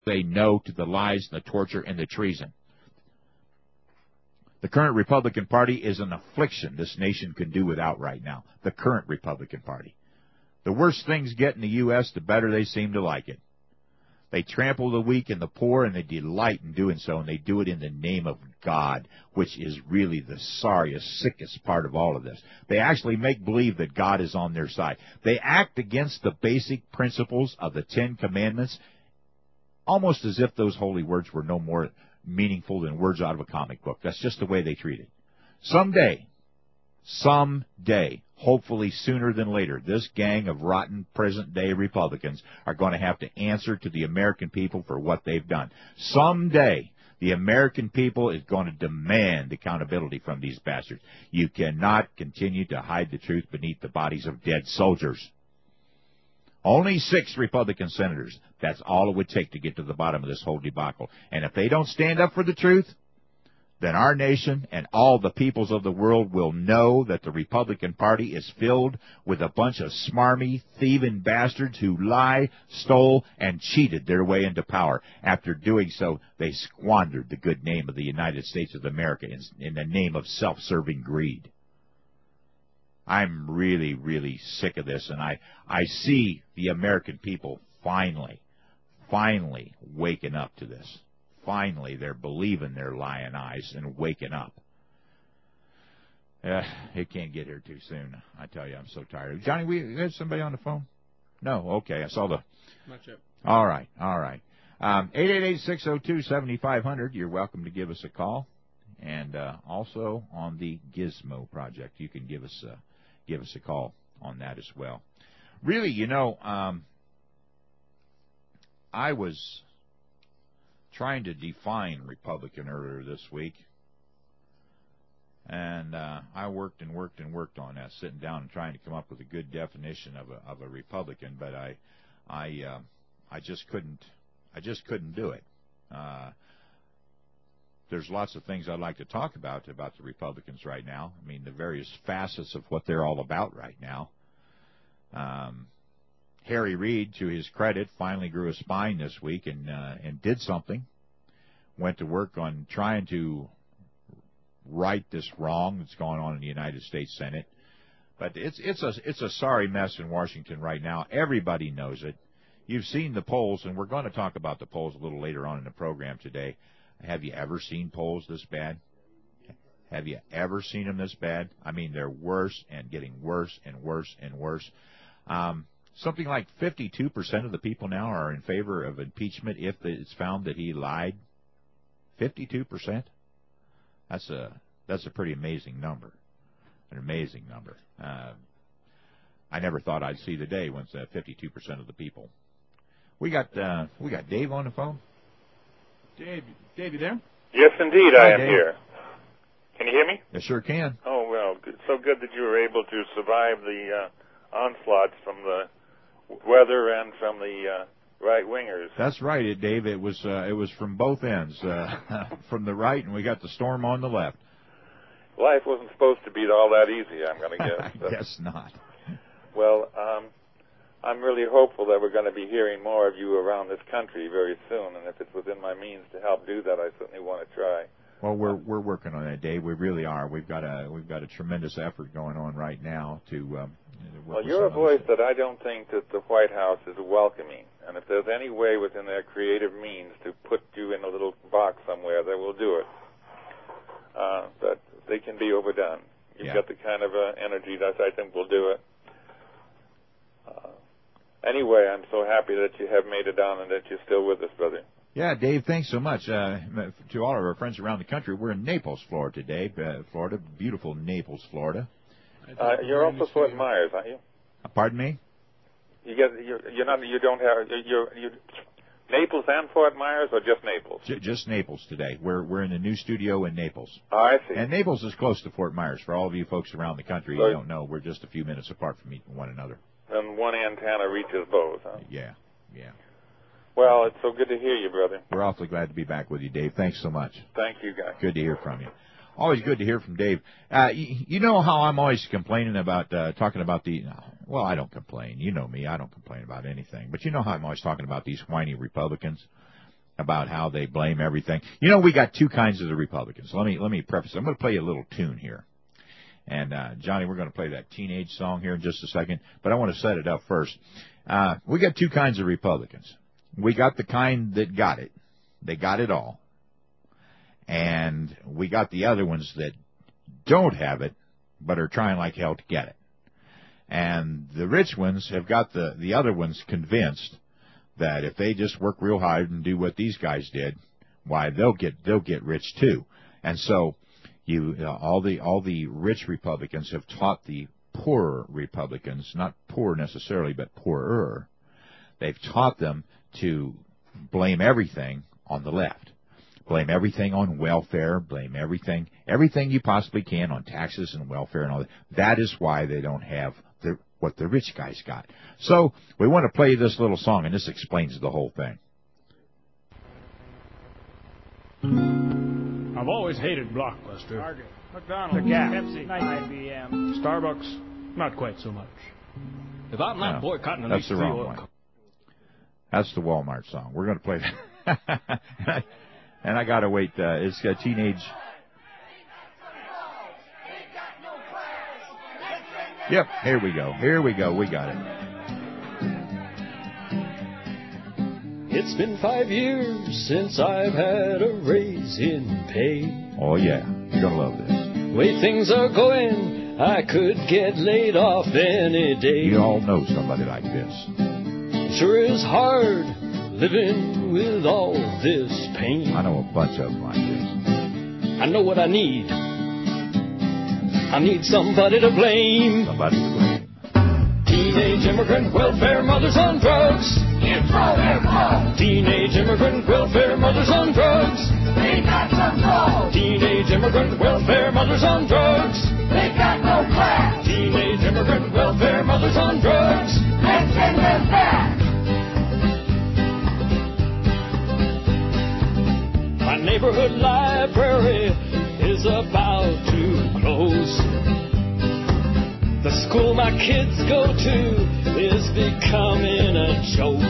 say no to the lies, the torture, and the treason. The current Republican Party is an affliction this nation can do without right now. The current Republican Party. The worse things get in the U.S., the better they seem to like it. They trample the weak and the poor, and they delight in doing so, and they do it in the name of God, which is really the sorriest, sickest part of all of this. They actually make believe that God is on their side. They act against the basic principles of the Ten Commandments, almost as if those holy words were no more meaningful than words out of a comic book. That's just the way they treat it. Someday, hopefully sooner than later, this gang of rotten present-day Republicans are going to have to answer to the American people for what they've done. Someday, the American people is going to demand accountability from these bastards. You cannot continue to hide the truth beneath the bodies of dead soldiers. Only 6 Republican senators. That's all it would take to get to the bottom of this whole debacle. And if they don't stand up for the truth, then our nation and all the peoples of the world will know that the Republican Party is filled with a bunch of smarmy, thieving bastards who lie, stole, and cheated their way into power. After doing so, they squandered the good name of the United States of America in the name of self-serving greed. I'm really, really sick of this, and I see the American people finally waking up to this. Finally, they're believing their lying eyes and waking up. It can't get here too soon. I tell you, I'm so tired. Johnny, we have somebody on the phone? No? Okay, I saw the... Not yet. All right. 888-602-7500. You're welcome to give us a call. And also on the Gizmo Project, you can give us a call on that as well. Really, I was trying to define Republican earlier this week, and I worked on that, sitting down and trying to come up with a good definition of a Republican, but I just couldn't do it. There's lots of things I'd like to talk about the Republicans right now. I mean, the various facets of what they're all about right now. Harry Reid, to his credit, finally grew a spine this week and did something. Went to work on trying to right this wrong that's going on in the United States Senate. But it's a sorry mess in Washington right now. Everybody knows it. You've seen the polls, and we're going to talk about the polls a little later on in the program today. Have you ever seen polls this bad? Have you ever seen them this bad? I mean, they're worse and getting worse and worse and worse. Something like 52% of the people now are in favor of impeachment if it's found that he lied. 52%? That's a pretty amazing number. An amazing number. I never thought I'd see the day when it's 52% of the people. We got Dave on the phone. Dave, you there? Yes, indeed, Hi, I am Dave. here. Can you hear me? I sure can. Oh, well, so good that you were able to survive the onslaughts from the weather and from the right-wingers. That's right, Dave. It was from both ends, from the right, and we got the storm on the left. Life wasn't supposed to be all that easy, I'm going to guess. I guess not. Well, I'm really hopeful that we're going to be hearing more of you around this country very soon, and if it's within my means to help do that, I certainly want to try. Well, we're working on that, Dave. We really are. We've got a tremendous effort going on right now to work. Well, you're a voice that I don't think that the White House is welcoming, and if there's any way within their creative means to put you in a little box somewhere, they will do it. But they can be overdone. You've got the kind of energy that I think will do it. Anyway, I'm so happy that you have made it down and that you're still with us, brother. Yeah, Dave, thanks so much. To all of our friends around the country, we're in Naples, Florida today. Florida, beautiful Naples, Florida. You're also Fort Myers, aren't you? Pardon me? You're not. You don't have. You're Naples and Fort Myers, or just Naples? Just Naples today. We're in the new studio in Naples. Oh, I see. And Naples is close to Fort Myers. For all of you folks around the country who don't know, we're just a few minutes apart from one another. And one antenna reaches both, huh? Yeah. Well, it's so good to hear you, brother. We're awfully glad to be back with you, Dave. Thanks so much. Thank you, guys. Good to hear from you. Always good to hear from Dave. You know how I'm always complaining about talking about well, I don't complain. You know me. I don't complain about anything. But you know how I'm always talking about these whiny Republicans. about how they blame everything. You know, we got two kinds of the Republicans. Let me preface. I'm going to play you a little tune here. And, Johnny, we're going to play that teenage song here in just a second, but I want to set it up first. We got two kinds of Republicans. We got the kind that got it. They got it all. And we got the other ones that don't have it, but are trying like hell to get it. And the rich ones have got the other ones convinced that if they just work real hard and do what these guys did, why they'll get rich too. And so all the rich Republicans have taught the poorer Republicans, not poor necessarily, but poorer. They've taught them to blame everything on the left. Blame everything on welfare, blame everything you possibly can on taxes and welfare and all that. That is why they don't have what the rich guys got. So we want to play this little song, and this explains the whole thing. I've always hated Blockbuster. Target, McDonald's, The Gap, Pepsi, IBM, Starbucks, not quite so much. If I'm not boycotting that's the wrong one. That's the Walmart song. We're going to play that. And I got to wait. It's a teenage. Yep, here we go. We got it. It's been 5 years since I've had a raise in pay. Oh, yeah. You're going to love this. Way things are going, I could get laid off any day. You all know somebody like this. Sure is hard living with all this pain. I know a bunch of them like this. I know what I need. I need somebody to blame. Somebody to blame. Teenage immigrant welfare mothers on drugs. It's all their fault. Teenage immigrant welfare mothers on drugs. They got control. Teenage immigrant welfare mothers on drugs. They got no class. Teenage immigrant welfare mothers on drugs. Let's send them back. My neighborhood library is about to close. The school my kids go to is becoming a joke.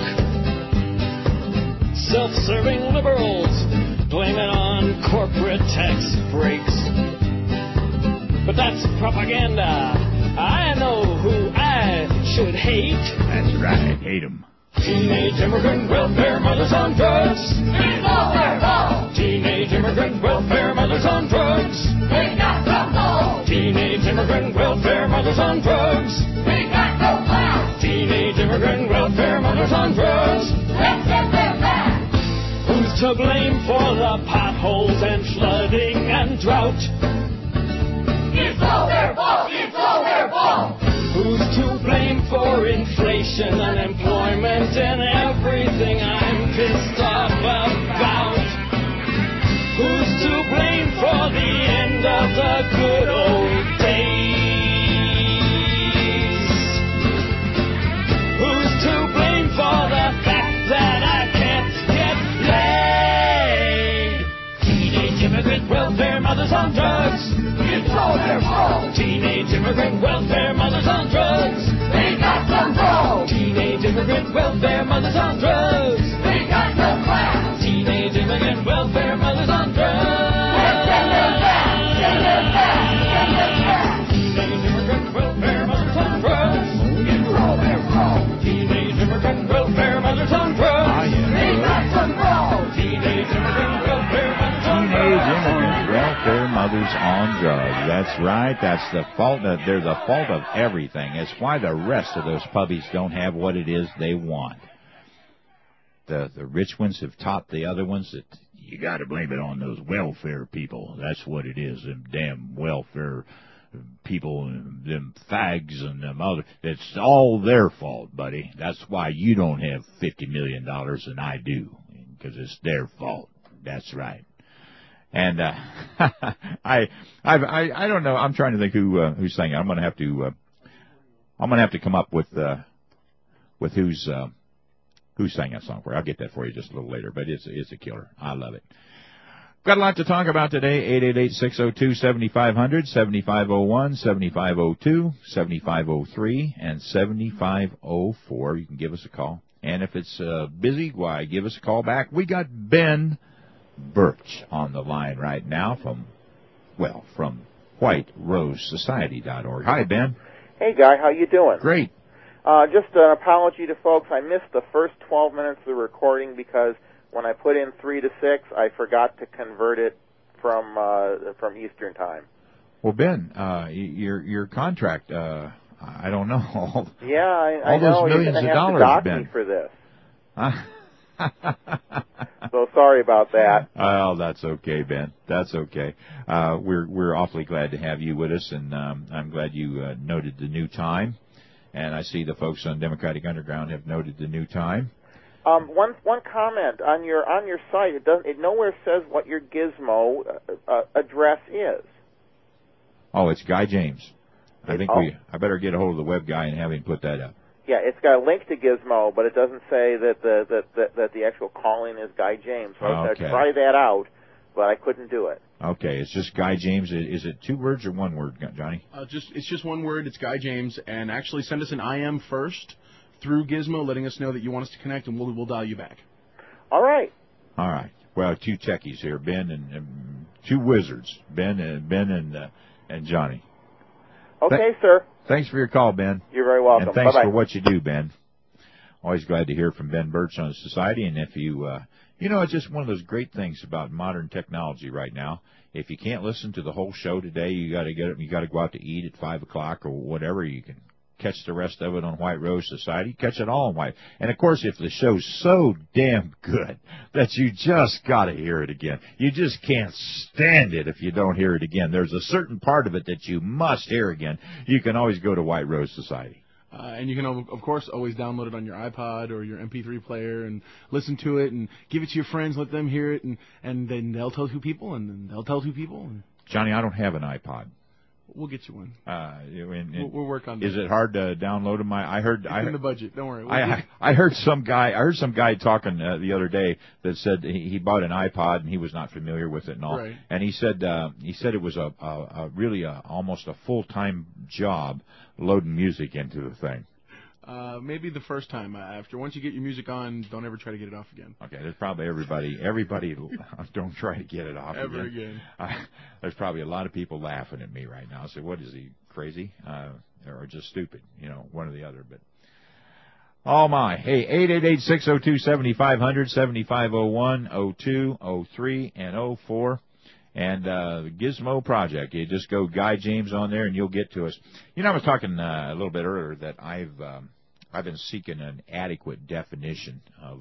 Self-serving liberals blame it on corporate tax breaks. But that's propaganda. I know who I should hate. That's right. Hate them. Teenage immigrant welfare mothers on drugs. It's all their fault. Teenage immigrant welfare mothers on drugs. They got control. Teenage immigrant welfare mothers on drugs. They got no class. Teenage immigrant welfare mothers on drugs. Let's send them back. Who's to blame for the potholes and flooding and drought? It's all their fault. It's all their fault. Who's to blame for inflation, unemployment, and everything I'm pissed off about? Who's to blame for the end of the good old days? Who's to blame for the fact that I can't get laid? Teenage immigrant welfare mothers on drugs. It's all their fault. Teenage immigrant welfare mothers on drugs. They got control. Teenage immigrant welfare mothers on drugs. They got no class. Teenage immigrant welfare mothers on drugs. Let's send them back. Send them back. Send them back. Teenage immigrant welfare mothers on drugs. It's all their fault. Teenage immigrant welfare mothers on drugs. Ah, yeah. They got control. Teenage immigrant welfare mothers on drugs. Teenage immigrant welfare mothers on drugs. That's right. That's the fault. They're the fault of everything. It's why the rest of those puppies don't have what it is they want. The rich ones have taught the other ones that you got to blame it on those welfare people. That's what it is. Them damn welfare people, them fags and them other. It's all their fault, buddy. That's why you don't have $50 million and I do, because it's their fault. That's right. And I don't know. I'm trying to think who's saying it. I'm gonna have to come up with who's sang that song for you. I'll get that for you just a little later. But it's a killer. I love it. Got a lot to talk about today. 888-602-7500, 7501, 7502, 7503, and 7504. You can give us a call. And if it's busy, why, give us a call back. We got Ben Birch on the line right now from WhiteRoseSociety.org. Hi, Ben. Hey, Guy. How you doing? Great. Just an apology to folks. I missed the first 12 minutes of the recording because when I put in 3 to 6, I forgot to convert it from Eastern Time. Well, Ben, your contract, I don't know. Yeah, I all know. Those millions You're of gonna have to dollars, dock Ben. me for this. So sorry about that. Oh, that's okay, Ben. That's okay. We're awfully glad to have you with us, and I'm glad you noted the new time. And I see the folks on Democratic Underground have noted the new time. One comment on your site. It nowhere says what your Gizmo address is. Oh, it's Guy James. I better get a hold of the web guy and have him put that up. Yeah, it's got a link to Gizmo, but it doesn't say that the actual calling is Guy James. So I was going to try that out, but I couldn't do it. Okay, it's just Guy James. Is it 2 words or 1 word, Johnny? It's just 1 word. It's Guy James, and actually send us an IM first through Gizmo, letting us know that you want us to connect, and we'll dial you back. All right. All right. Well, 2 techies here, Ben and 2 wizards, Ben and Johnny. Okay, sir. Thanks for your call, Ben. You're very welcome. And thanks Bye-bye. for what you do, Ben. Always glad to hear from Ben Birch on Society. And if you, it's just one of those great things about modern technology right now. If you can't listen to the whole show today, you got to get up. You got to go out to eat at 5 o'clock or whatever. You can catch the rest of it on White Rose Society. Catch it all on White. And of course, if the show's so damn good that you just got to hear it again, you just can't stand it if you don't hear it again. There's a certain part of it that you must hear again. You can always go to White Rose Society. And you can, of course, always download it on your iPod or your MP3 player and listen to it and give it to your friends, let them hear it, and then they'll tell 2 people, and then they'll tell 2 people. And Johnny, I don't have an iPod. We'll get you one. We'll work on that. Is it hard to download them? It's in the budget. Don't worry. I heard some guy talking the other day that said he bought an iPod and he was not familiar with it and all. Right. And he said it was really almost a full-time job loading music into the thing. Maybe the first time. Once you get your music on, don't ever try to get it off again. Okay, there's probably everybody don't try to get it off ever again. There's probably a lot of people laughing at me right now. Say, what is he, crazy? Or just stupid? One or the other. But oh my! Hey, 888-602-7500, 7501, 02, 03, and 04. And the Gizmo Project. You just go Guy James on there, and you'll get to us. I was talking a little bit earlier that I've been seeking an adequate definition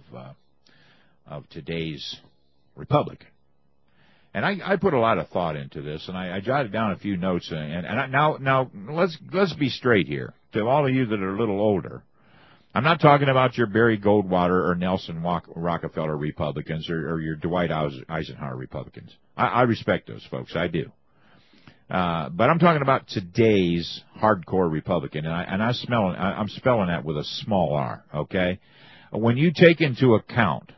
of today's Republican, and I put a lot of thought into this, and I jotted down a few notes. Now let's be straight here to all of you that are a little older. I'm not talking about your Barry Goldwater or Nelson Rockefeller Republicans or your Dwight Eisenhower Republicans. I respect those folks. I do. But I'm talking about today's hardcore Republican, and I'm spelling that with a small r, okay? When you take into account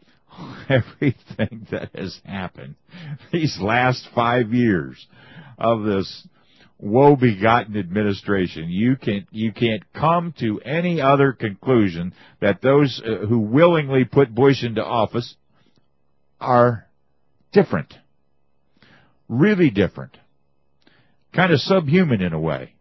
everything that has happened these last 5 years of this woe-begotten administration, you can't come to any other conclusion that those who willingly put Bush into office are different, really different, kind of subhuman in a way.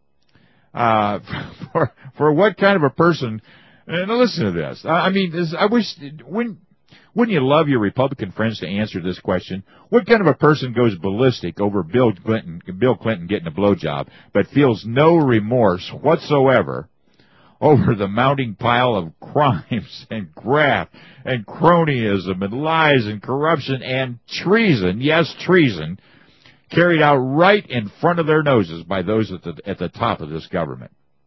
For what kind of a person? And listen to this. I wish wouldn't you love your Republican friends to answer this question? What kind of a person goes ballistic over Bill Clinton getting a blowjob, but feels no remorse whatsoever over the mounting pile of crimes and graft and cronyism and lies and corruption and treason, yes, treason, carried out right in front of their noses by those at the top of this government?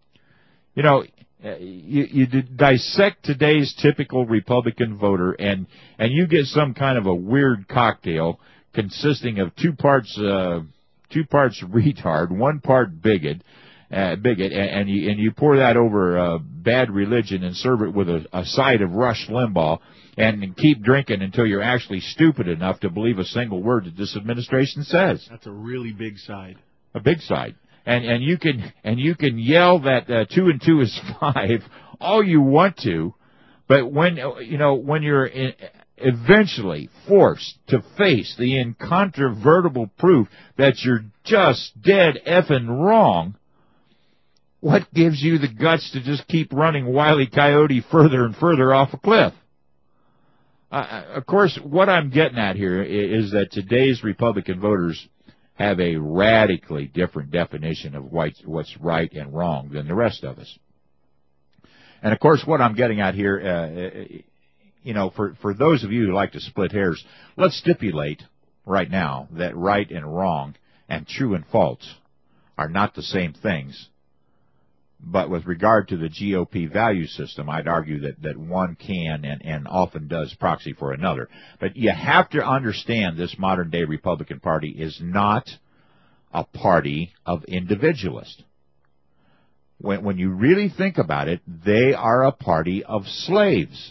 You dissect today's typical Republican voter, and you get some kind of a weird cocktail consisting of two parts retard, 1 part bigot, and you pour that over bad religion and serve it with a side of Rush Limbaugh, and keep drinking until you're actually stupid enough to believe a single word that this administration says. That's a really big side. A big side. And you can yell that 2 and 2 is 5 all you want to, But when you're eventually forced to face the incontrovertible proof that you're just dead effing wrong, what gives you the guts to just keep running Wile E. Coyote further and further off a cliff? Of course, what I'm getting at here is that today's Republican voters have a radically different definition of what's right and wrong than the rest of us. And, of course, what I'm getting at here, for those of you who like to split hairs, let's stipulate right now that right and wrong and true and false are not the same things. But with regard to the GOP value system, I'd argue that one can and often does proxy for another. But you have to understand this modern-day Republican Party is not a party of individualists. When you really think about it, they are a party of slaves.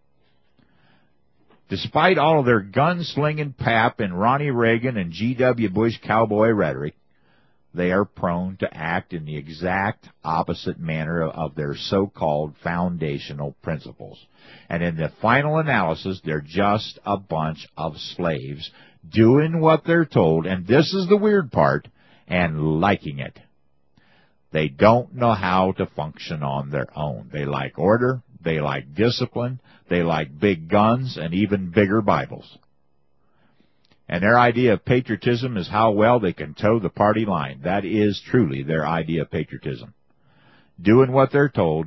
Despite all of their gun-slinging pap and Ronnie Reagan and G.W. Bush cowboy rhetoric, they are prone to act in the exact opposite manner of their so-called foundational principles. And in the final analysis, they're just a bunch of slaves doing what they're told, and this is the weird part, and liking it. They don't know how to function on their own. They like order, they like discipline, they like big guns, and even bigger Bibles. And their idea of patriotism is how well they can toe the party line. That is truly their idea of patriotism. Doing what they're told,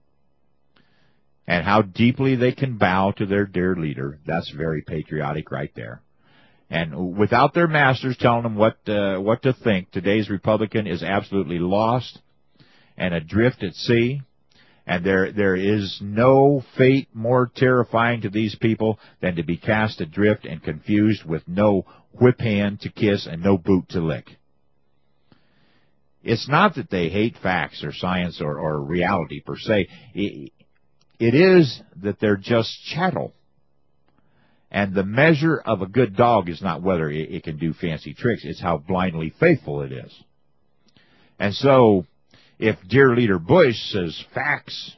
and how deeply they can bow to their dear leader. That's very patriotic right there. And without their masters telling them what to think, today's Republican is absolutely lost and adrift at sea. And there is no fate more terrifying to these people than to be cast adrift and confused with no whip hand to kiss and no boot to lick. It's not that they hate facts or science or reality per se. It is that they're just chattel. And the measure of a good dog is not whether it can do fancy tricks. It's how blindly faithful it is. And so, if dear leader Bush says facts,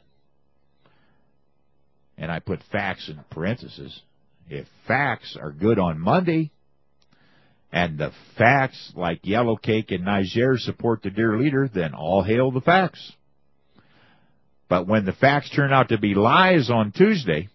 and I put facts in parentheses, if facts are good on Monday, and the facts like Yellow Cake and Niger support the dear leader, then all hail the facts. But when the facts turn out to be lies on Tuesday,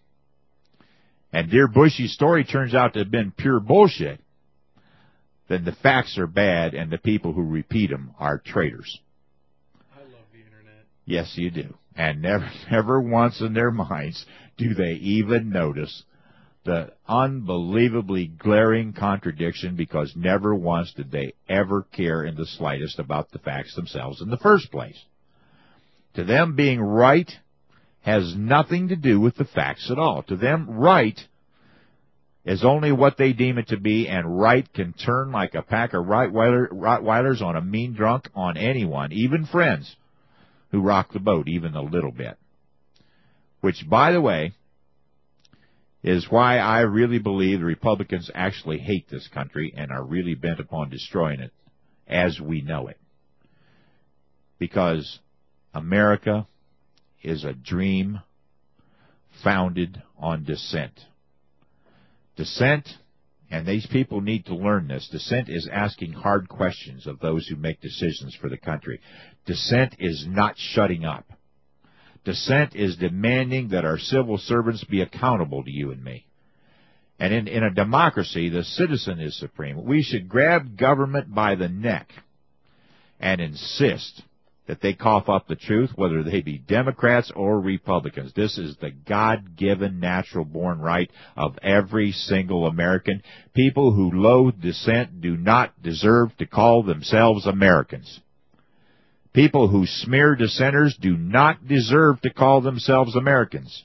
and dear Bushy's story turns out to have been pure bullshit, then the facts are bad and the people who repeat them are traitors. I love the internet. Yes, you do. And never once in their minds do they even notice the unbelievably glaring contradiction, because never once did they ever care in the slightest about the facts themselves in the first place. To them, being right has nothing to do with the facts at all. To them, right is only what they deem it to be, and right can turn like a pack of Rottweilers on a mean drunk on anyone, even friends who rock the boat even a little bit. Which, by the way, is why I really believe the Republicans actually hate this country and are really bent upon destroying it as we know it. Because America is a dream founded on dissent. Dissent, and these people need to learn this, dissent is asking hard questions of those who make decisions for the country. Dissent is not shutting up. Dissent is demanding that our civil servants be accountable to you and me. And in a democracy, the citizen is supreme. We should grab government by the neck and insist that they cough up the truth, whether they be Democrats or Republicans. This is the God-given, natural-born right of every single American. People who loathe dissent do not deserve to call themselves Americans. People who smear dissenters do not deserve to call themselves Americans.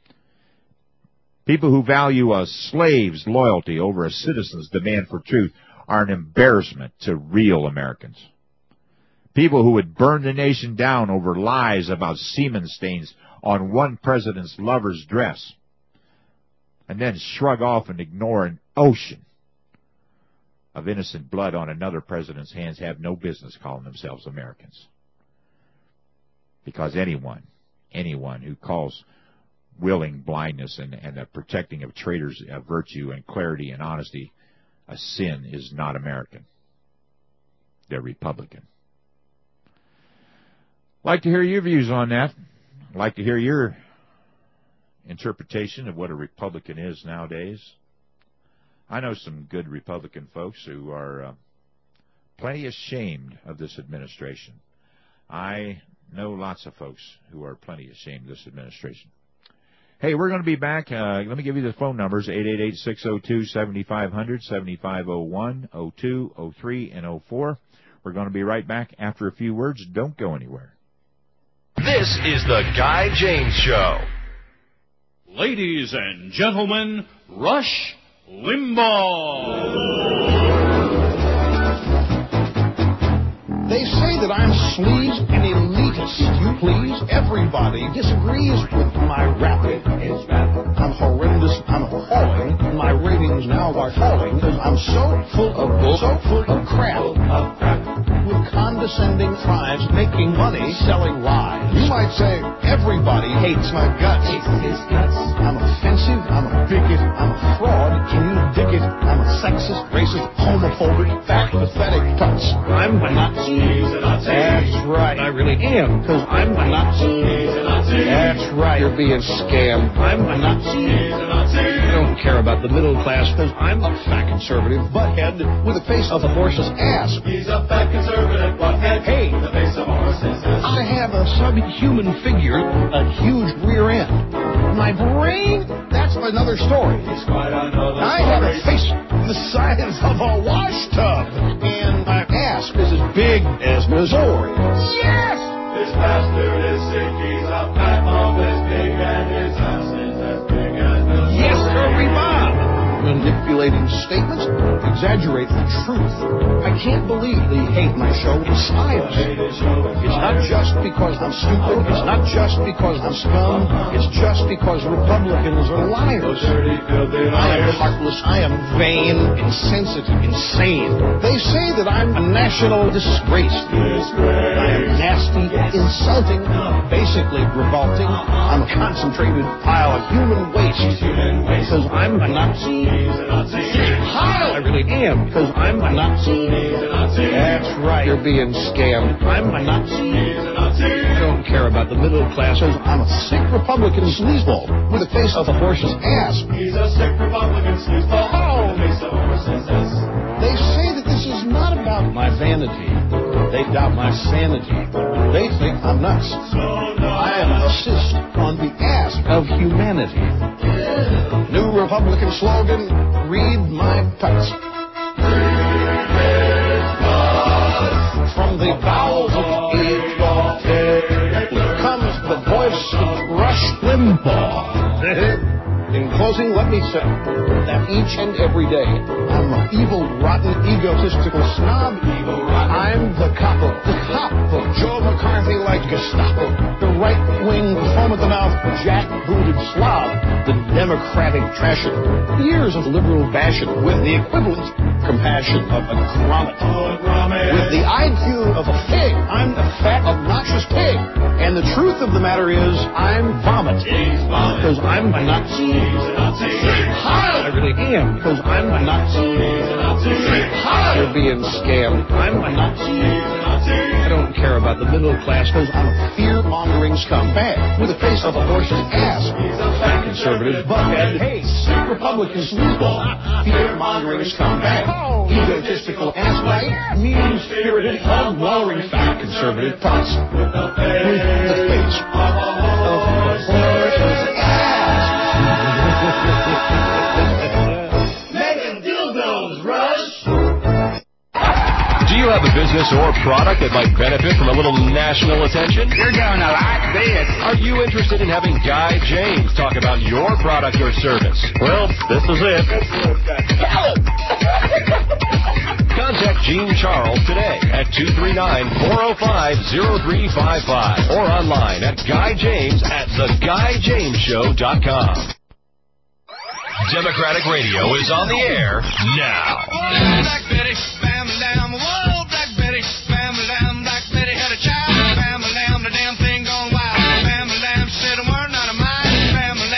People who value a slave's loyalty over a citizen's demand for truth are an embarrassment to real Americans. People who would burn the nation down over lies about semen stains on one president's lover's dress, and then shrug off and ignore an ocean of innocent blood on another president's hands, have no business calling themselves Americans. Because anyone who calls willing blindness and the protecting of traitors' virtue and clarity and honesty, a sin, is not American. They're Republican. Like to hear your views on that. Like to hear your interpretation of what a Republican is nowadays. I know some good Republican folks who are plenty ashamed of this administration. I know lots of folks who are plenty ashamed of this administration. Hey, we're going to be back. Let me give you the phone numbers, 888-602-7500, 7501, 02, 03, and 04. We're going to be right back after a few words. Don't go anywhere. This is the Guy James Show. Ladies and gentlemen, Rush Limbaugh. They say that I'm sleaze and elitist. You please, everybody disagrees with my rapping. I'm horrendous, I'm appalling. My ratings now are falling because I'm so full of bull, so full of crap. With condescending tribes making money selling lies. You might say everybody hates my guts. I'm offensive, I'm a bigot, I'm a fraud. Can you dig it? I'm a sexist, racist, homophobic, fat, pathetic putz. I'm a Nazi. That's right. I really am, because I'm a Nazi. That's right. You're being scammed. I'm a Nazi. I don't care about the middle class, because I'm a fat conservative butthead with the face of a horse's ass. He's a fat conservative butthead. Hey, with the face of a horse's ass. I have a subhuman figure, a huge rear end. My brain, that's another story. He's quite another I have a face the size of a wash tub, and my ass is as big as Missouri. Yes! This bastard is sick, he's a fat mom as big, and his ass is as big as Missouri. Yes, Kirby Bob! Manipulating statements exaggerate the truth. I can't believe they hate my show. It's science. It's not just because I'm stupid. It's not just because I'm scum. It's just because Republicans are liars. I am heartless. I am vain, insensitive, insane. They say that I'm a national disgrace. I am nasty, insulting, basically revolting. I'm a concentrated pile of human waste. Because I'm a Nazi. Hi! I really am, because I'm a Nazi. That's right. You're being scammed. I'm a Nazi. I don't care about the middle class, because I'm a sick Republican sleazeball with the face of a horse's ass. He's a sick Republican sleazeball with the face of a horse's ass. They say that this is not about my vanity. They doubt my sanity. They think I'm nuts. I am a cyst on the ass of humanity. New Republican slogan, read my putz. From the bowels of each comes the voice of Rush Limbaugh. In closing, let me say that each and every day I'm an evil, rotten, egotistical snob. I'm the cop of Joe McCarthy like Gestapo, the right-wing, foam-at-the-mouth, jack-booted slob, the democratic trasher, years of liberal bashing with the equivalent compassion of a grommet. With the IQ of a pig, I'm a fat, obnoxious pig. And the truth of the matter is, I'm vomit. Because I'm a Nazi. Hi! I really am, because I'm a Nazi. Hi! You're being scammed. I'm a Nazi. I don't care about the middle class, because I'm a fear-mongering scumbag with the face of a horse's ass. Fat conservative butthead. Hey, sick Republican sleazeball. Fear-mongering scumbag. Egotistical asswipe. Mean-spirited, hog-wallering fat conservative putz. With the face of a horse's ass. Making dildos, Rush! Do you have a business or product that might benefit from a little national attention? You're going to like this. Are you interested in having Guy James talk about your product or service? Well, this is it. Contact Gene Charles today at 239-405-0355 or online at GuyJames@theguyjamesshow.com. Democratic Radio is on the air now. Black Betty, bam, lamb, whoa, Black Betty, bam, lamb, Black Betty had a child, bam, lamb, the damn thing gone wild, bam, lamb, said a word, not a mind, bam, lamb.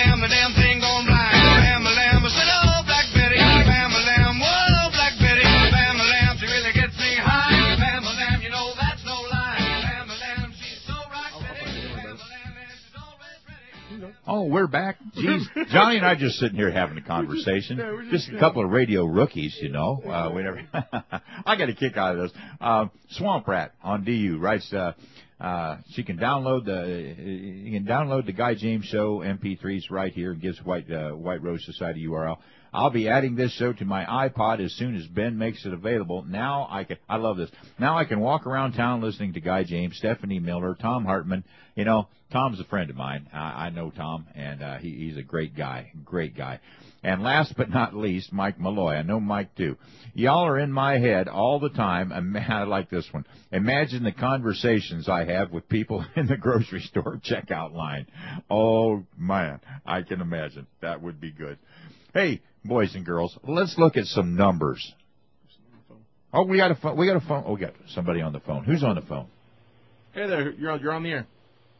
Oh, we're back. Jeez, Johnny and I just sitting here having a conversation. Just a couple of radio rookies, you know. We never. I got a kick out of this. Swamp Rat on DU writes. She can download the Guy James Show MP3s right here and gives White Rose Society URL. I'll be adding this show to my iPod as soon as Ben makes it available. Now I love this. Now I can walk around town listening to Guy James, Stephanie Miller, Tom Hartman. You know, Tom's a friend of mine. I know Tom, and he's a great guy. And last but not least, Mike Malloy. I know Mike too. Y'all are in my head all the time. I like this one. Imagine the conversations I have with people in the grocery store checkout line. Oh man, I can imagine. That would be good. Hey, boys and girls, let's look at some numbers. Oh, we got a phone. Oh, we got somebody on the phone. Who's on the phone? Hey there, you're on the air.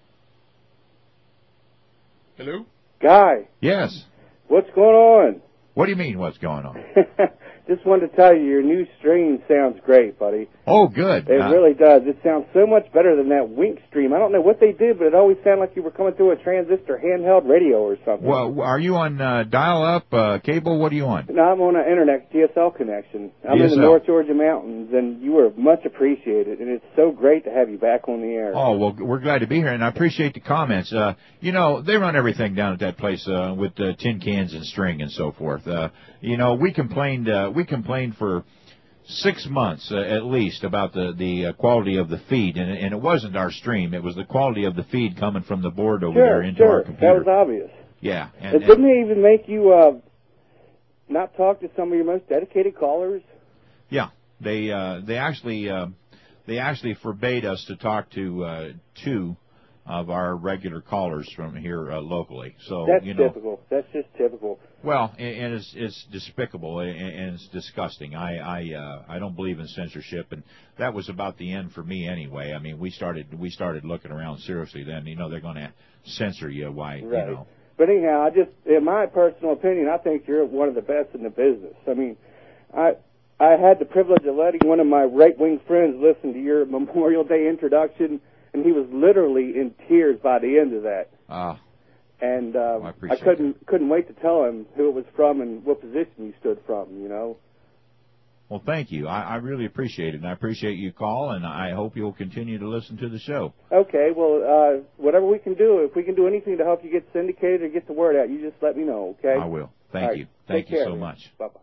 Hello? Guy. Yes. What's going on? What do you mean, what's going on? Just wanted to tell you, your new stream sounds great, buddy. Oh, good. It really does. It sounds so much better than that Wink stream. I don't know what they did, but it always sounded like you were coming through a transistor handheld radio or something. Well, are you on dial-up, cable? What are you on? No, I'm on an internet DSL connection. I'm in the North Georgia mountains, and you are much appreciated, and it's so great to have you back on the air. Oh, well, we're glad to be here, and I appreciate the comments. You know, they run everything down at that place with tin cans and string and so forth. You know, we complained for 6 months at least about the quality of the feed, and it wasn't our stream. It was the quality of the feed coming from the board over there into our computer. That was obvious. Yeah. And didn't they even make you not talk to some of your most dedicated callers? Yeah. They actually forbade us to talk to two of our regular callers from here locally. So that's typical. That's just typical. Well, and it's despicable and it's disgusting. I don't believe in censorship, and that was about the end for me anyway. I mean, we started looking around seriously. Then they're going to censor you. Why? Right. You know. But anyhow, in my personal opinion, I think you're one of the best in the business. I mean, I had the privilege of letting one of my right-wing friends listen to your Memorial Day introduction, and he was literally in tears by the end of that. And I couldn't wait to tell him who it was from and what position you stood from, you know. Well, thank you. I really appreciate it, and I appreciate you call, and I hope you'll continue to listen to the show. Okay, well, whatever we can do, if we can do anything to help you get syndicated or get the word out, you just let me know, okay? I will. Thank you. Thank you so much. Bye-bye.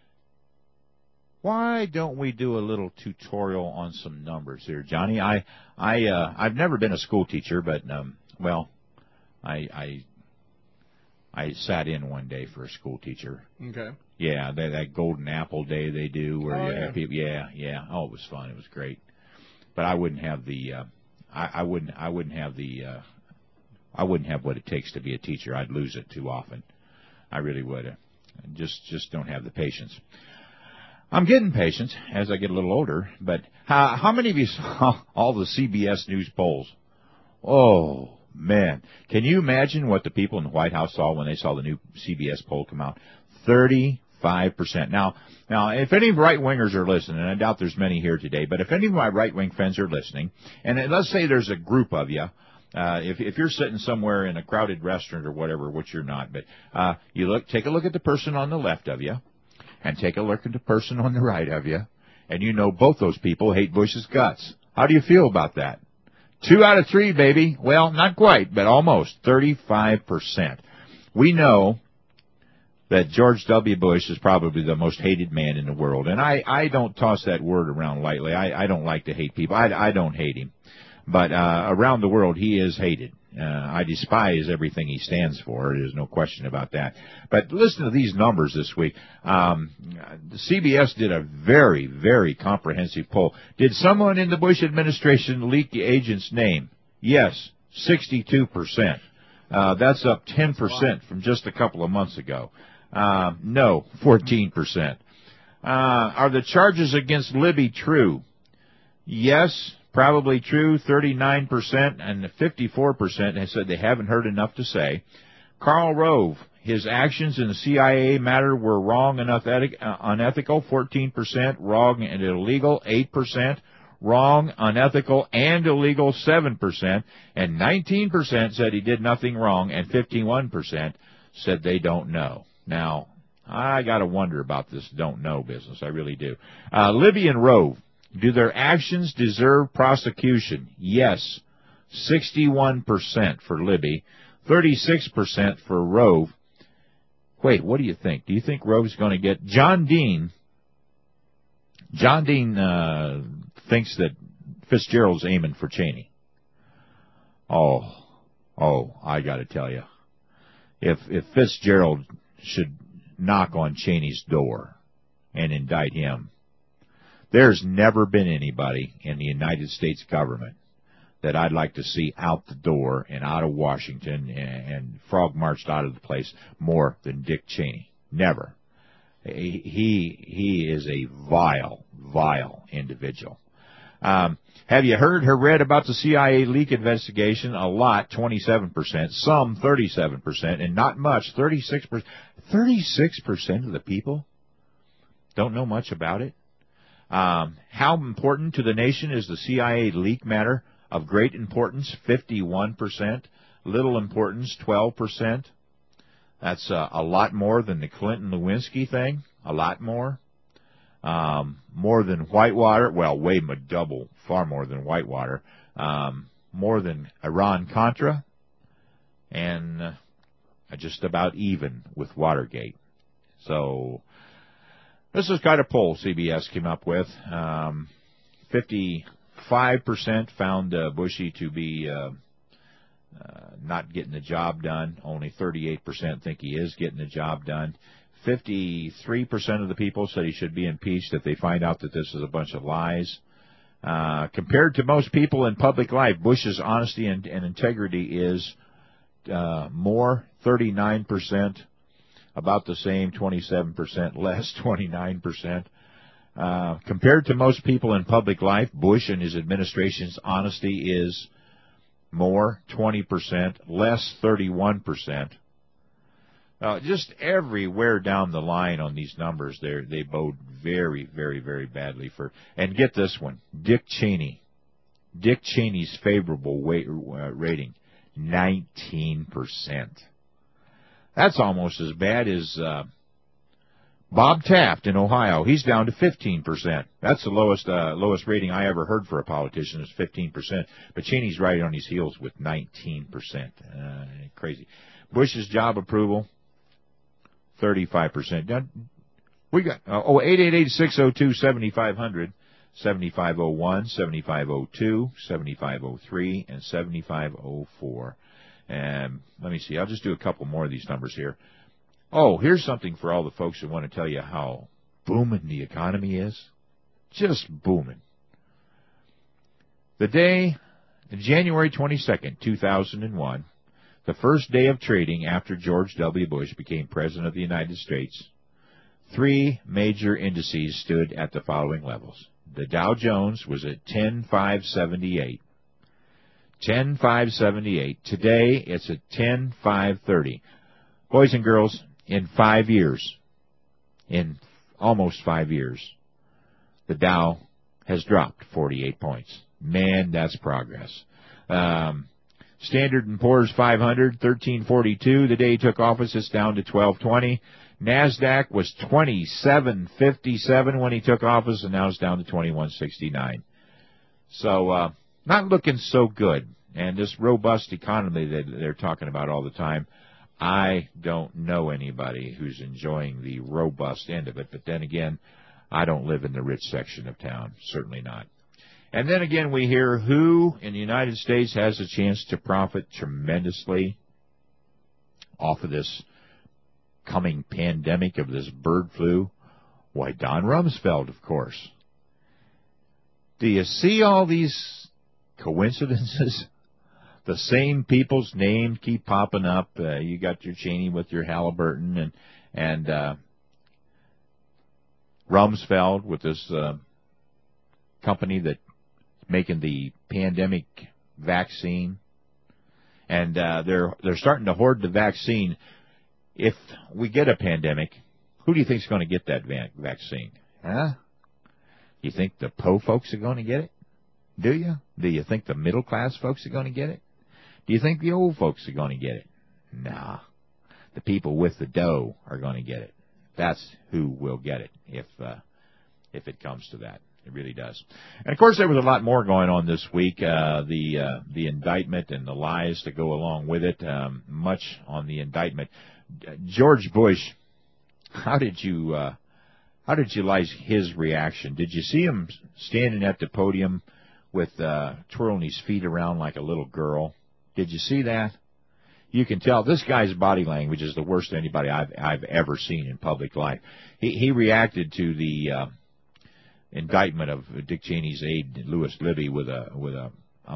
Why don't we do a little tutorial on some numbers here, Johnny? I've never been a school teacher, but I sat in one day for a school teacher. Okay. Yeah, that Golden Apple Day they do where have people. Yeah. Oh, it was fun. It was great. But I wouldn't have the. I wouldn't have what it takes to be a teacher. I'd lose it too often. I really would. Just don't have the patience. I'm getting patience as I get a little older, but how many of you saw all the CBS News polls? Oh, man. Can you imagine what the people in the White House saw when they saw the new CBS poll come out? 35%. Now, if any right-wingers are listening, and I doubt there's many here today, but if any of my right-wing friends are listening, and let's say there's a group of you, if you're sitting somewhere in a crowded restaurant or whatever, which you're not, but take a look at the person on the left of you, and take a look at the person on the right of you, and you know both those people hate Bush's guts. How do you feel about that? 2 out of 3, baby. Well, not quite, but almost. 35%. We know that George W. Bush is probably the most hated man in the world, and I don't toss that word around lightly. I don't like to hate people. I don't hate him. But around the world, he is hated. I despise everything he stands for. There's no question about that. But listen to these numbers this week. CBS did a very, very comprehensive poll. Did someone in the Bush administration leak the agent's name? Yes, 62%. That's up 10% from just a couple of months ago. No, 14%. Are the charges against Libby true? Yes. Probably true, 39%, and 54% has said they haven't heard enough to say. Karl Rove, his actions in the CIA matter were wrong and unethical, 14%, wrong and illegal, 8%. wrong, unethical, and illegal 7%, and 19% said he did nothing wrong, and 51% said they don't know. Now, I got to wonder about this don't know business. I really do. Libby and Rove, do their actions deserve prosecution? Yes. 61% for Libby, 36% for Rove. Wait, what do you think? Do you think Rove's going to get... John Dean thinks that Fitzgerald's aiming for Cheney. Oh, I got to tell you. If Fitzgerald should knock on Cheney's door and indict him, there's never been anybody in the United States government that I'd like to see out the door and out of Washington and frog marched out of the place more than Dick Cheney. Never. He is a vile individual. Have you heard or read about the CIA leak investigation? A lot, 27%, some 37%, and not much, 36%. 36% of the people don't know much about it. How important to the nation is the CIA leak matter? Of great importance, 51%. Little importance, 12%. That's a lot more than the Clinton-Lewinsky thing. A lot more. More than Whitewater. Well, double. Far more than Whitewater. More than Iran-Contra. And just about even with Watergate. So, this is kind of poll CBS came up with. 55% found Bushy to be not getting the job done. Only 38% think he is getting the job done. 53% of the people said he should be impeached if they find out that this is a bunch of lies. Compared to most people in public life, Bush's honesty and integrity is more, 39%, about the same, 27% less, 29%. Compared to most people in public life, Bush and his administration's honesty is more, 20%, less, 31%. Just everywhere down the line on these numbers, they bode very, very, very badly for. And get this one, Dick Cheney. Dick Cheney's favorable rating, 19%. That's almost as bad as Bob Taft in Ohio. He's down to 15%. That's the lowest rating I ever heard for a politician is 15%. But Cheney's right on his heels with 19%. Crazy. Bush's job approval, 35%. Now, we got 888-602-7500, 7501, 7502, 7503, and 7504. And let me see. I'll just do a couple more of these numbers here. Oh, here's something for all the folks who want to tell you how booming the economy is. Just booming. The day, January 22nd, 2001, the first day of trading after George W. Bush became President of the United States, three major indices stood at the following levels. The Dow Jones was at 10,578. 10,578. Today, it's at 10,530. Boys and girls, in 5 years, in almost 5 years, the Dow has dropped 48 points. Man, that's progress. Standard & Poor's 500, 1342. The day he took office, it's down to 1220. NASDAQ was 2757 when he took office, and now it's down to 2169. So, not looking so good. And this robust economy that they're talking about all the time, I don't know anybody who's enjoying the robust end of it. But then again, I don't live in the rich section of town. Certainly not. And then again, we hear who in the United States has a chance to profit tremendously off of this coming pandemic of this bird flu. Why, Don Rumsfeld, of course. Do you see all these coincidences? The same people's names keep popping up. You got your Cheney with your Halliburton and Rumsfeld with this company that making the pandemic vaccine, and they're starting to hoard the vaccine. If we get a pandemic, who do you think is going to get that vaccine? Huh? You think the Po folks are going to get it? Do you? Do you think the middle-class folks are going to get it? Do you think the old folks are going to get it? Nah. The people with the dough are going to get it. That's who will get it if it comes to that. It really does. And, of course, there was a lot more going on this week. The indictment and the lies that go along with it. Much on the indictment. George Bush, how did you like his reaction? Did you see him standing at the podium with twirling his feet around like a little girl? Did you see that? You can tell this guy's body language is the worst anybody I've ever seen in public life. He reacted to the indictment of Dick Cheney's aide, Louis Libby, with a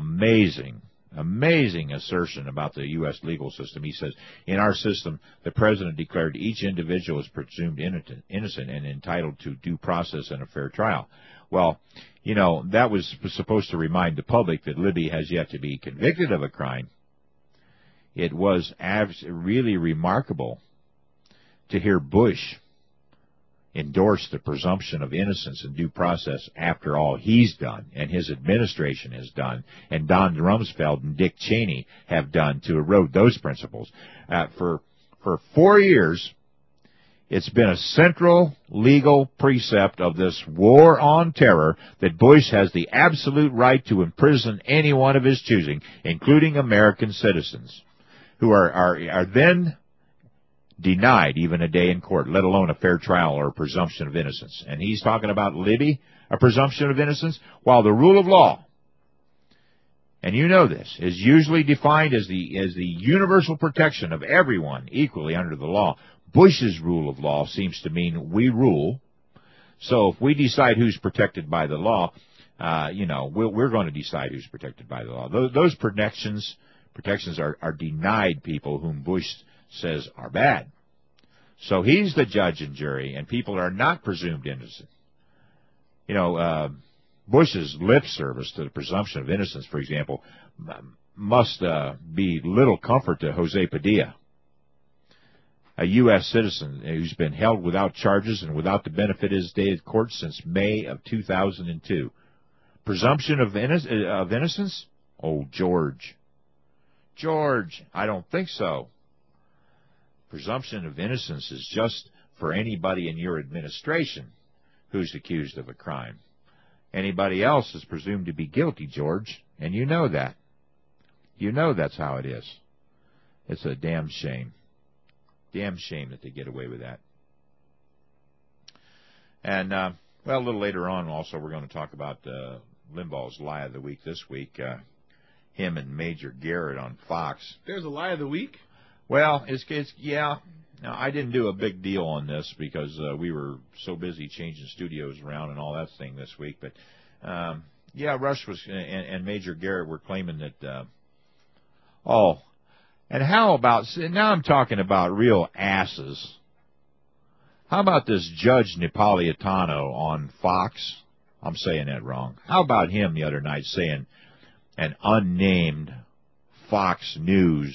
amazing assertion about the U.S. legal system. He says, in our system, the president declared each individual is presumed innocent and entitled to due process and a fair trial. Well, you know, that was supposed to remind the public that Libby has yet to be convicted of a crime. It was really remarkable to hear Bush endorse the presumption of innocence and due process after all he's done and his administration has done and Don Rumsfeld and Dick Cheney have done to erode those principles. For 4 years, it's been a central legal precept of this war on terror that Bush has the absolute right to imprison anyone of his choosing, including American citizens, who are then denied even a day in court, let alone a fair trial or a presumption of innocence. And he's talking about Libby, a presumption of innocence, while the rule of law, and you know this, is usually defined as the universal protection of everyone equally under the law. Bush's rule of law seems to mean we rule. So if we decide who's protected by the law, we're going to decide who's protected by the law. Those protections are denied people whom Bush says are bad. So he's the judge and jury, and people are not presumed innocent. You know, Bush's lip service to the presumption of innocence, for example, must be little comfort to Jose Padilla, a U.S. citizen who's been held without charges and without the benefit of his day at court since May of 2002. Presumption of innocence? Oh, George, I don't think so. Presumption of innocence is just for anybody in your administration who's accused of a crime. Anybody else is presumed to be guilty, George, and you know that. You know that's how it is. It's a damn shame. Damn shame that they get away with that. And, a little later on also we're going to talk about Limbaugh's Lie of the Week this week. Him and Major Garrett on Fox. There's a Lie of the Week? Well, yeah. Now, I didn't do a big deal on this because we were so busy changing studios around and all that thing this week. But, Rush was and Major Garrett were claiming that, and how about, now I'm talking about real asses. How about this Judge Napolitano on Fox? I'm saying that wrong. How about him the other night saying an unnamed Fox News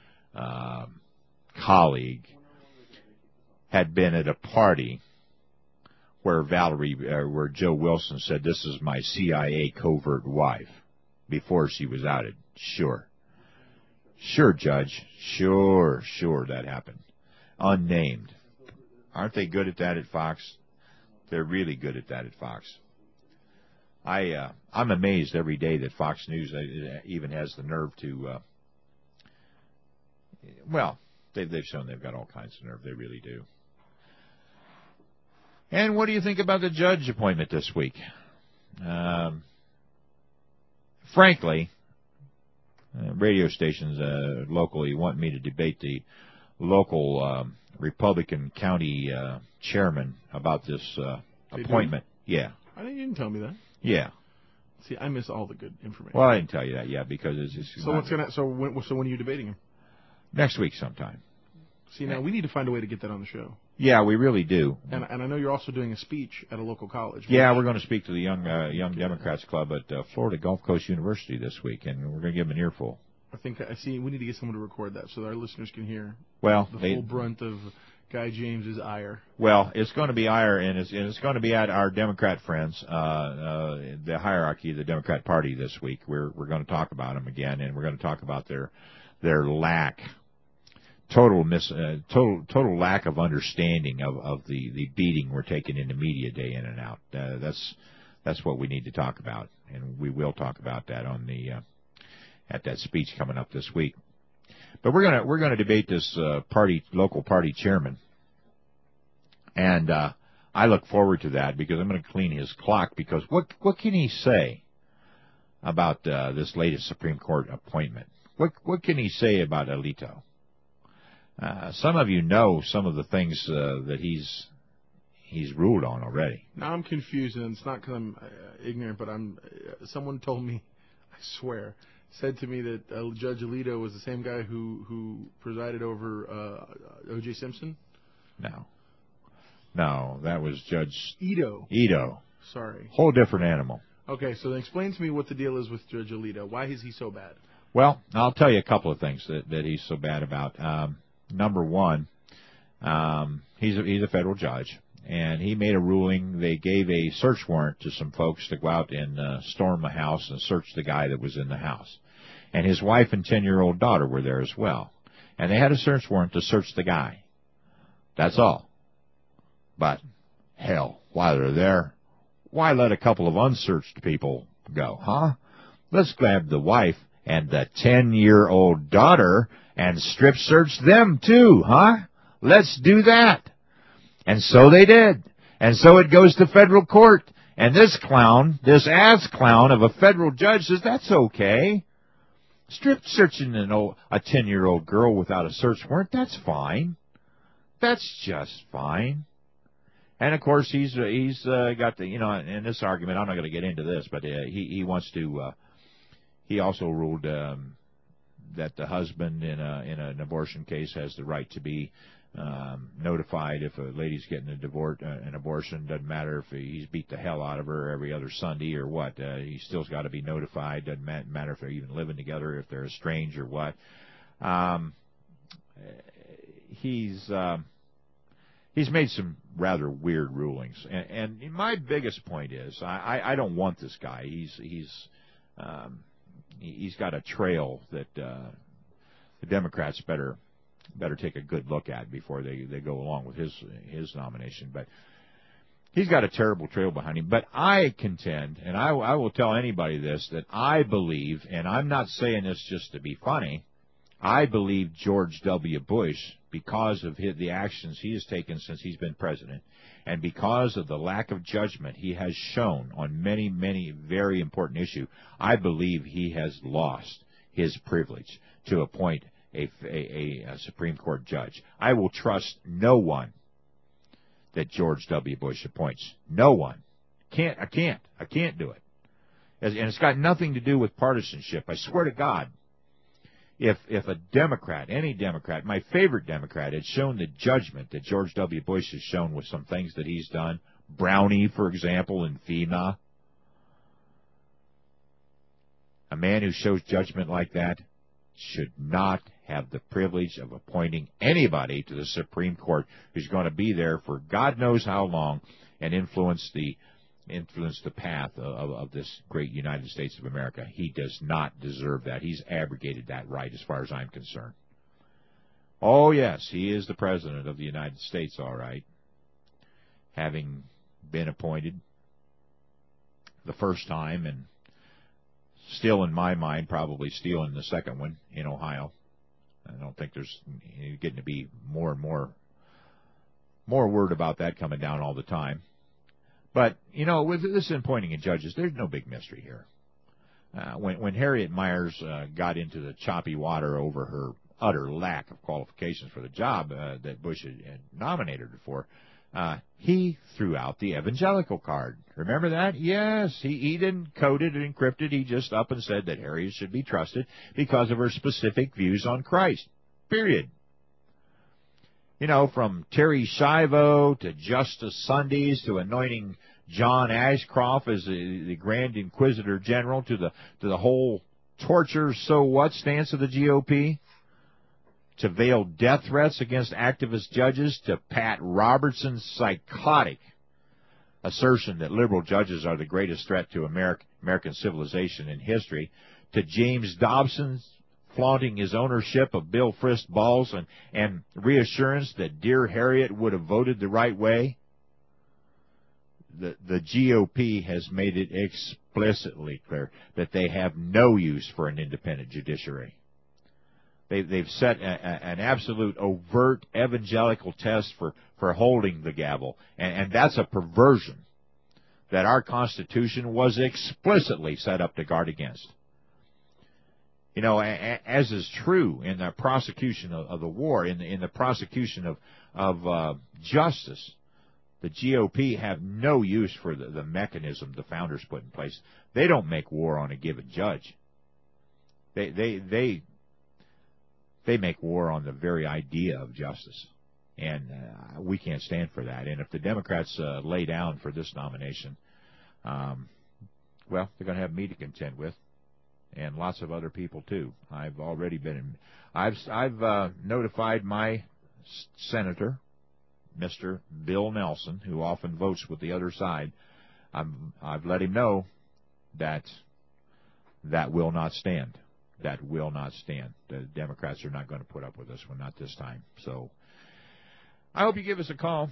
colleague had been at a party where where Joe Wilson said, "This is my CIA covert wife," before she was outed. Sure, Judge. Sure, that happened. Unnamed. Aren't they good at that at Fox? They're really good at that at Fox. I'm amazed every day that Fox News even has the nerve to. They've shown they've got all kinds of nerve. They really do. And what do you think about the judge appointment this week? Frankly, radio stations locally want me to debate the local Republican county chairman about this appointment. Yeah. You didn't tell me that. Yeah. See, I miss all the good information. Well, I didn't tell you that, because it's just... So when are you debating him? Next week sometime. See, now we need to find a way to get that on the show. Yeah, we really do. And I know you're also doing a speech at a local college. Yeah, we're going to speak to the Young Democrats Club at Florida Gulf Coast University this week, and we're going to give them an earful. I see we need to get someone to record that so that our listeners can hear the full brunt of Guy James's ire. Well, it's going to be ire, and it's going to be at our Democrat friends, the hierarchy of the Democrat Party this week. We're going to talk about them again, and we're going to talk about their total lack of understanding of the beating we're taking in the media day in and out. That's what we need to talk about, and we will talk about that on the at that speech coming up this week. But we're gonna debate this local party chairman, and I look forward to that because I'm going to clean his clock. Because what can he say about this latest Supreme Court appointment? What can he say about Alito? Some of you know some of the things that he's ruled on already. Now I'm confused, and it's not because I'm ignorant, but someone told me, I swear, said to me that Judge Alito was the same guy who presided over O.J. Simpson. No, that was Judge Ito. Sorry. Whole different animal. Okay, so then explain to me what the deal is with Judge Alito. Why is he so bad? Well, I'll tell you a couple of things that he's so bad about. Number one, he's a federal judge, and he made a ruling. They gave a search warrant to some folks to go out and storm a house and search the guy that was in the house. And his wife and 10-year-old daughter were there as well. And they had a search warrant to search the guy. That's all. But, hell, while they're there, why let a couple of unsearched people go, huh? Let's grab the wife and the 10-year-old daughter and strip search them too, huh? Let's do that. And so they did. And so it goes to federal court. And this clown, this ass clown of a federal judge says, that's okay. Strip searching a 10-year-old girl without a search warrant, that's fine. That's just fine. And, of course, he's got the, in this argument, I'm not going to get into this, but he wants to, he also ruled that the husband in an abortion case has the right to be notified if a lady's getting an abortion. Doesn't matter if he's beat the hell out of her every other Sunday or what. He still's got to be notified. Doesn't matter if they're even living together, if they're estranged or what. He's made some rather weird rulings, and my biggest point is I don't want this guy. He's got a trail that the Democrats better take a good look at before they go along with his nomination. But he's got a terrible trail behind him. But I contend, and I will tell anybody this, that I believe, and I'm not saying this just to be funny, I believe George W. Bush, because of the actions he has taken since he's been president, and because of the lack of judgment he has shown on many, many very important issues, I believe he has lost his privilege to appoint a Supreme Court judge. I will trust no one that George W. Bush appoints. No one. I can't do it. And it's got nothing to do with partisanship. I swear to God. If a Democrat, any Democrat, my favorite Democrat, had shown the judgment that George W. Bush has shown with some things that he's done, Brownie, for example, in FEMA, a man who shows judgment like that should not have the privilege of appointing anybody to the Supreme Court who's going to be there for God knows how long and influence the path of this great United States of America. He does not deserve that. He's abrogated that right as far as I'm concerned. Oh, yes, he is the President of the United States, all right, having been appointed the first time and still, in my mind, probably stealing the second one in Ohio. I don't think there's getting to be more and more word about that coming down all the time. But, with this appointing of judges, there's no big mystery here. When Harriet Miers got into the choppy water over her utter lack of qualifications for the job that Bush had nominated her for, he threw out the evangelical card. Remember that? Yes, he didn't code it and encrypt it. He just up and said that Harriet should be trusted because of her specific views on Christ. Period. From Terry Schiavo to Justice Sundays to anointing John Ashcroft as the Grand Inquisitor General to the whole torture so what stance of the GOP. to veiled death threats against activist judges, to Pat Robertson's psychotic assertion that liberal judges are the greatest threat to American civilization in history, to James Dobson's flaunting his ownership of Bill Frist balls and reassurance that Dear Harriet would have voted the right way. The GOP has made it explicitly clear that they have no use for an independent judiciary. They've set an absolute overt evangelical test for holding the gavel, and that's a perversion that our Constitution was explicitly set up to guard against. You know, as is true in the prosecution of the war, in the prosecution of justice, the GOP have no use for the mechanism the founders put in place. They don't make war on a given judge. They make war on the very idea of justice, and we can't stand for that. And if the Democrats lay down for this nomination, well, they're going to have me to contend with, and lots of other people too. I've already been. I've notified my senator, Mr. Bill Nelson, who often votes with the other side. I've let him know that will not stand. That will not stand. The Democrats are not going to put up with this one, not this time. So I hope you give us a call,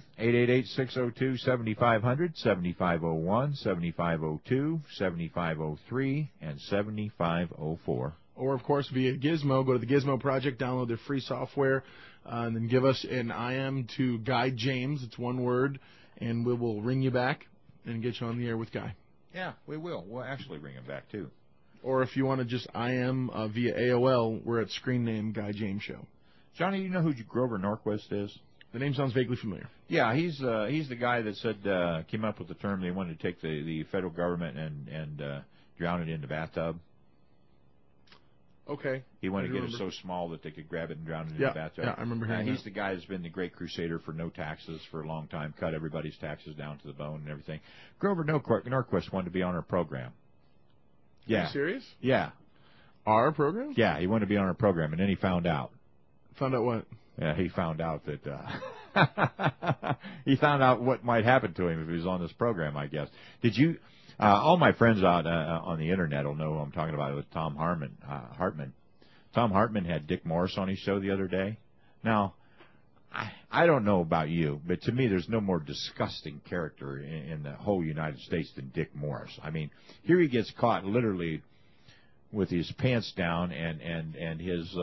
888-602-7500, 7501, 7502, 7503, and 7504. Or, of course, via Gizmo. Go to the Gizmo Project, download their free software, and then give us an IM to Guy James. It's one word, and we will ring you back and get you on the air with Guy. Yeah, we will. We'll actually ring him back, too. Or if you want to just IM via AOL, we're at Screen Name Guy James Show. Johnny, you know who Grover Norquist is? The name sounds vaguely familiar. Yeah, he's the guy that said came up with the term they wanted to take the federal government and drown it in the bathtub. Okay. He wanted to get it so small that they could grab it and drown it in the bathtub. Yeah, I remember hearing He's that. the guy that's been the great crusader for no taxes for a long time, cut everybody's taxes down to the bone and everything. Grover Norquist wanted to be on our program. Yeah. Are you serious? Yeah. Our program? Yeah, he wanted to be on our program, and then he found out. Found out what? Yeah, he found out that he found out what might happen to him if he was on this program, I guess. Did you? All my friends out on the internet will know who I'm talking about. It was Tom Hartman. Tom Hartman had Dick Morris on his show the other day. Now, I don't know about you, but to me, there's no more disgusting character in the whole United States than Dick Morris. I mean, here he gets caught literally with his pants down and his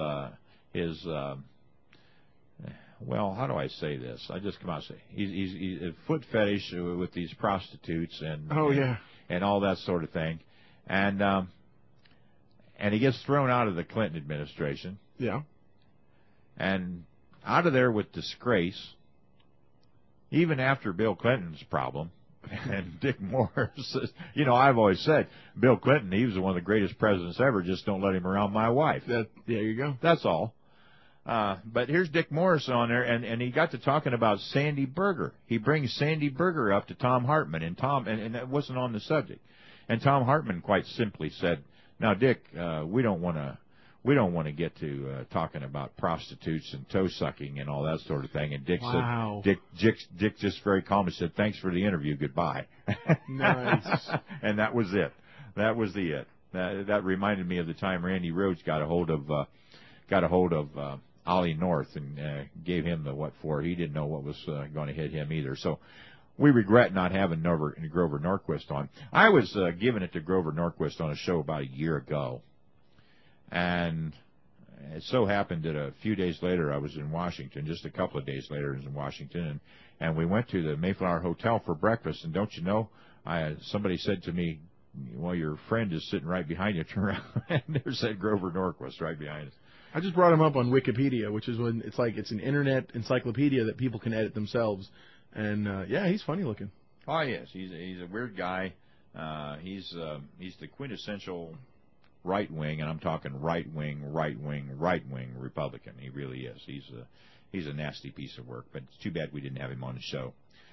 well, how do I say this? I just come out and say he's a foot fetish with these prostitutes and and all that sort of thing, and he gets thrown out of the Clinton administration. Yeah, and out of there with disgrace, even after Bill Clinton's problem. And Dick Morris, you know, I've always said Bill Clinton, he was one of the greatest presidents ever. Just don't let him around my wife. There you go. That's all. But here's Dick Morris on there, and he got to talking about Sandy Berger. He brings Sandy Berger up to Tom Hartman, and that wasn't on the subject. And Tom Hartman quite simply said, "Now, Dick, we don't want to get to talking about prostitutes and toe sucking and all that sort of thing." And Dick said, Dick just very calmly said, "Thanks for the interview, goodbye." Nice. And that was it. That was it. That reminded me of the time Randy Rhoads got a hold of Ollie North and gave him the what for. He didn't know what was going to hit him either. So we regret not having Grover Norquist on. I was giving it to Grover Norquist on a show about a year ago. And it so happened that a few days later I was in Washington, just a couple of days later I was in Washington, and we went to the Mayflower Hotel for breakfast. And don't you know, somebody said to me, "Well, your friend is sitting right behind you. Turn around." And there said Grover Norquist right behind us. I just brought him up on Wikipedia, which is when it's an internet encyclopedia that people can edit themselves. And he's funny looking. Oh yes, he's a weird guy. He's the quintessential right wing, and I'm talking right wing Republican. He really is. He's a nasty piece of work. But it's too bad we didn't have him on the show.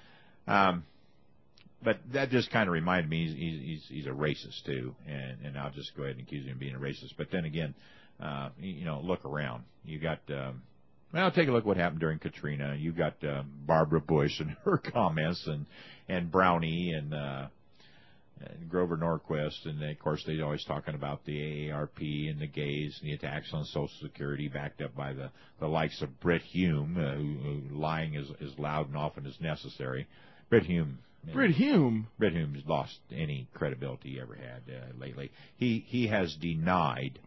But that just kind of reminded me he's a racist too, and I'll just go ahead and accuse him of being a racist. But then again, look around. You got Well, take a look what happened during Katrina. You got Barbara Bush and her comments, and Brownie and Grover Norquist, and of course they're always talking about the AARP and the gays and the attacks on Social Security, backed up by the likes of Brit Hume, who lying is loud and often as necessary. Brit Hume's lost any credibility he ever had lately. He has denied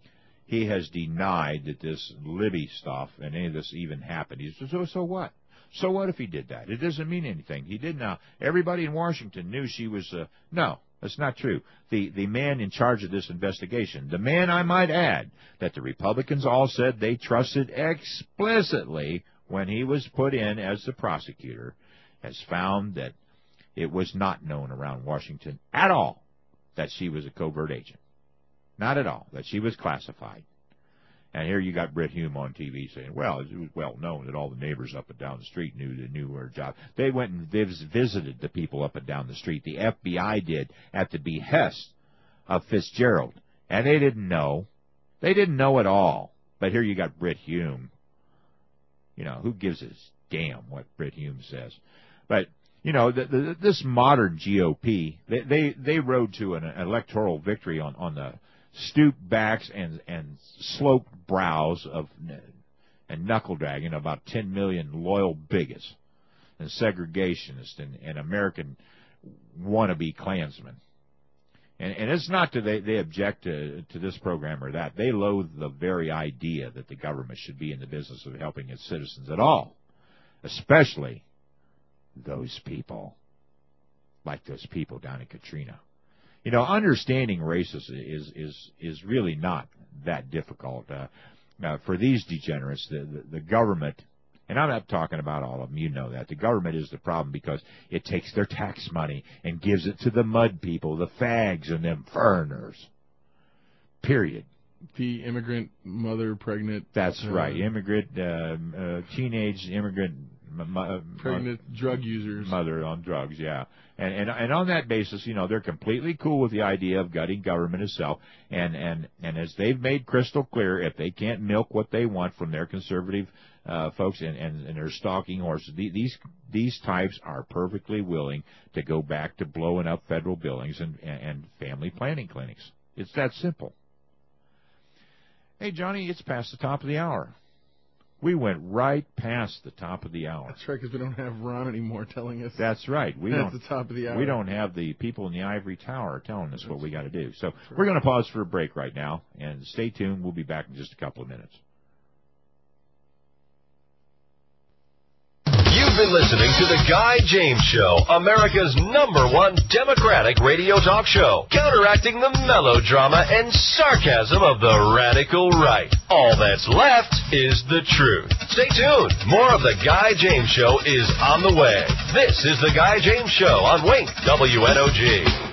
that this Libby stuff and any of this even happened. He says, so what? So what if he did that? It doesn't mean anything. He did now. Everybody in Washington knew she was... no, that's not true. The man in charge of this investigation, the man, I might add, that the Republicans all said they trusted explicitly when he was put in as the prosecutor, has found that it was not known around Washington at all that she was a covert agent. Not at all, that she was classified. And here you got Brit Hume on TV saying, well, it was well known that all the neighbors up and down the street knew her job. They went and visited the people up and down the street. The FBI did at the behest of Fitzgerald. And they didn't know. They didn't know at all. But here you got Brit Hume. You know, who gives a damn what Brit Hume says? But, you know, this modern GOP, they rode to an electoral victory on the stooped backs and sloped brows of and knuckle dragging about 10 million loyal bigots and segregationists and American wannabe Klansmen. And it's not that they object to this program or that. They loathe the very idea that the government should be in the business of helping its citizens at all, especially those people, like those people down in Katrina. You know, understanding racism is really not that difficult. For these degenerates, the government, and I'm not talking about all of them, you know that. The government is the problem because it takes their tax money and gives it to the mud people, the fags, and them foreigners. Period. The immigrant mother pregnant. That's right. Immigrant, teenage immigrant pregnant drug users. Mother on drugs, yeah. And on that basis, you know, they're completely cool with the idea of gutting government itself. And as they've made crystal clear, if they can't milk what they want from their conservative folks and their stalking horses, these types are perfectly willing to go back to blowing up federal buildings and family planning clinics. It's that simple. Hey, Johnny, it's past the top of the hour. We went right past the top of the hour. That's right, because we don't have Ron anymore telling us. That's right. That's the top of the hour. We don't have the people in the ivory tower telling us what we got to do. So we're going to pause for a break right now, and stay tuned. We'll be back in just a couple of minutes. You've been listening to The Guy James Show, America's #1 Democratic radio talk show, counteracting the melodrama and sarcasm of the radical right. All that's left is the truth. Stay tuned. More of The Guy James Show is on the way. This is The Guy James Show on Wink WNOG.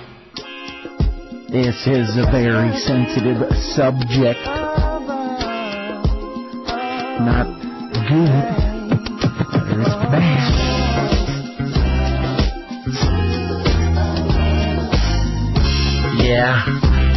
This is a very sensitive subject. Not good. It's bad. Yeah.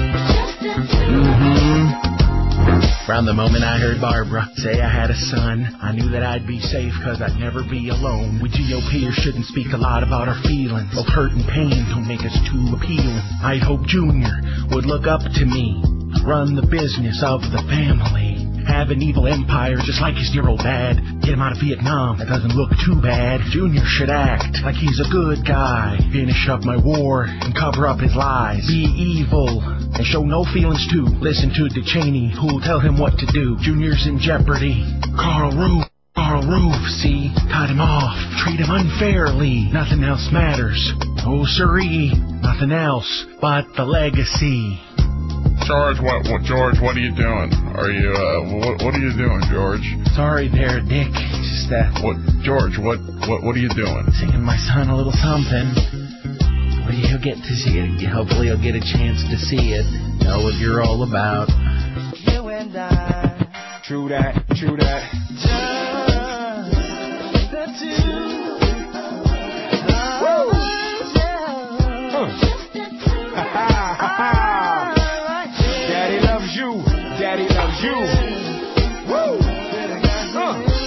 From the moment I heard Barbara say I had a son, I knew that I'd be safe because I'd never be alone. We GOPers shouldn't speak a lot about our feelings. Both hurt and pain don't make us too appealing. I'd hope Junior would look up to me, run the business of the family. Have an evil empire just like his dear old dad. Get him out of Vietnam, that doesn't look too bad. Junior should act like he's a good guy. Finish up my war and cover up his lies. Be evil and show no feelings too. Listen to Dick Cheney, who'll tell him what to do. Junior's in jeopardy. Karl Rove, see? Cut him off. Treat him unfairly. Nothing else matters. Oh, siree. Nothing else but the legacy. George, what are you doing? Are you, what are you doing, George? Sorry there, Dick. It's just George, what are you doing? Singing my son a little something. Well, he'll get to see it. Hopefully he'll get a chance to see it. Know what you're all about. You and I. True that. Just the two. Woo! Ha ha ha! Daddy loves you. Woo!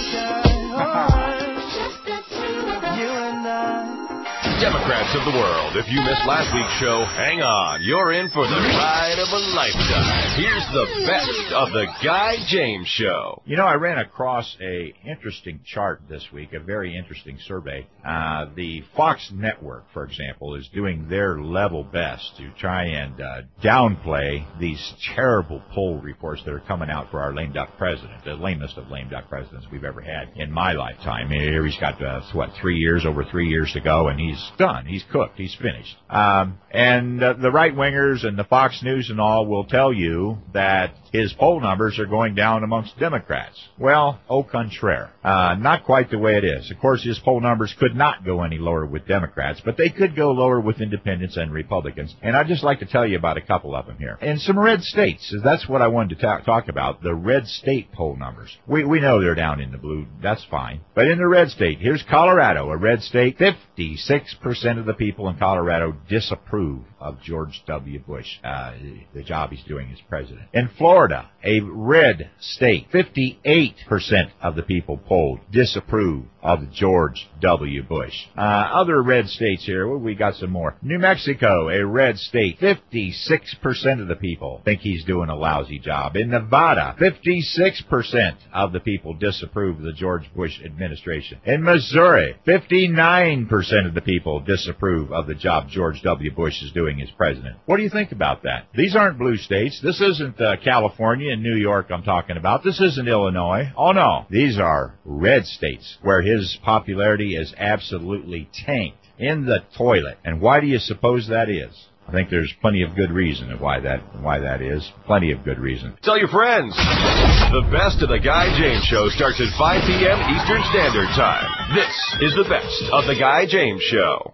best of the world. If you missed last week's show, hang on. You're in for the ride of a lifetime. Here's the best of the Guy James Show. You know, I ran across a interesting chart this week, a very interesting survey. The Fox Network, for example, is doing their level best to try and downplay these terrible poll reports that are coming out for our lame duck president, the lamest of lame duck presidents we've ever had in my lifetime. Here he's got, over 3 years to go, and he's done. He's cooked. He's finished. And the right-wingers and the Fox News and all will tell you that his poll numbers are going down amongst Democrats. Well, au contraire. Not quite the way it is. Of course, his poll numbers could not go any lower with Democrats, but they could go lower with independents and Republicans. And I'd just like to tell you about a couple of them here. In some red states, that's what I wanted to talk about, the red state poll numbers. We know they're down in the blue. That's fine. But in the red state, here's Colorado, a red state. 56% of the people in Colorado disapprove of George W. Bush, the job he's doing as president. In Florida, a red state, 58% of the people polled disapprove of George W. Bush. Other red states here, we got some more. New Mexico, a red state, 56% of the people think he's doing a lousy job. In Nevada, 56% of the people disapprove of the George Bush administration. In Missouri, 59% of the people disapprove of the job George W. Bush is doing as president. What do you think about that? These aren't blue states. This isn't California and New York I'm talking about. This isn't Illinois. Oh, no. These are red states where his popularity is absolutely tanked, in the toilet. And why do you suppose that is? I think there's plenty of good reason of why that is. Plenty of good reason. Tell your friends. The best of the Guy James Show starts at 5 p.m. Eastern Standard Time. This is the best of the Guy James Show.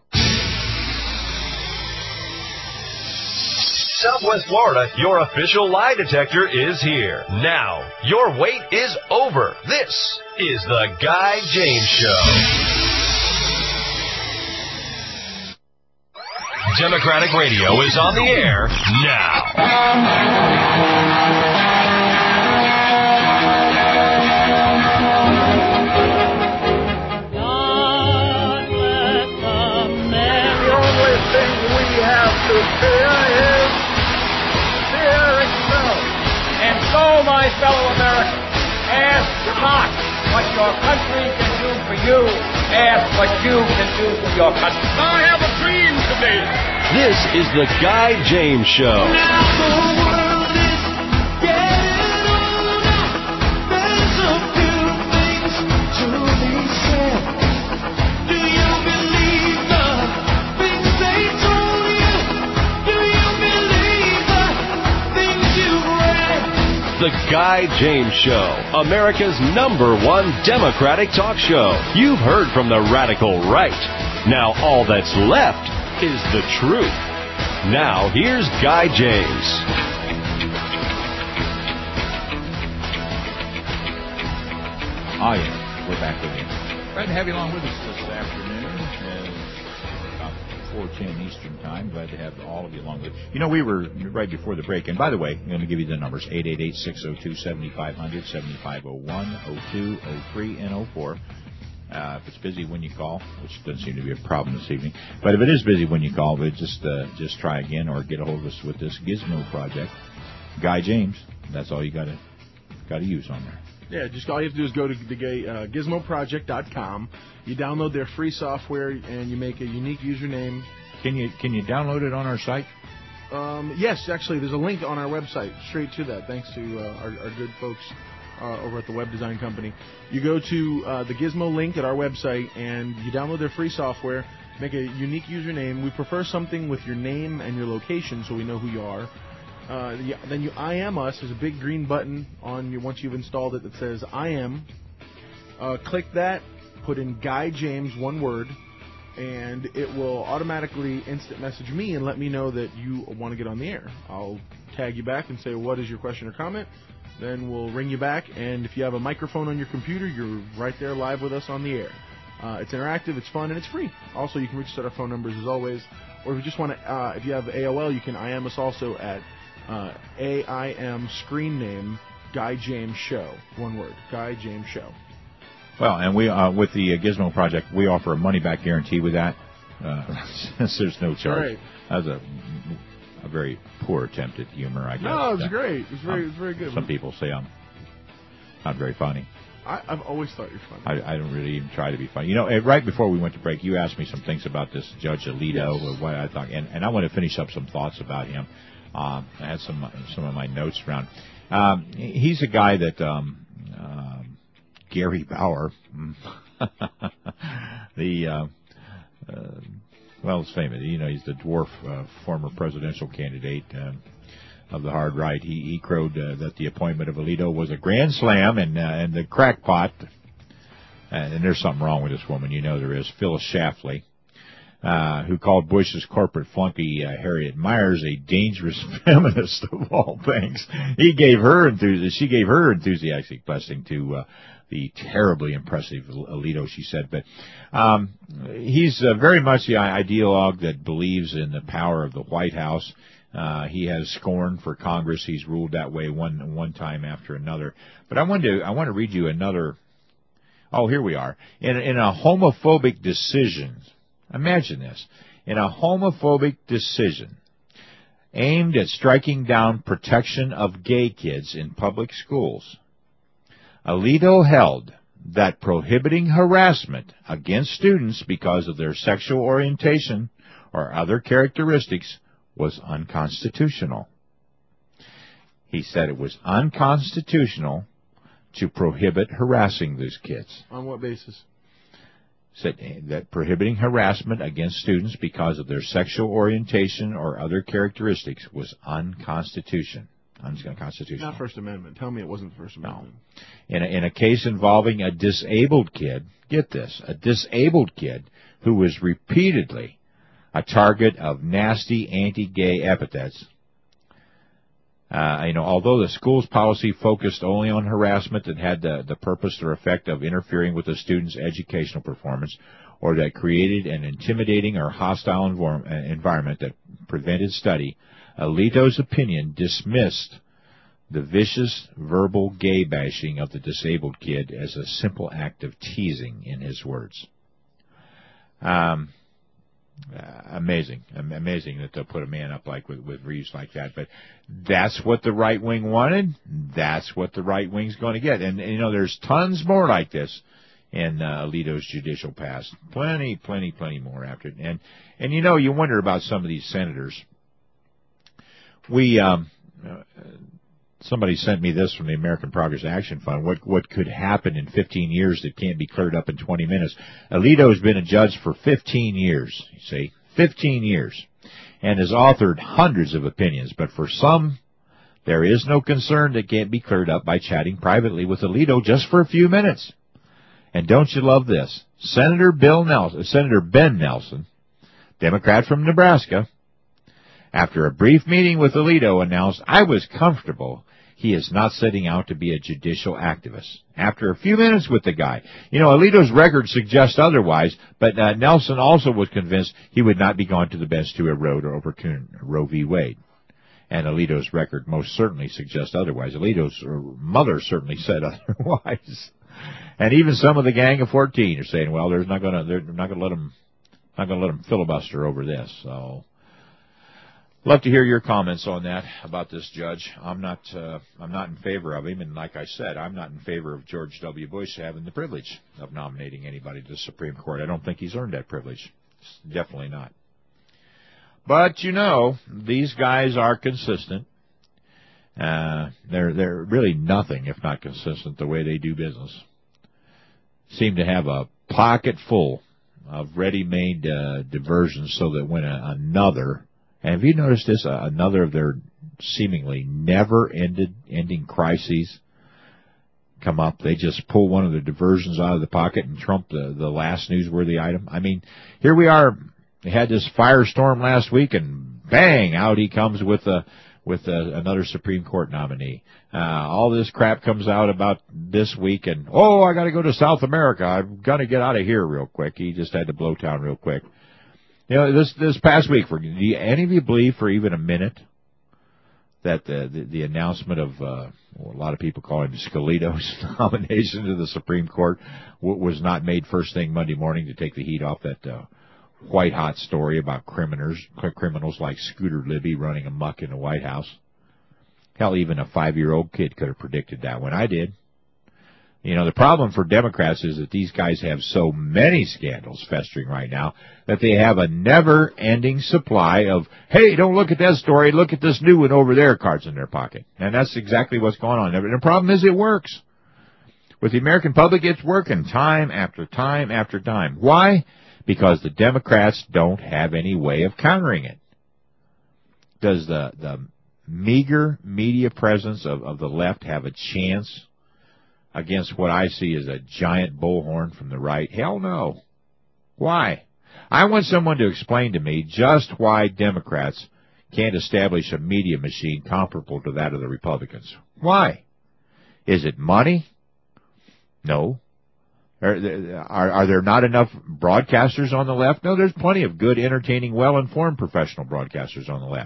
Southwest Florida, your official lie detector is here. Now, your wait is over. This is the Guy James Show. Democratic Radio is on the air now. So, my fellow Americans, ask not what your country can do for you. Ask what you can do for your country. I have a dream today. This is the Guy James Show. Now the world is getting older. There's a few things to be said. Do you believe the things they told you? Do you believe the things you've read? The Guy James Show, America's #1 Democratic talk show. You've heard from the radical right. Now all that's left is the truth. Now here's Guy James. Oh, yeah. We're back with you. Glad to have you along with us this afternoon. About 4:10 Eastern Time. Glad to have all of you along with us. You know, we were right before the break. And by the way, I'm going to give you the numbers. 888-602-7500, 7501, 02, 03, and 04. If it's busy when you call, which doesn't seem to be a problem this evening, but if it is busy when you call, just try again or get a hold of us with this Gizmo project. Guy James, that's all you got to use on there. Yeah, just all you have to do is go to the gizmoproject.com. You download their free software and you make a unique username. Can you download it on our site? Yes, actually, there's a link on our website straight to that. Thanks to our good folks over at the Web Design Company. You go to the Gizmo link at our website and you download their free software, make a unique username. We prefer something with your name and your location so we know who you are. Then you I am us. There's a big green button on you once you've installed it that says I am. Click that, put in Guy James, one word, and it will automatically instant message me and let me know that you want to get on the air. I'll tag you back and say, what is your question or comment? Then we'll ring you back, and if you have a microphone on your computer, you're right there live with us on the air. It's interactive, it's fun, and it's free. Also, you can reach us at our phone numbers as always. Or if you just want to, if you have AOL, you can IM us also at AIM screen name Guy James Show. One word, Guy James Show. Well, and we with the Gizmo project, we offer a money-back guarantee with that. since there's no charge. Right. That was a very poor attempt at humor, I guess. No, it was great. It was very good. Some people say I'm not very funny. I've always thought you're funny. I don't really even try to be funny. Right before we went to break, you asked me some things about this Judge Alito, Yes. what I thought, and I want to finish up some thoughts about him. I had some of my notes around. He's a guy that Gary Bauer, it's famous. He's the dwarf former presidential candidate of the hard right. He crowed that the appointment of Alito was a grand slam, and the crackpot. And there's something wrong with this woman. There is. Phyllis Schlafly, who called Bush's corporate flunky Harriet Miers a dangerous feminist of all things. She gave her enthusiastic blessing to the terribly impressive Alito, she said. But he's very much the ideologue that believes in the power of the White House. He has scorn for Congress. He's ruled that way one time after another. But I want to read you another. Oh, here we are. In a homophobic decision. Imagine this. In a homophobic decision aimed at striking down protection of gay kids in public schools, Alito held that prohibiting harassment against students because of their sexual orientation or other characteristics was unconstitutional. He said it was unconstitutional to prohibit harassing these kids. On what basis? Said that prohibiting harassment against students because of their sexual orientation or other characteristics was unconstitutional. Not First Amendment. Tell me it wasn't First Amendment. No. In a case involving a disabled kid, get this, a disabled kid who was repeatedly a target of nasty anti-gay epithets. Although the school's policy focused only on harassment that had the purpose or effect of interfering with the student's educational performance, or that created an intimidating or hostile environment that prevented study, Alito's opinion dismissed the vicious verbal gay bashing of the disabled kid as a simple act of teasing, in his words. Amazing that they'll put a man up with views like that. But that's what the right wing wanted. That's what the right wing's going to get. And there's tons more like this in Alito's judicial past. Plenty more after it. And you wonder about some of these senators. Somebody sent me this from the American Progress Action Fund. What could happen in 15 years that can't be cleared up in 20 minutes? Alito has been a judge for 15 years, you see, 15 years, and has authored hundreds of opinions. But for some, there is no concern that can't be cleared up by chatting privately with Alito just for a few minutes. And don't you love this? Senator Ben Nelson, Democrat from Nebraska, after a brief meeting with Alito, announced, "I was comfortable. He is not setting out to be a judicial activist." After a few minutes with the guy. Alito's record suggests otherwise, but Nelson also was convinced he would not be gone to the bench to erode or overturn Roe v. Wade. And Alito's record most certainly suggests otherwise. Alito's mother certainly said otherwise. And even some of the Gang of 14 are saying, well, they're not going to let him filibuster over this. So love to hear your comments on that about this judge. I'm not in favor of him, and like I said, I'm not in favor of George W. Bush having the privilege of nominating anybody to the Supreme Court. I don't think he's earned that privilege. Definitely not. But these guys are consistent. They're really nothing if not consistent the way they do business. Seem to have a pocket full of ready-made diversions so that when another. And have you noticed this? Another of their seemingly never-ending crises come up. They just pull one of the diversions out of the pocket and trump the last newsworthy item. I mean, here we are. They had this firestorm last week, and bang, out he comes with another Supreme Court nominee. All this crap comes out about this week, and I got to go to South America. I've got to get out of here real quick. He just had to blow town real quick. This past week, do any of you believe for even a minute that the announcement of a lot of people call him Scalito's nomination to the Supreme Court was not made first thing Monday morning to take the heat off that white hot story about criminals like Scooter Libby running amok in the White House. Hell, even a 5-year-old kid could have predicted that when I did. You know, the problem for Democrats is that these guys have so many scandals festering right now that they have a never-ending supply of, hey, don't look at that story, look at this new one over there, cards in their pocket. And that's exactly what's going on. And the problem is it works. With the American public, it's working time after time after time. Why? Because the Democrats don't have any way of countering it. Does the meager media presence of the left have a chance against what I see as a giant bullhorn from the right? Hell no. Why? I want someone to explain to me just why Democrats can't establish a media machine comparable to that of the Republicans. Why? Is it money? No. Are there not enough broadcasters on the left? No, there's plenty of good, entertaining, well-informed professional broadcasters on the left.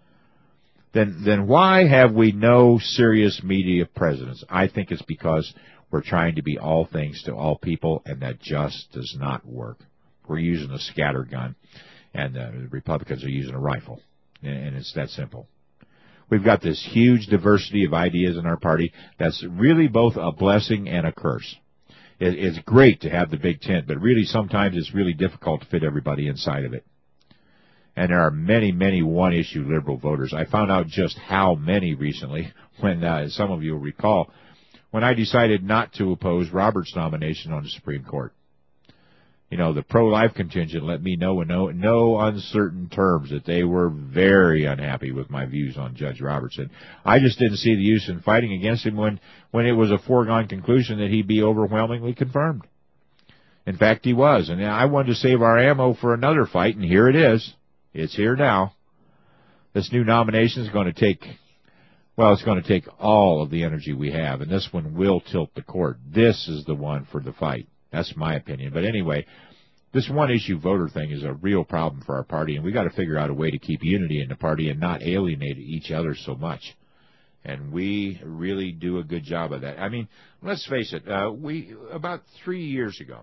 Then why have we no serious media presence? I think it's because we're trying to be all things to all people, and that just does not work. We're using a scatter gun, and the Republicans are using a rifle, and it's that simple. We've got this huge diversity of ideas in our party that's really both a blessing and a curse. It's great to have the big tent, but really sometimes it's really difficult to fit everybody inside of it. And there are many, many one-issue liberal voters. I found out just how many recently when, as some of you will recall, when I decided not to oppose Roberts' nomination on the Supreme Court. You know, the pro-life contingent let me know in no uncertain terms that they were very unhappy with my views on Judge Roberts. And I just didn't see the use in fighting against him when it was a foregone conclusion that he'd be overwhelmingly confirmed. In fact, he was. And I wanted to save our ammo for another fight, and here it is. It's here now. This new nomination is going to take, well, it's going to take all of the energy we have, and this one will tilt the court. This is the one for the fight. That's my opinion. But anyway, this one-issue voter thing is a real problem for our party, and we got to figure out a way to keep unity in the party and not alienate each other so much. And we really do a good job of that. I mean, let's face it. About 3 years ago,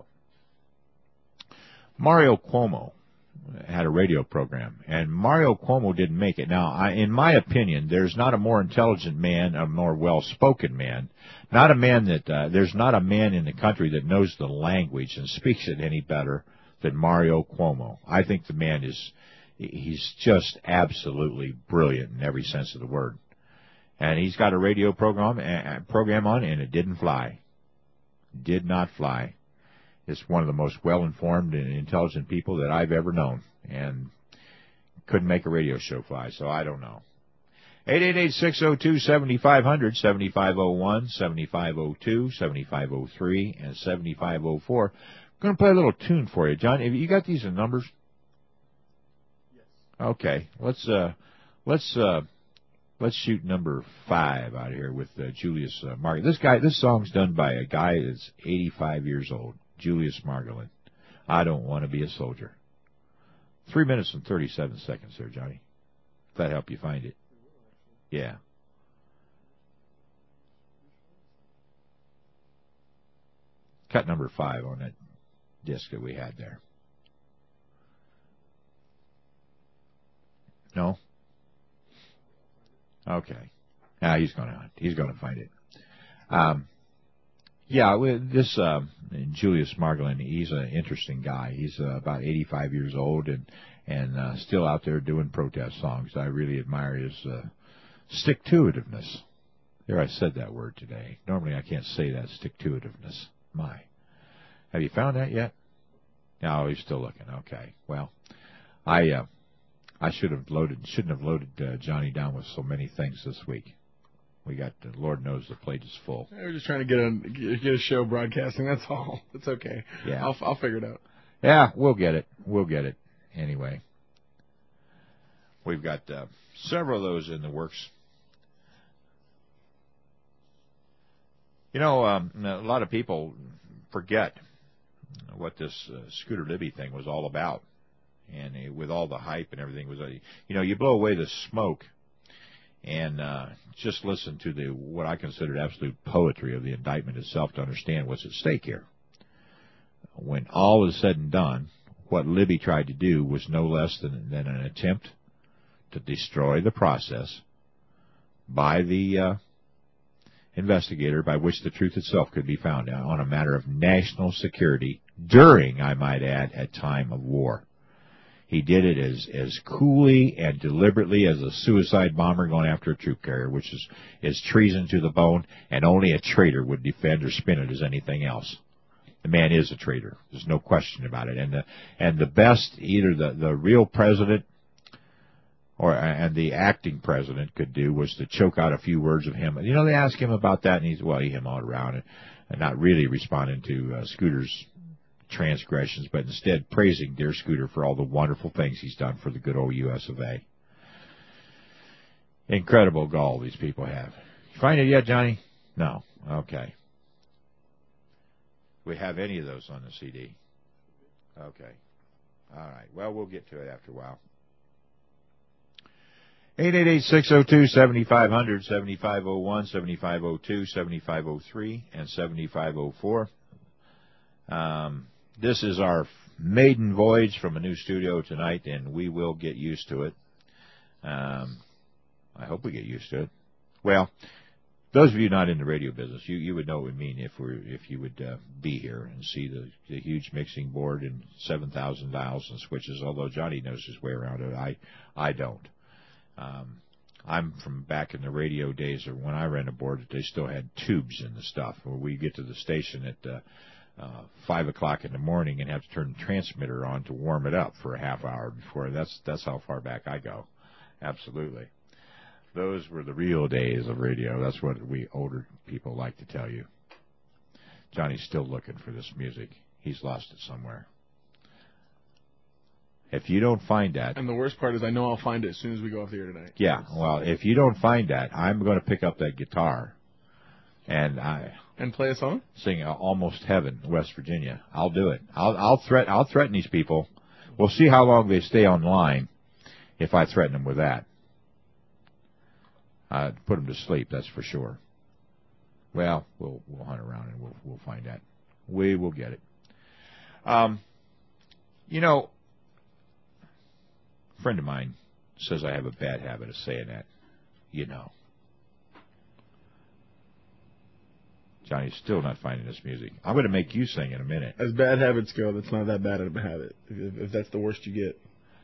Mario Cuomo had a radio program, and Mario Cuomo didn't make it. Now, in my opinion, there's not a more intelligent man, a more well-spoken man, not a man that there's not a man in the country that knows the language and speaks it any better than Mario Cuomo. I think the man he's just absolutely brilliant in every sense of the word. And he's got a radio program on, and it didn't fly. Did not fly. It's one of the most well-informed and intelligent people that I've ever known, and couldn't make a radio show fly, so I don't know. 888-602-7500, 7501, 7502, 7503, and 7504. I'm going to play a little tune for you. John, have you got these in numbers? Yes. Okay, let's shoot number 5 out here with Julius Margolin. This song's done by a guy that's 85 years old. Julius Margolin. I don't want to be a soldier. 3 minutes and 37 seconds there, Johnny. If that help you find it. Yeah. Cut number 5 on that disc that we had there. No? Okay. He's going to find it. Yeah, this Julius Margolin, he's an interesting guy. He's about 85 years old and still out there doing protest songs. I really admire his stick-to-itiveness. There, I said that word today. Normally I can't say that, stick-to-itiveness. My. Have you found that yet? No, he's still looking. Okay. Well, I shouldn't have loaded Johnny down with so many things this week. We got, Lord knows, the plate is full. We're just trying to get a show broadcasting. That's all. It's okay. Yeah, I'll figure it out. Yeah, we'll get it. Anyway, we've got several of those in the works. You know, a lot of people forget what this Scooter Libby thing was all about, and with all the hype and everything was, you blow away the smoke. And just listen to what I considered absolute poetry of the indictment itself to understand what's at stake here. When all is said and done, what Libby tried to do was no less than an attempt to destroy the process by the investigator by which the truth itself could be found on a matter of national security during, I might add, a time of war. He did it as coolly and deliberately as a suicide bomber going after a troop carrier, which is treason to the bone, and only a traitor would defend or spin it as anything else. The man is a traitor. There's no question about it. And the best either the real president and the acting president could do was to choke out a few words of him. You know, they asked him about that, and he hemmed all around and not really responding to Scooter's transgressions, but instead praising dear Scooter for all the wonderful things he's done for the good old U.S. of A. Incredible gall these people have. You find it yet, Johnny? No. Okay. We have any of those on the CD? Okay. All right. Well, we'll get to it after a while. 888-602-7500, 7501, 7502, 7503, and 7504. This is our maiden voyage from a new studio tonight, and we will get used to it. I hope we get used to it. Well, those of you not in the radio business, you would know what we mean if you would be here and see the huge mixing board and 7,000 dials and switches, although Johnny knows his way around it. I don't. I'm from back in the radio days or when I ran a board, they still had tubes in the stuff, where we get to the station at 5 o'clock in the morning and have to turn the transmitter on to warm it up for a half hour before. That's how far back I go. Absolutely. Those were the real days of radio. That's what we older people like to tell you. Johnny's still looking for this music. He's lost it somewhere. If you don't find that... And the worst part is I know I'll find it as soon as we go off the air tonight. Yeah, well, if you don't find that, I'm going to pick up that guitar and play a song? Sing Almost Heaven, West Virginia. I'll do it. I'll threaten these people. We'll see how long they stay online if I threaten them with that. I'd put them to sleep, that's for sure. Well, we'll hunt around and we'll find that. We will get it. You know, a friend of mine says I have a bad habit of saying that. You know. Johnny's still not finding this music. I'm going to make you sing in a minute. As bad habits go, that's not that bad of a habit, if that's the worst you get.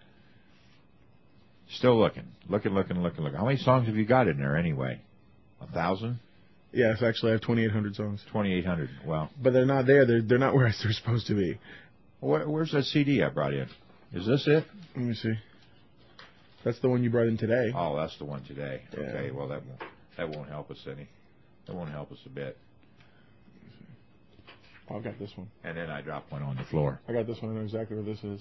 Still looking. How many songs have you got in there anyway? 1,000? Yes, actually I have 2,800 songs. 2,800, wow. But they're not there. They're not where they're supposed to be. Where's that CD I brought in? Is this it? Let me see. That's the one you brought in today. Oh, that's the one today. Yeah. Okay, well, that won't help us any. That won't help us a bit. Oh, I've got this one. And then I dropped one on the floor. I got this one. I know exactly where this is.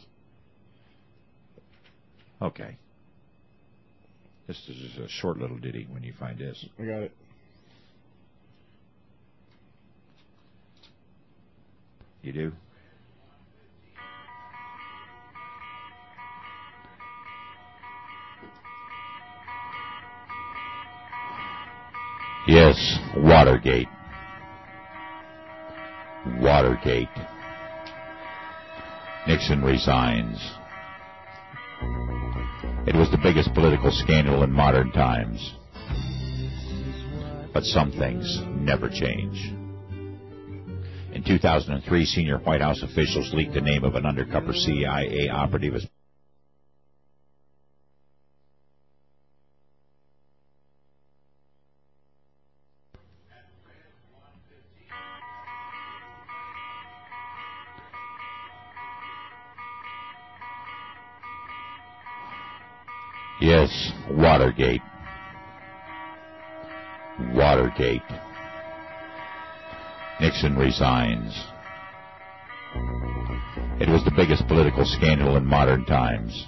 Okay. This is just a short little ditty when you find this. I got it. You do? Yes, Watergate. Watergate. Nixon resigns. It was the biggest political scandal in modern times. But some things never change. In 2003, senior White House officials leaked the name of an undercover CIA operative as Yes, Watergate. Watergate. Nixon resigns. It was the biggest political scandal in modern times.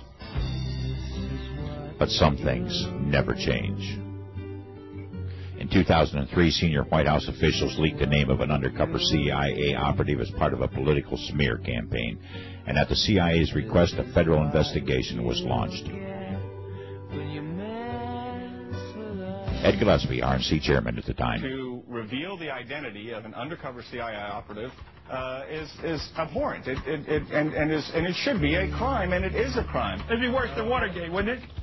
But some things never change. In 2003, senior White House officials leaked the name of an undercover CIA operative as part of a political smear campaign, and at the CIA's request, a federal investigation was launched. Ed Gillespie, RNC chairman at the time. To reveal the identity of an undercover CIA operative is abhorrent. It should be a crime, and it is a crime. It'd be worse than Watergate, wouldn't it?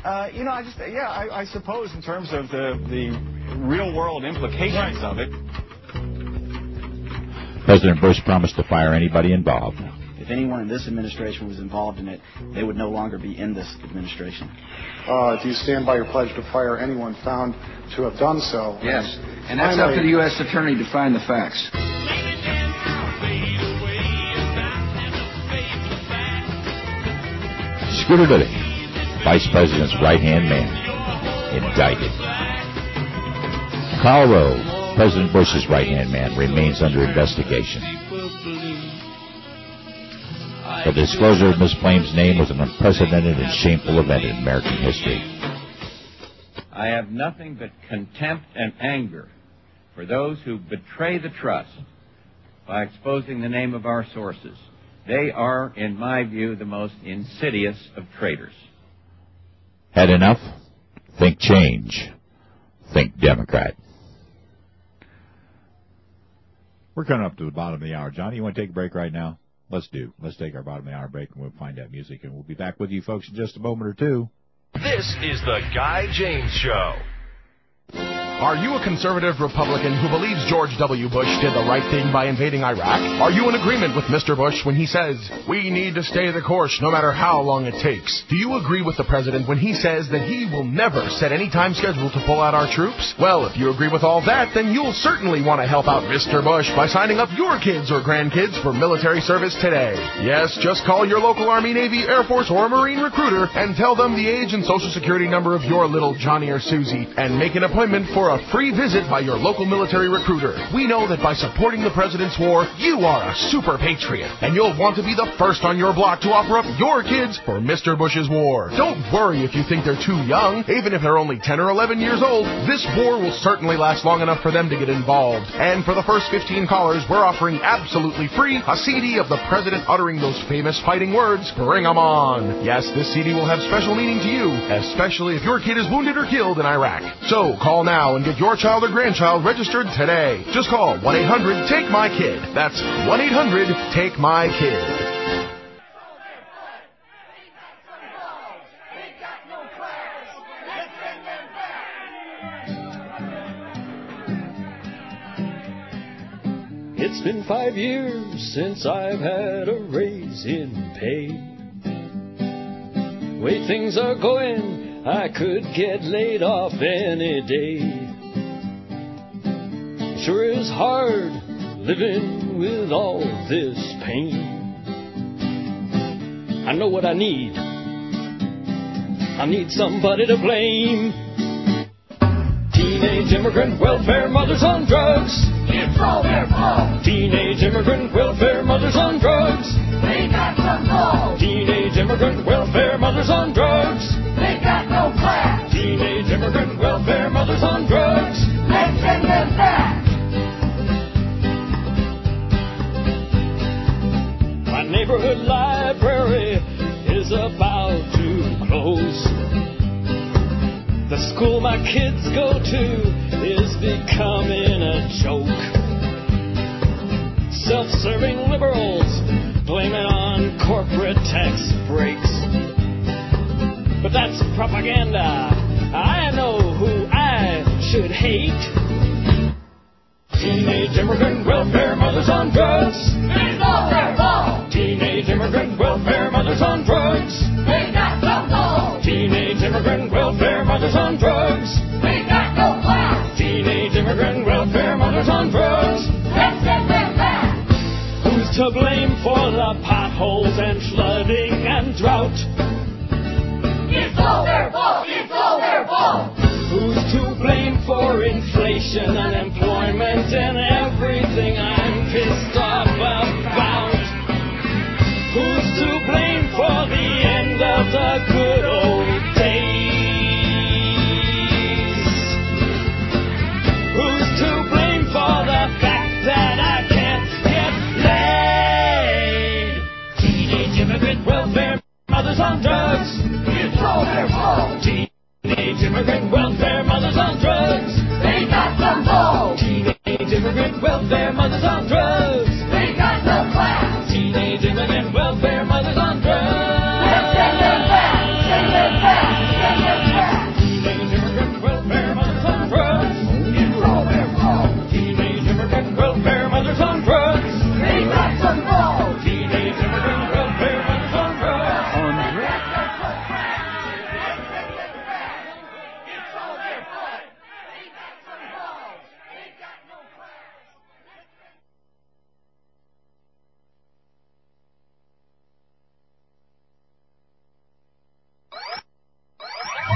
I suppose in terms of the real world implications of it. President Bush promised to fire anybody involved. If anyone in this administration was involved in it, they would no longer be in this administration. Do you stand by your pledge to fire anyone found to have done so? Yes, and that's up to the U.S. Attorney to find the facts. Scooter Libby, Vice President's right-hand man, indicted. Karl Rove, President Bush's right-hand man, remains under investigation. The disclosure of Ms. Flame's name was an unprecedented and shameful event in American history. I have nothing but contempt and anger for those who betray the trust by exposing the name of our sources. They are, in my view, the most insidious of traitors. Had enough? Think change. Think Democrat. We're coming up to the bottom of the hour. Johnny, you want to take a break right now? Let's take our bottom of the hour break, and we'll find that music, and we'll be back with you folks in just a moment or two. This is the Guy James Show. Are you a conservative Republican who believes George W. Bush did the right thing by invading Iraq? Are you in agreement with Mr. Bush when he says, we need to stay the course no matter how long it takes? Do you agree with the president when he says that he will never set any time schedule to pull out our troops? Well, if you agree with all that, then you'll certainly want to help out Mr. Bush by signing up your kids or grandkids for military service today. Yes, just call your local Army, Navy, Air Force, or Marine recruiter and tell them the age and social security number of your little Johnny or Susie and make an appointment for a free visit by your local military recruiter. We know that by supporting the president's war, you are a super patriot, and you'll want to be the first on your block to offer up your kids for Mr. Bush's war. Don't worry if you think they're too young. Even if they're only 10 or 11 years old, this war will certainly last long enough for them to get involved. And for the first 15 callers, we're offering absolutely free a CD of the president uttering those famous fighting words, "Bring 'em on." Yes, this CD will have special meaning to you, especially if your kid is wounded or killed in Iraq. So call now and get your child or grandchild registered today. Just call 1-800-TAKE-MY-KID. That's 1-800-TAKE-MY-KID. It's been 5 years since I've had a raise in pay. Way things are going, I could get laid off any day. Sure is hard living with all this pain. I know what I need. I need somebody to blame. Teenage immigrant welfare mothers on drugs. It's all their fault. Teenage immigrant welfare mothers on drugs. They got some balls. Teenage immigrant welfare mothers on drugs. They got no class. Teenage immigrant welfare mothers on drugs. Let's send them back. My neighborhood library is about to close. The school my kids go to is becoming a joke. Self-serving liberals blame it on corporate tax breaks. But that's propaganda. I know who I should hate. Teenage immigrant welfare mothers on drugs. It's all their fault. Teenage immigrant welfare mothers on drugs. They got some balls. Teenage immigrant welfare mothers on drugs. They got no class. Teenage immigrant welfare mothers on drugs. Let's send them back. Who's to blame for the potholes and flooding and drought? It's all their fault. It's all their fault. Who's to blame for inflation, unemployment, and everything I'm pissed off about? Who's to blame for the end of the good old days? Who's to blame for the fact that I can't get laid? Teenage immigrant welfare mothers on drugs. It's all their fault. Teenage immigrant welfare mothers on drugs. They got some balls. Teenage immigrant welfare mothers on drugs. They got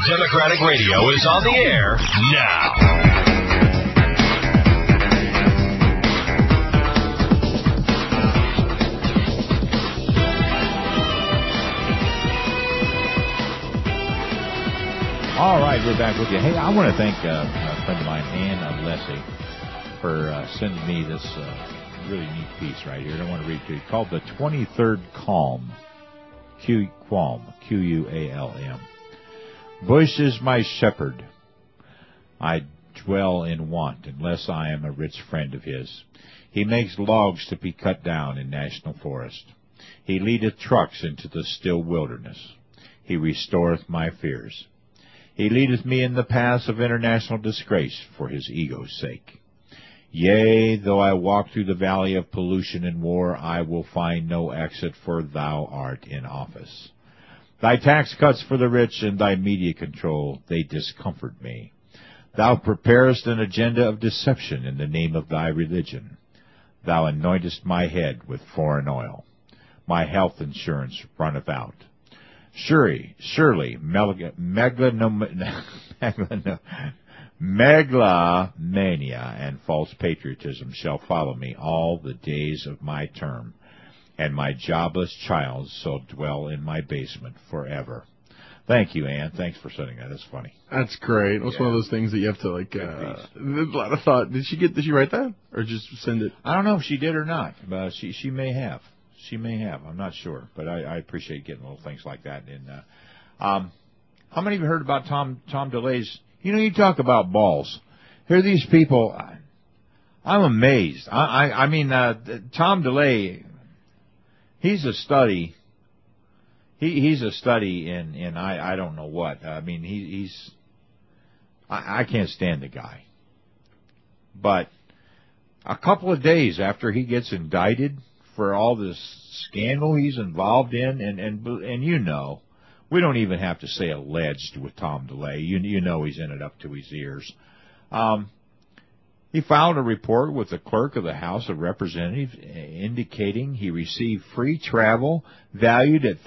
Democratic Radio is on the air now. All right, we're back with you. Hey, I want to thank a friend of mine, Ann Leslie, for sending me this really neat piece right here. I want to read it to you. It's called The 23rd Qualm. Q-U-A-L-M. Bush is my shepherd. I dwell in want unless I am a rich friend of his. He makes logs to be cut down in national forest. He leadeth trucks into the still wilderness. He restoreth my fears. He leadeth me in the paths of international disgrace for his ego's sake. Yea, though I walk through the valley of pollution and war, I will find no exit, for thou art in office. Thy tax cuts for the rich and thy media control, they discomfort me. Thou preparest an agenda of deception in the name of thy religion. Thou anointest my head with foreign oil. My health insurance runneth out. Surely, megalomania and false patriotism shall follow me all the days of my term, and my jobless child shall dwell in my basement forever. Thank you, Ann. Thanks for sending that. That's funny. That's great. It was one of those things that you have to there's a lot of thought. Did she write that or just send it? I don't know if she did or not. But she may have. She may have. I'm not sure, but I appreciate getting little things like that. And how many of you heard about Tom DeLay's? You know, you talk about balls. Here are these people. I'm amazed. I mean, Tom DeLay. He's a study. He's a study in I don't know what. I mean, he's. I can't stand the guy. But a couple of days after he gets indicted for all this scandal he's involved in, and you know, we don't even have to say alleged with Tom DeLay. You know he's in it up to his ears. He filed a report with the clerk of the House of Representatives indicating he received free travel valued at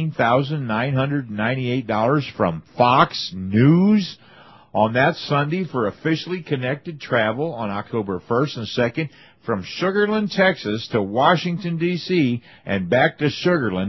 $13,998 from Fox News on that Sunday for officially connected travel on October 1st and 2nd from Sugar Land, Texas to Washington, D.C. and back to Sugar Land,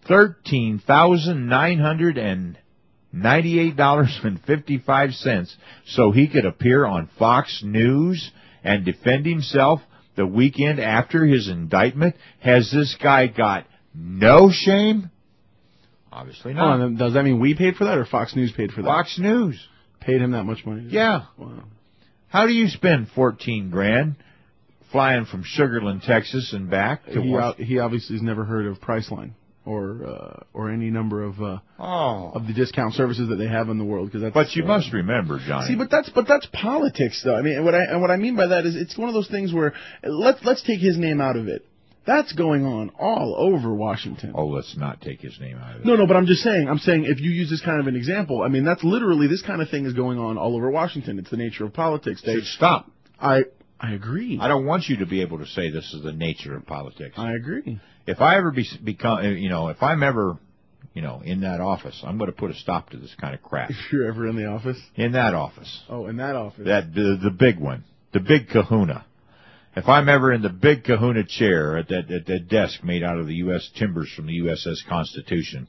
$13,998.55 so he could appear on Fox News and defend himself the weekend after his indictment. Has this guy got no shame? Obviously not. Does that mean we paid for that or Fox News paid for that? Fox News. Paid him that much money? Yeah. Wow. How do you spend $14,000 flying from Sugar Land, Texas and back to Washington? He obviously has never heard of Priceline or any number of the discount services that they have in the world. But you must remember, Johnny. See, but that's politics, though. I mean, what I mean by that is it's one of those things where let's take his name out of it. That's going on all over Washington. Oh, let's not take his name out of it. No, but I'm saying if you use this kind of an example, I mean, that's literally this kind of thing is going on all over Washington. It's the nature of politics. Should stop. I agree. I don't want you to be able to say this is the nature of politics. I agree. If I ever if I'm ever, in that office, I'm going to put a stop to this kind of crap. If you're ever in the office? In that office. Oh, in that office. The big one. The big kahuna. If I'm ever in the big kahuna chair at that desk made out of the U.S. timbers from the USS Constitution,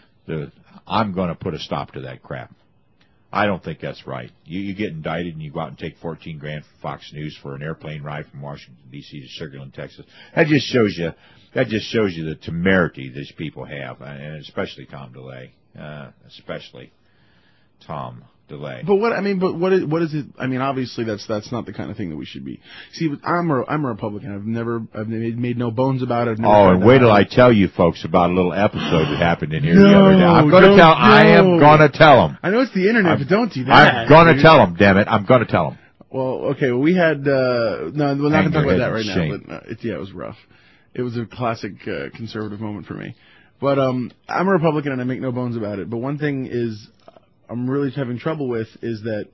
I'm going to put a stop to that crap. I don't think that's right. You get indicted and you go out and take $14,000 from Fox News for an airplane ride from Washington D.C. to Sugar Land, Texas. That just shows you the temerity these people have, and especially Tom DeLay, especially Tom DeLay. But what is it? I mean, obviously that's not the kind of thing that we should be. See, I'm a Republican. I've made no bones about it. And wait till I tell you folks about a little episode that happened in here the other day. I am gonna tell them. I know it's the internet, but don't do that. I'm gonna tell them. Damn it! I'm gonna tell them. Well, okay. Well, we had no. We're not gonna talk about that right now. But it was rough. It was a classic conservative moment for me. But I'm a Republican and I make no bones about it. But one thing is I'm really having trouble with is that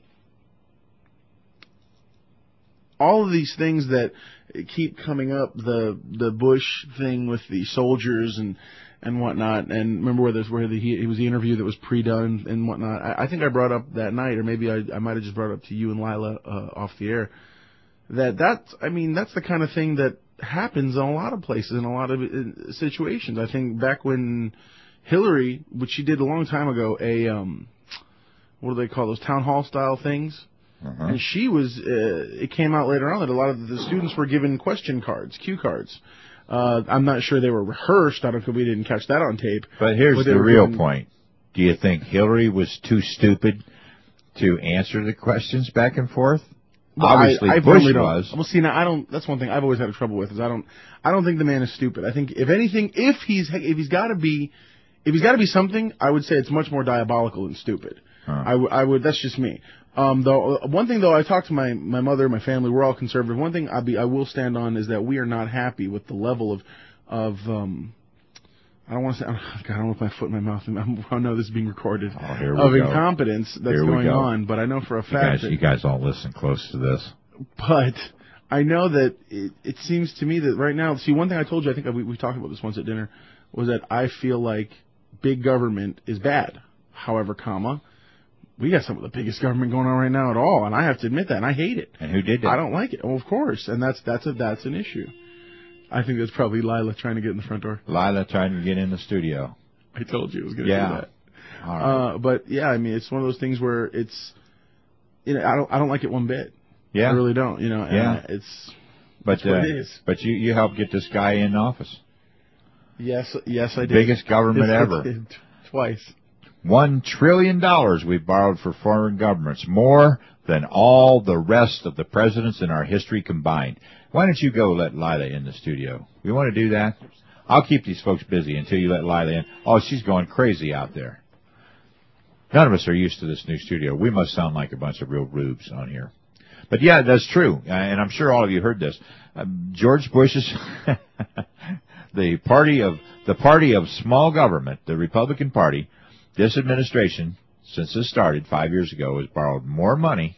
all of these things that keep coming up, the Bush thing with the soldiers and and whatnot. And remember where he was the interview that was pre-done and whatnot. I think I brought up that night, or maybe I might have just brought it up to you and Lila off the air. That's the kind of thing that happens in a lot of places, in a lot of situations. I think back when Hillary, which she did a long time ago, what do they call those, town hall style things? And she was, it came out later on that a lot of the students were given question cards, cue cards. I'm not sure they were rehearsed. I don't think we didn't catch that on tape. But here's the real point. Do you think Hillary was too stupid to answer the questions back and forth? Well, Obviously, I Bush really was. Well, see, now that's one thing I've always had trouble with, is I don't think the man is stupid. I think if anything, if he's got to be something, I would say it's much more diabolical than stupid. I would. That's just me. Though one thing though, I talked to my mother, my family. We're all conservative. One thing I will stand on is that we are not happy with the level of I don't want to say. God, I don't want to put my foot in my mouth. I know this is being recorded. Of incompetence that's going on, but I know for a fact you guys all listen close to this. But I know that it seems to me that right now. See, one thing I told you, I think we talked about this once at dinner, was that I feel like big government is bad. However, we got some of the biggest government going on right now at all, and I have to admit that, and I hate it. And who did that? I don't like it. Well, of course, and that's an issue. I think that's probably Lila trying to get in the front door. Lila trying to get in the studio. I told you it was going to do that. All right. But yeah, I mean, it's one of those things where it's, I don't like it one bit. Yeah. I really don't. Yeah. It's what it is. But you helped get this guy in office. Yes, I did. Biggest government ever. Twice. $1 trillion we borrowed for foreign governments, more than all the rest of the presidents in our history combined. Why don't you go let Lila in the studio? We want to do that? I'll keep these folks busy until you let Lila in. Oh, she's going crazy out there. None of us are used to this new studio. We must sound like a bunch of real rubes on here. But yeah, that's true, and I'm sure all of you heard this. George Bush's the party of small government, the Republican Party. This administration, since this started 5 years ago, has borrowed more money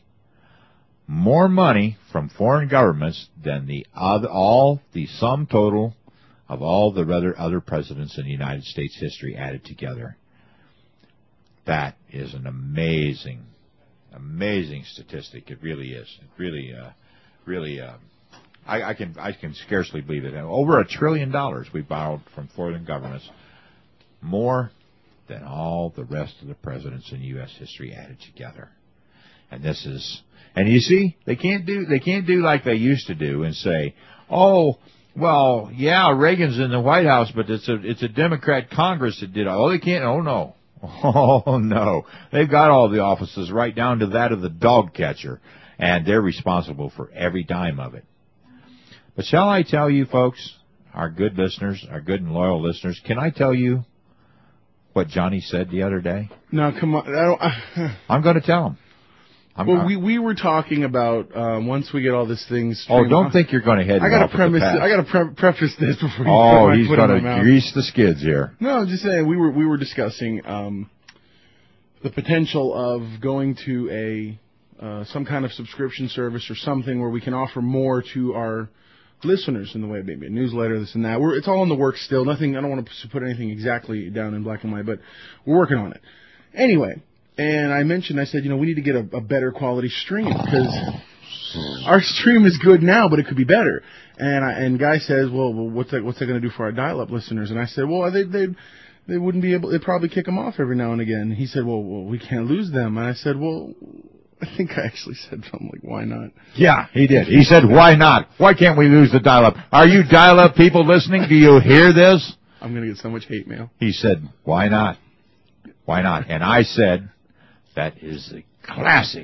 from foreign governments than the sum total of all the other presidents in the United States history added together. That is an amazing statistic. It really is. It really. I can scarcely believe it. Over $1 trillion we borrowed from foreign governments, more than all the rest of the presidents in U.S. history added together. And you see, they can't do like they used to do and say, oh, well, yeah, Reagan's in the White House, but it's a Democrat Congress that did it. Oh, they can't. Oh no. Oh no. They've got all the offices right down to that of the dog catcher, and they're responsible for every dime of it. But shall I tell you, folks, our good listeners, our good and loyal listeners, can I tell you what Johnny said the other day? No, come on. I'm going to tell him. We were talking about once we get all this thing. Oh, don't think you're going to head. I got to preface this before. Oh, he's going to grease the skids here. No, I'm just saying we were discussing the potential of going to some kind of subscription service or something where we can offer more to our listeners in the way of maybe a newsletter, this and that. It's all in the works still. Nothing. I don't want to put anything exactly down in black and white, but we're working on it. Anyway, and I said, we need to get a better quality stream because our stream is good now, but it could be better. And Guy says, well, what's that going to do for our dial-up listeners? And I said, well, they wouldn't be able. They'd probably kick them off every now and again. And he said, well, we can't lose them. And I said, well, I think I actually said something like, why not? Yeah, he did. He said, why not? Why can't we lose the dial-up? Are you dial-up people listening? Do you hear this? I'm going to get so much hate mail. He said, why not? Why not? And I said, that is a classic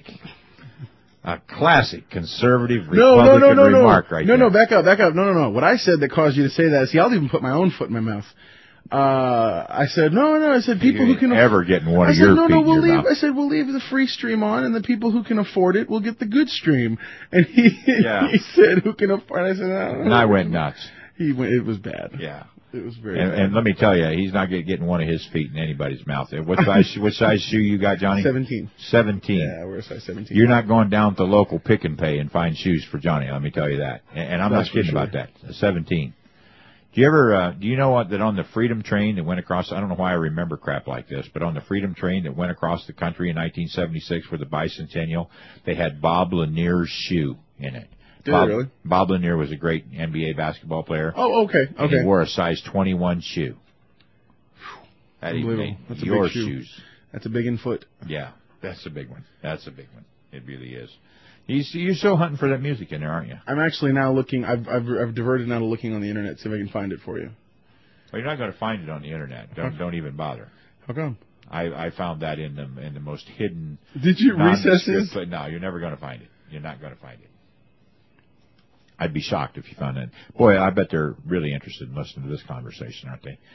conservative Republican remark right there. No, back up. No. What I said that caused you to say that, see, I'll even put my own foot in my mouth. I said, no. I said, people who can ever get in one of your feet in your mouth. I said, we'll leave the free stream on, and the people who can afford it will get the good stream. And he said, who can afford it? I said, no. And I went nuts. It was bad. Yeah. It was very bad. And let me tell you, he's not getting one of his feet in anybody's mouth. What size shoe you got, Johnny? 17. 17. Yeah, we're a size 17. You're not going down to the local Pick and Pay and find shoes for Johnny, let me tell you that. And I'm not kidding about that. 17. Do you know what, that on the Freedom Train that went across, I don't know why I remember crap like this, but on the Freedom Train that went across the country in 1976 for the bicentennial, they had Bob Lanier's shoe in it. Did they really? Bob Lanier was a great NBA basketball player. Oh, okay. And he wore a size 21 shoe. That even made That's your a big shoe. shoes. That's a big in foot. Yeah, that's a big one. That's a big one. It really is. You're still hunting for that music in there, aren't you? I'm actually now looking. I've diverted now to looking on the internet, see if I can find it for you. Well, you're not going to find it on the internet. Don't even bother. How come? I found that in the most hidden. Did you recesses? But no, you're never going to find it. You're not going to find it. I'd be shocked if you found it. Boy, I bet they're really interested in listening to this conversation, aren't they?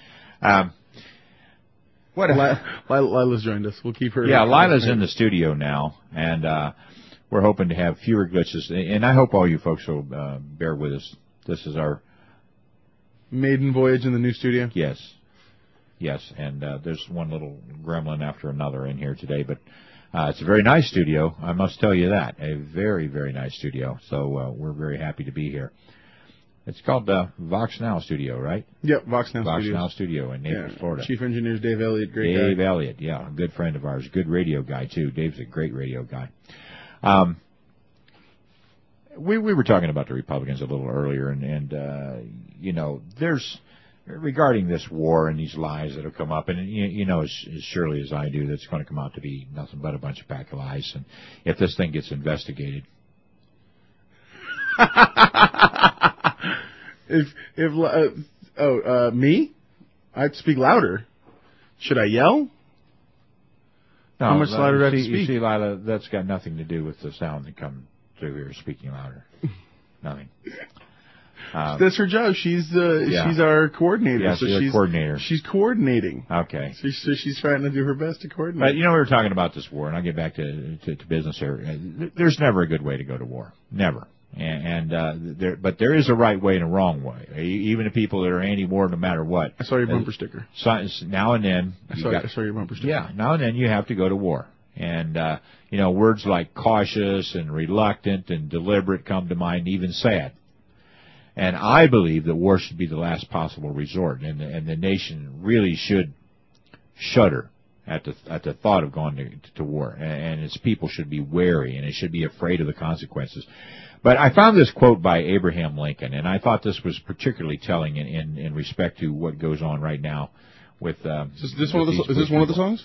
Lila's joined us. We'll keep her. Yeah, Lila's in the studio now, and we're hoping to have fewer glitches. And I hope all you folks will bear with us. This is our maiden voyage in the new studio. Yes, and there's one little gremlin after another in here today, but it's a very nice studio. I must tell you that, a very, very nice studio. So we're very happy to be here. It's called Vox Now Studio, right? Yep, Vox Now Vox Studios. Now Studio in Naples, Florida. Chief engineer is Dave Elliott, great guy. Dave Elliott, yeah, a good friend of ours, good radio guy too. Dave's a great radio guy. We were talking about the Republicans a little earlier, and you know, there's regarding this war and these lies that have come up, and you know as surely as I do, that's going to come out to be nothing but a bunch of pack of lies. And if this thing gets investigated. Me? I'd speak louder. Should I yell? No, how much louder do I have to speak? You see, Lila, that's got nothing to do with the sound that comes through here speaking louder. Nothing. That's her job. She's our coordinator. Yeah, she's a coordinator. She's coordinating. Okay. So she's trying to do her best to coordinate. But you know, we were talking about this war, and I'll get back to business here. There's never a good way to go to war. Never. But there is a right way and a wrong way. Even the people that are anti-war, no matter what. I saw your bumper sticker. Now and then, I saw your bumper sticker. Yeah, now and then you have to go to war. And you know, words like cautious and reluctant and deliberate come to mind, even sad. And I believe that war should be the last possible resort, and the nation really should shudder at the thought of going to war, and its people should be wary, and it should be afraid of the consequences. But I found this quote by Abraham Lincoln, and I thought this was particularly telling in respect to what goes on right now with. Is this one of the songs?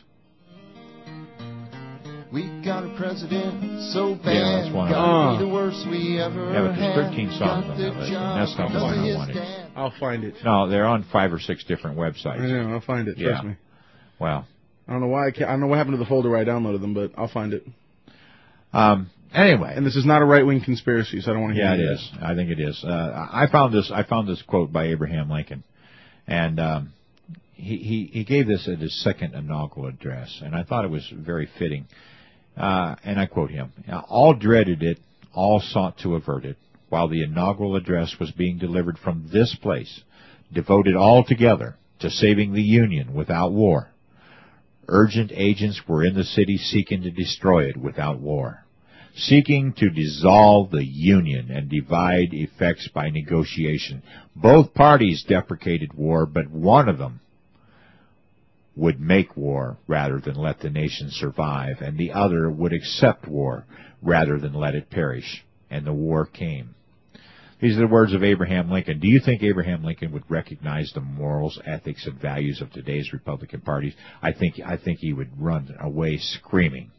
We got a president so bad. Yeah, that's one. Gotta be the worst we ever had. Yeah, but there's 13 songs on that list. And that's not the one I wanted. I'll find it. No, they're on 5 or 6 different websites. I know. I'll find it. Trust me. Well, I don't know why I don't know what happened to the folder where I downloaded them, but I'll find it. Anyway, and this is not a right-wing conspiracy, so I don't want to hear. Yeah, it is. I think it is. I found this quote by Abraham Lincoln, and he gave this at his second inaugural address, and I thought it was very fitting. And I quote him: "All dreaded it, all sought to avert it, while the inaugural address was being delivered from this place, devoted altogether to saving the Union without war. Urgent agents were in the city seeking to destroy it without war, seeking to dissolve the Union and divide effects by negotiation. Both parties deprecated war, but one of them would make war rather than let the nation survive, and the other would accept war rather than let it perish. And the war came." These are the words of Abraham Lincoln. Do you think Abraham Lincoln would recognize the morals, ethics, and values of today's Republican parties? I think he would run away screaming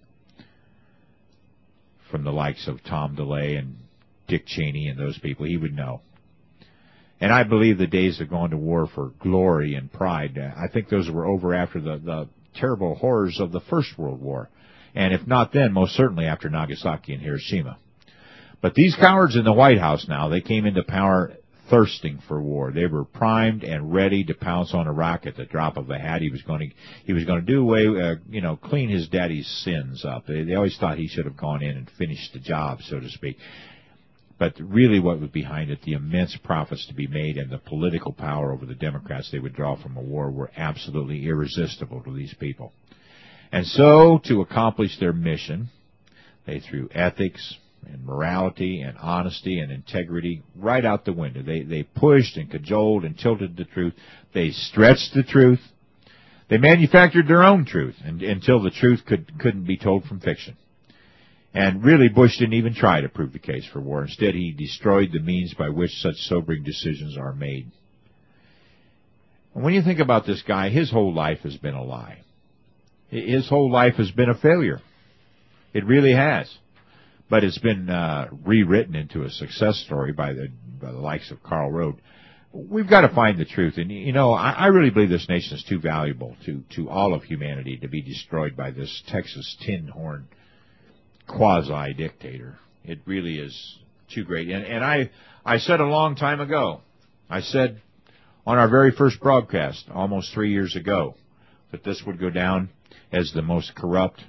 from the likes of Tom DeLay and Dick Cheney and those people. He would know. And I believe the days of going to war for glory and pride, I think those were over after the terrible horrors of the First World War. And if not then, most certainly after Nagasaki and Hiroshima. But these cowards in the White House now, they came into power thirsting for war. They were primed and ready to pounce on Iraq at the drop of a hat. He was going to do away, clean his daddy's sins up. They always thought he should have gone in and finished the job, so to speak. But really what was behind it, the immense profits to be made and the political power over the Democrats they would draw from a war were absolutely irresistible to these people. And so, to accomplish their mission, they threw ethics and morality and honesty and integrity right out the window. They pushed and cajoled and tilted the truth. They stretched the truth. They manufactured their own truth until the truth couldn't be told from fiction. And really, Bush didn't even try to prove the case for war. Instead, he destroyed the means by which such sobering decisions are made. And when you think about this guy, his whole life has been a lie. His whole life has been a failure. It really has. But it's been rewritten into a success story by the likes of Carl Rove. We've got to find the truth. And, you know, I really believe this nation is too valuable to all of humanity to be destroyed by this Texas tin horn quasi-dictator. It really is too great. And I said a long time ago, I said on our very first broadcast almost 3 years ago, that this would go down as the most corrupt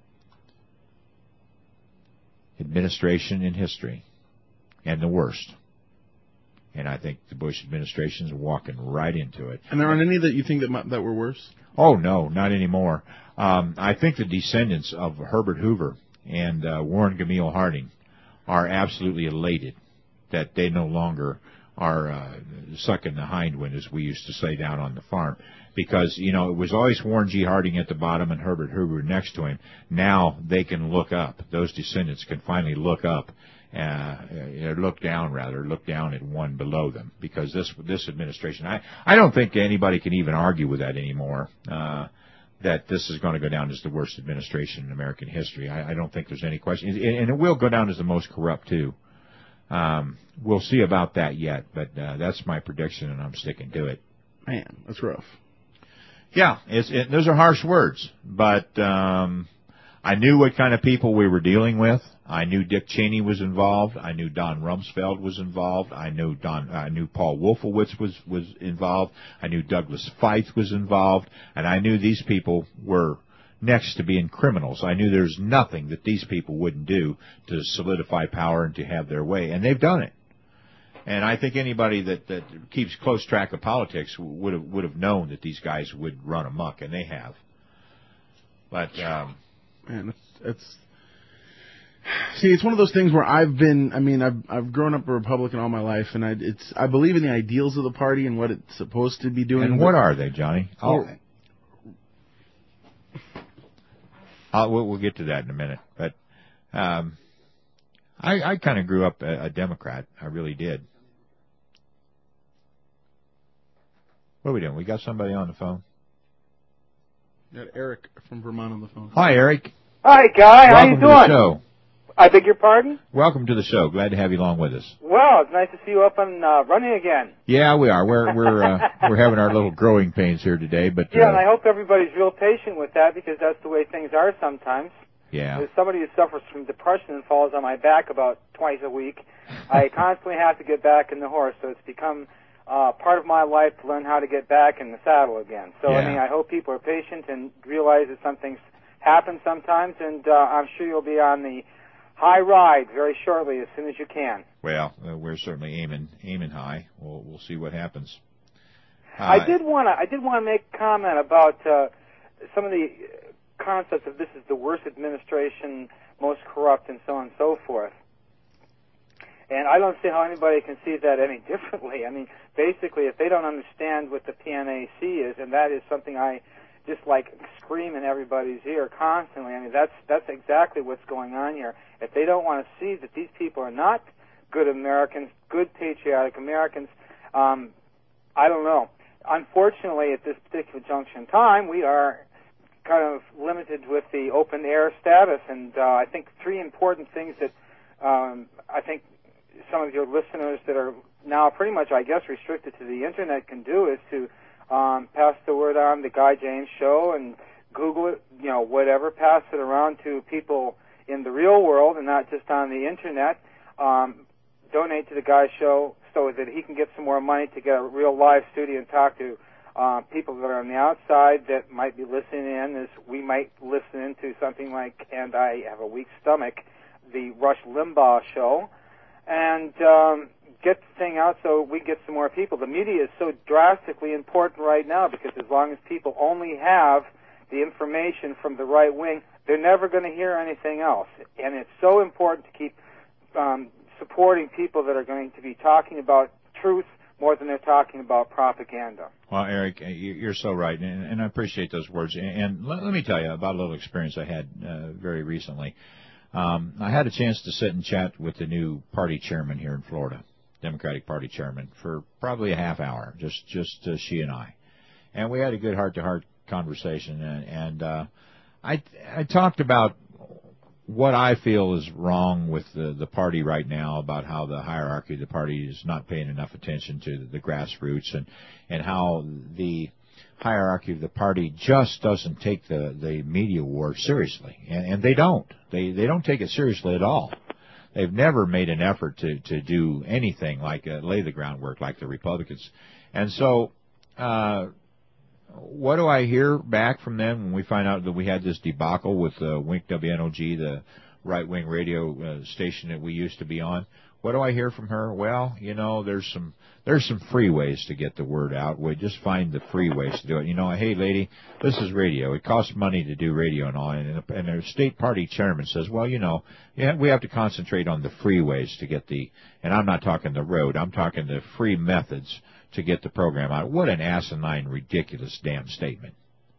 administration in history and the worst. And I think the Bush administration is walking right into it. And there aren't any that you think that were worse? Oh, no, not anymore. I think the descendants of Herbert Hoover and Warren Gamil Harding are absolutely elated that they no longer are sucking the hindwind, as we used to say down on the farm. Because, you know, it was always Warren G. Harding at the bottom and Herbert Hoover next to him. Now they can look up. Those descendants can finally look up, look down at one below them. Because this administration, I don't think anybody can even argue with that anymore, that this is going to go down as the worst administration in American history. I don't think there's any question. And it will go down as the most corrupt, too. We'll see about that yet, but that's my prediction, and I'm sticking to it. Man, that's rough. Yeah, those are harsh words, but I knew what kind of people we were dealing with. I knew Dick Cheney was involved. I knew Don Rumsfeld was involved. I knew Paul Wolfowitz was involved. I knew Douglas Feith was involved, and I knew these people were next to being criminals. I knew there's nothing that these people wouldn't do to solidify power and to have their way, and they've done it. And I think anybody that keeps close track of politics would have known that these guys would run amok, and they have. But man, it's one of those things where I've grown up a Republican all my life, and I believe in the ideals of the party and what it's supposed to be doing. And what are they, Johnny? We'll get to that in a minute. But I kind of grew up a Democrat. I really did. What are we doing? We got somebody on the phone? Got Eric from Vermont on the phone. Hi, Eric. Hi, Guy. How you doing? Welcome to the show. I beg your pardon? Welcome to the show. Glad to have you along with us. Well, it's nice to see you up and running again. Yeah, we are. We're having our little growing pains here today, but yeah, and I hope everybody's real patient with that, because that's the way things are sometimes. Yeah. As somebody who suffers from depression and falls on my back about twice a week, I constantly have to get back in the horse, so it's become part of my life to learn how to get back in the saddle again. So, yeah. I mean, I hope people are patient and realize that some things happen sometimes, and I'm sure you'll be on the high ride very shortly, as soon as you can. Well, we're certainly aiming high. We'll see what happens. I did want to make a comment about some of the concepts of this is the worst administration, most corrupt, and so on and so forth. And I don't see how anybody can see that any differently. I mean, basically, if they don't understand what the PNAC is, and that is something I just like scream in everybody's ear constantly. I mean, that's exactly what's going on here. If they don't want to see that these people are not good Americans, good patriotic Americans, I don't know. Unfortunately, at this particular junction in time, we are kind of limited with the open air status, and I think three important things that I think some of your listeners that are now pretty much, I guess, restricted to the Internet can do is to pass the word on the Guy James Show and Google it, whatever, pass it around to people in the real world and not just on the Internet. Donate to the Guy Show so that he can get some more money to get a real live studio and talk to people that are on the outside that might be listening in, as we might listen into something like, and I have a weak stomach, the Rush Limbaugh Show, and get the thing out so we get some more people. The media is so drastically important right now, because as long as people only have the information from the right wing, they're never going to hear anything else. And it's so important to keep supporting people that are going to be talking about truth more than they're talking about propaganda. Well, Eric, you're so right, and I appreciate those words. And let me tell you about a little experience I had very recently. I had a chance to sit and chat with the new party chairman here in Florida, Democratic Party chairman, for probably a half hour, just she and I. And we had a good heart-to-heart conversation, and I talked about what I feel is wrong with the party right now, about how the hierarchy of the party is not paying enough attention to the grassroots, and how the hierarchy of the party just doesn't take the media war seriously. And they don't. They don't take it seriously at all. They've never made an effort to do anything like lay the groundwork like the Republicans. And so what do I hear back from them when we find out that we had this debacle with Wink WNOG, the right-wing radio station that we used to be on? What do I hear from her? Well, there's some free ways to get the word out. We just find the free ways to do it. Hey, lady, this is radio. It costs money to do radio and all. And the state party chairman says, well, we have to concentrate on the free ways to get and I'm not talking the road. I'm talking the free methods to get the program out. What an asinine, ridiculous damn statement.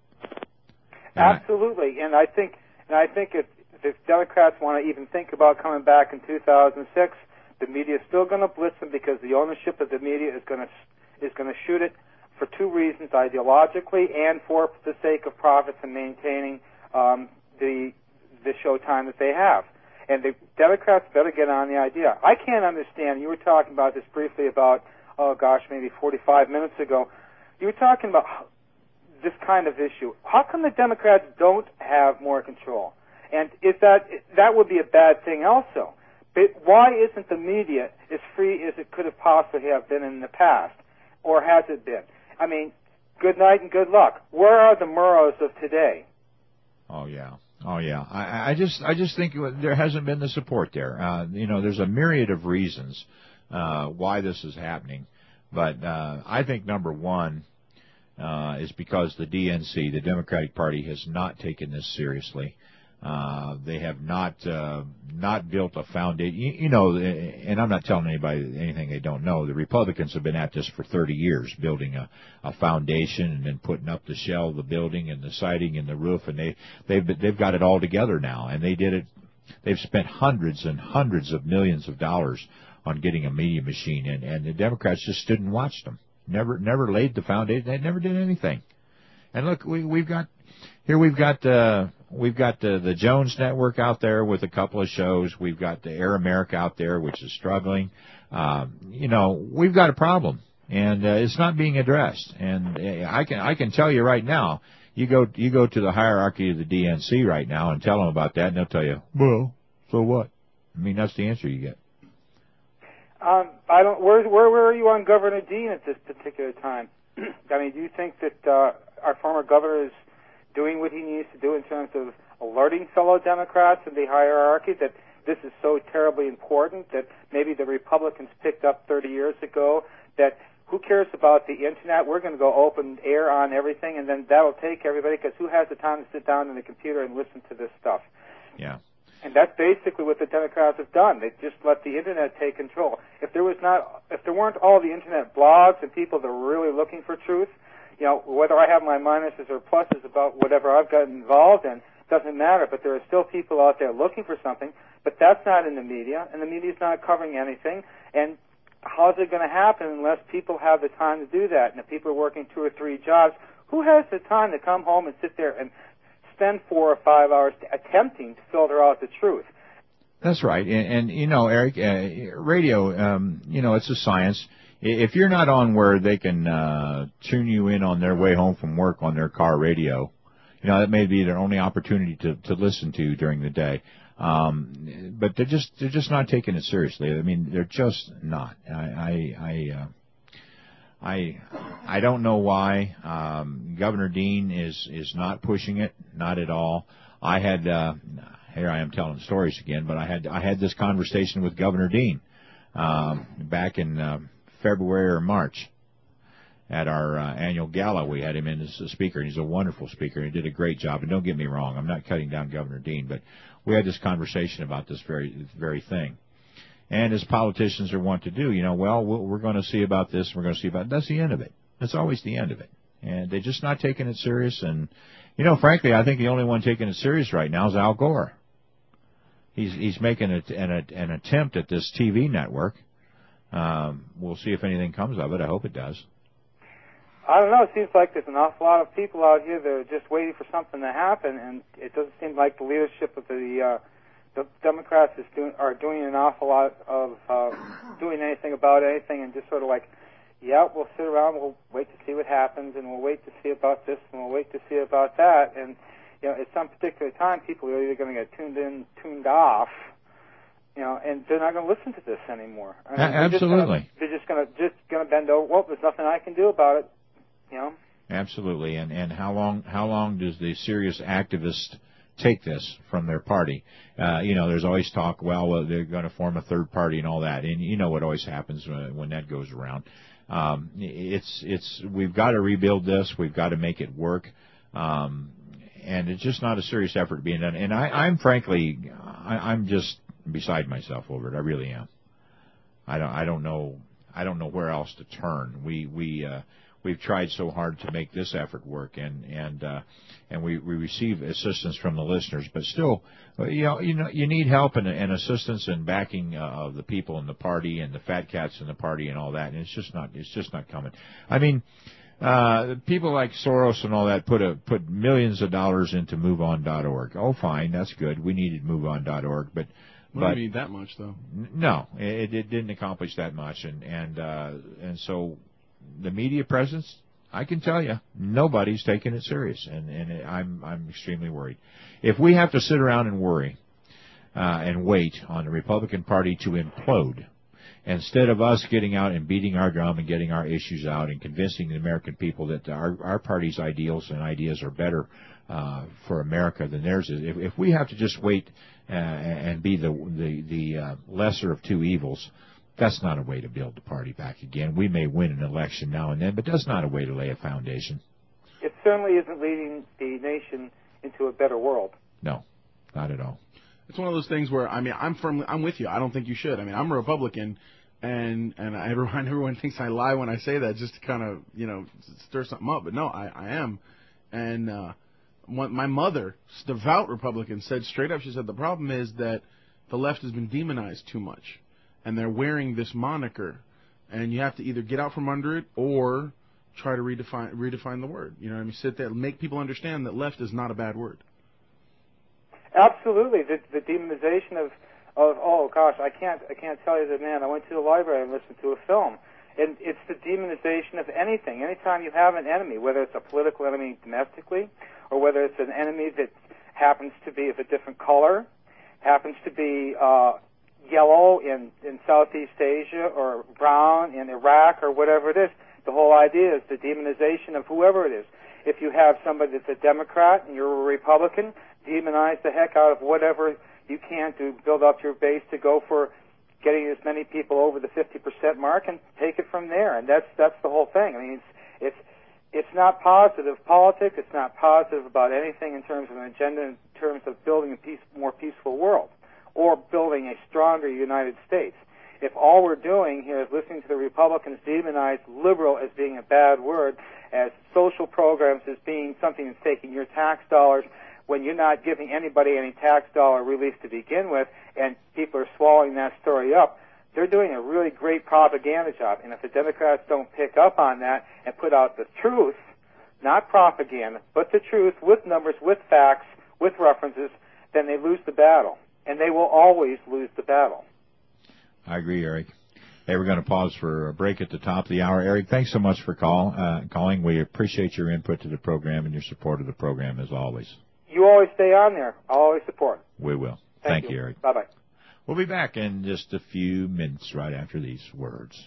Absolutely. And I think if Democrats want to even think about coming back in 2006, the media is still going to blitz them because the ownership of the media is going to shoot it for two reasons: ideologically and for the sake of profits and maintaining the show time that they have. And the Democrats better get on the idea. I can't understand. You were talking about this briefly about maybe 45 minutes ago. You were talking about this kind of issue. How come the Democrats don't have more control? And is that would be a bad thing also. But why isn't the media as free as it could have possibly have been in the past? Or has it been? I mean, good night and good luck. Where are the Murrows of today? Oh, yeah. I just think there hasn't been the support there. There's a myriad of reasons why this is happening. But I think number one is because the DNC, the Democratic Party, has not taken this seriously. They have not built a foundation. And I'm not telling anybody anything they don't know. The Republicans have been at this for 30 years, building a foundation and then putting up the shell of the building and the siding and the roof, and they've got it all together now. And they did it. They've spent hundreds and hundreds of millions of dollars on getting a media machine, and the Democrats just stood and watched them. Never laid the foundation. They never did anything. And look, we've got the Jones Network out there with a couple of shows. We've got the Air America out there, which is struggling. We've got a problem, and it's not being addressed. And I can tell you right now, you go to the hierarchy of the DNC right now and tell them about that, and they'll tell you, well, so what? I mean, that's the answer you get. Where are you on Governor Dean at this particular time? I mean, do you think that our former governor is doing what he needs to do in terms of alerting fellow Democrats in the hierarchy that this is so terribly important that maybe the Republicans picked up 30 years ago, that who cares about the Internet? We're going to go open air on everything, and then that'll take everybody, because who has the time to sit down in the computer and listen to this stuff? Yeah. And that's basically what the Democrats have done. They just let the Internet take control. If there weren't all the Internet blogs and people that were really looking for truth, whether I have my minuses or pluses about whatever I've gotten involved in, doesn't matter. But there are still people out there looking for something. But that's not in the media, and the media's not covering anything. And how's it going to happen unless people have the time to do that? And if people are working 2 or 3 jobs, who has the time to come home and sit there and spend 4 or 5 hours attempting to filter out the truth? That's right. And Eric, radio, it's a science. If you're not on where they can tune you in on their way home from work on their car radio, that may be their only opportunity to listen to during the day. But they're just not taking it seriously. I mean, they're just not. I don't know why. Governor Dean is not pushing it, not at all. I had here I am telling stories again, but I had this conversation with Governor Dean back in February or March at our annual gala. We had him in as a speaker, and he's a wonderful speaker, and he did a great job. And don't get me wrong, I'm not cutting down Governor Dean, but we had this conversation about this very thing. And as politicians are wont to do, we're going to see about this, we're going to see about... That's the end of it. That's always the end of it. And they're just not taking it serious. And, frankly, I think the only one taking it serious right now is Al Gore. He's making an attempt at this TV network. We'll see if anything comes of it. I hope it does. I don't know. It seems like there's an awful lot of people out here that are just waiting for something to happen, and it doesn't seem like the leadership of the Democrats are doing an awful lot of doing anything about anything, and just sort of like, yeah, we'll sit around, we'll wait to see what happens, and we'll wait to see about this, and we'll wait to see about that, and at some particular time, people are either going to get tuned in, tuned off, and they're not going to listen to this anymore. I mean, absolutely. They're just going to bend over. Well, there's nothing I can do about it. Absolutely. And how long does the serious activist take this from their party? There's always talk, well, they're going to form a third party and all that. And what always happens when that goes around. We've got to rebuild this. We've got to make it work. And it's just not a serious effort being done. And I'm frankly, I'm just beside myself over it. I really am. I don't know where else to turn. We've tried so hard to make this effort work, and we receive assistance from the listeners, but still, you need help and assistance and backing of the people in the party and the fat cats in the party and all that, and it's just not coming. I mean, people like Soros and all that put millions of dollars into MoveOn.org. Oh, fine, that's good. We needed MoveOn.org, but we don't need that much, though. No, it didn't accomplish that much, and so. The media presence, I can tell you, nobody's taking it serious, and I'm extremely worried. If we have to sit around and worry and wait on the Republican Party to implode, instead of us getting out and beating our drum and getting our issues out and convincing the American people that our party's ideals and ideas are better for America than theirs is, if we have to just wait and be the lesser of two evils, that's not a way to build the party back again. We may win an election now and then, but that's not a way to lay a foundation. It certainly isn't leading the nation into a better world. No, not at all. It's one of those things where, I'm with you. I don't think you should. I'm a Republican, and everyone thinks I lie when I say that just to kind of, stir something up. But no, I am. And my mother, devout Republican, said straight up, she said, the problem is that the left has been demonized too much. And they're wearing this moniker, and you have to either get out from under it or try to redefine the word. Sit there, make people understand that left is not a bad word. Absolutely, the demonization of oh gosh, I can't tell you that, man. I went to the library and listened to a film, and it's the demonization of anything. Anytime you have an enemy, whether it's a political enemy domestically, or whether it's an enemy that happens to be of a different color, happens to be yellow in Southeast Asia or brown in Iraq or whatever it is. The whole idea is the demonization of whoever it is. If you have somebody that's a Democrat and you're a Republican, demonize the heck out of whatever you can to build up your base to go for getting as many people over the 50% mark and take it from there. And that's the whole thing. It's not positive politics. It's not positive about anything in terms of an agenda, in terms of building a more peaceful world, or building a stronger United States. If all we're doing here is listening to the Republicans demonize liberal as being a bad word, as social programs as being something that's taking your tax dollars when you're not giving anybody any tax dollar relief to begin with, and people are swallowing that story up, they're doing a really great propaganda job. And if the Democrats don't pick up on that and put out the truth, not propaganda, but the truth with numbers, with facts, with references, then they lose the battle. And they will always lose the battle. I agree, Eric. Hey, we're going to pause for a break at the top of the hour. Eric, thanks so much for calling. We appreciate your input to the program and your support of the program, as always. You always stay on there. I'll always support. We will. Thank you, Eric. Bye-bye. We'll be back in just a few minutes right after these words.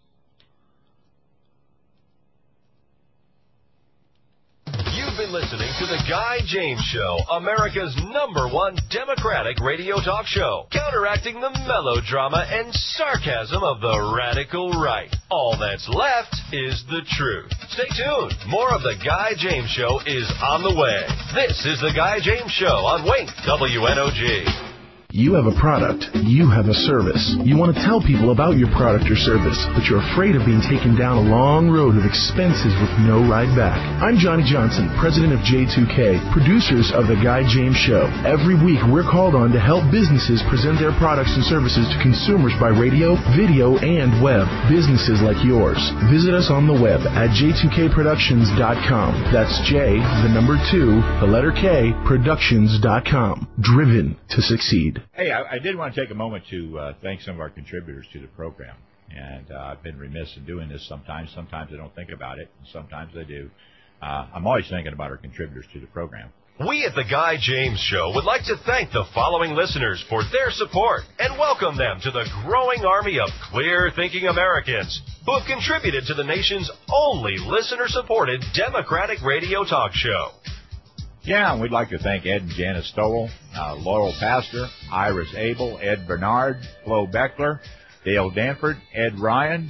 You've been listening to The Guy James Show, America's #1 Democratic radio talk show, counteracting the melodrama and sarcasm of the radical right. All that's left is the truth. Stay tuned. More of The Guy James Show is on the way. This is The Guy James Show on Wink WNOG. You have a product. You have a service. You want to tell people about your product or service, but you're afraid of being taken down a long road of expenses with no ride back. I'm Johnny Johnson, president of J2K, producers of The Guy James Show. Every week, we're called on to help businesses present their products and services to consumers by radio, video, and web. Businesses like yours. Visit us on the web at j2kproductions.com. That's J, the number 2, the letter K, productions.com. Driven to succeed. Hey, I did want to take a moment to thank some of our contributors to the program. And I've been remiss in doing this sometimes. Sometimes I don't think about it, and sometimes I do. I'm always thinking about our contributors to the program. We at The Guy James Show would like to thank the following listeners for their support and welcome them to the growing army of clear-thinking Americans who have contributed to the nation's only listener-supported Democratic radio talk show. Yeah, and we'd like to thank Ed and Janice Stowell, Laurel Pastor, Iris Abel, Ed Bernard, Flo Beckler, Dale Danford, Ed Ryan,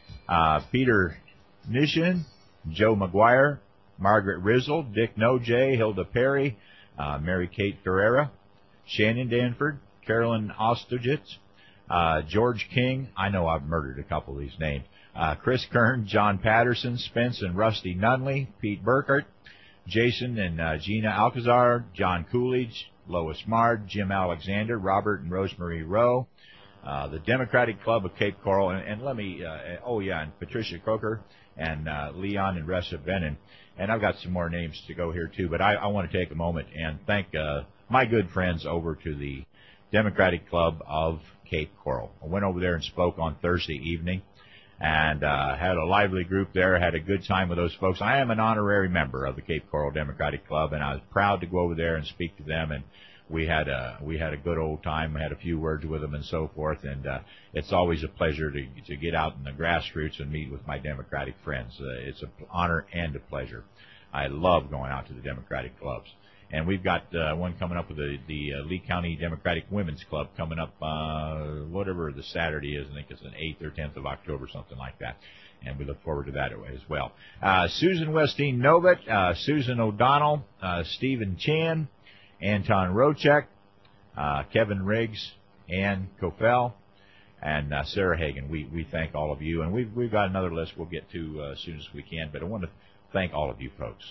Peter Nishin, Joe McGuire, Margaret Rizzle, Dick Nojay, Hilda Perry, Mary Kate Ferreira, Shannon Danford, Carolyn Ostogitz, George King. I know I've murdered a couple of these names. Chris Kern, John Patterson, Spence and Rusty Nunley, Pete Burkert, Jason and Gina Alcazar, John Coolidge, Lois Mard, Jim Alexander, Robert and Rosemary Rowe, the Democratic Club of Cape Coral, and let me, and Patricia Croker, and Leon and Ressa Benin. And I've got some more names to go here, too, but I want to take a moment and thank my good friends over to the Democratic Club of Cape Coral. I went over there and spoke on Thursday evening and had a lively group there, had a good time with those folks. I am an honorary member of the Cape Coral Democratic Club, and I was proud to go over there and speak to them, and we had a good old time. We had a few words with them and so forth, and it's always a pleasure to get out in the grassroots and meet with my Democratic friends. It's an honor and a pleasure. I love going out to the Democratic clubs. And we've got one coming up with the Lee County Democratic Women's Club coming up, whatever the Saturday is. I think it's the 8th or 10th of October, something like that. And we look forward to that as well. Susan Westeen Novit, Susan O'Donnell, Stephen Chan, Anton Rochek, Kevin Riggs, Ann Kofel, and Sarah Hagan. We thank all of you. And we've got another list we'll get to as soon as we can. But I want to thank all of you folks.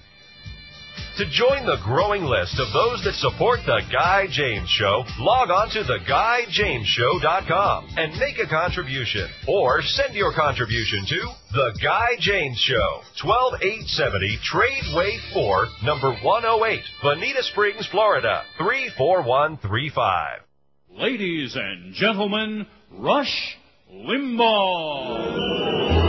To join the growing list of those that support The Guy James Show, log on to theguyjamesshow.com and make a contribution. Or send your contribution to The Guy James Show, 12870 Tradeway 4, number 108, Bonita Springs, Florida, 34135. Ladies and gentlemen, Rush Limbaugh.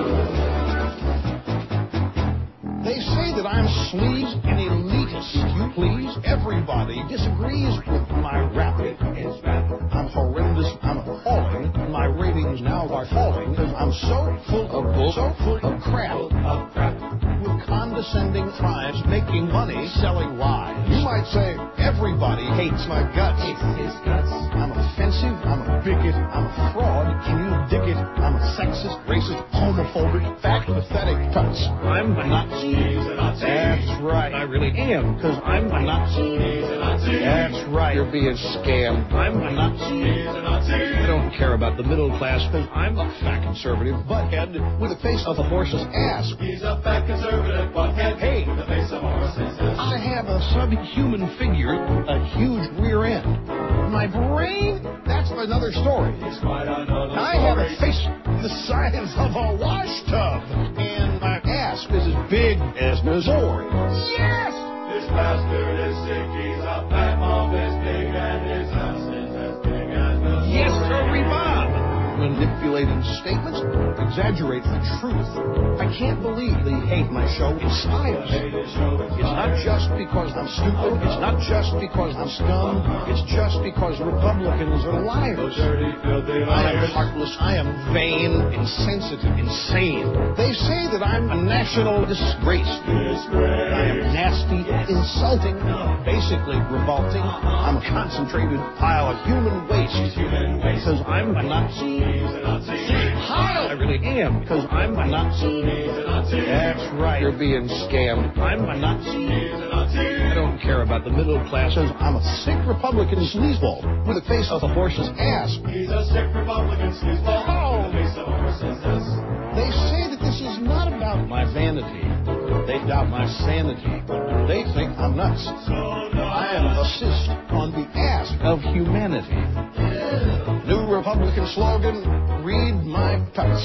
They say that I'm sleaze and elitist. You please, everybody disagrees with my rap. I'm horrendous. I'm appalling. My ratings now are falling because I'm so full of bull, so full of crap. With condescending tribes making money selling lies. You might say everybody hates my guts. His guts. I'm offensive. I'm a bigot. I'm a fraud. Can you dig it? I'm a sexist, racist, homophobic, fat, pathetic putz. I'm a Nazi. That's right. I really am, because I'm a Nazi. That's right. You're being scammed. I'm a Nazi. I don't care about the middle class, because I'm a fat conservative butthead with the face of a horse's ass. He's a fat conservative butthead with the face of a horse's ass. I have a subhuman figure, a huge rear end. My brain, that's another story. I have a face the size of a washtub, and my ass is as big as Missouri. Yes! This bastard is sick, he's a fat mob as big, and his ass is as big as Missouri. Yes, sir, Bob. Manipulating statements exaggerate the truth. I can't believe they hate my show. It's science. It's not just because I'm stupid. It's not just because I'm scum. It's just because Republicans are liars. I am heartless. I am vain, insensitive, insane. They say that I'm a national disgrace. I am nasty, insulting, basically revolting. I'm a concentrated pile of human waste. Because I'm a Nazi. Heil! I really am, because I'm a Nazi. That's right. You're being scammed. I'm a Nazi. I don't care about the middle class. I'm a sick Republican sleazeball with the face of a horse's ass. He's a sick Republican sleazeball with the face of a horse's ass. They say that this is not about my vanity. They doubt my sanity. They think I'm nuts. I am a cyst on the ass of humanity. New Republican slogan, read my pets.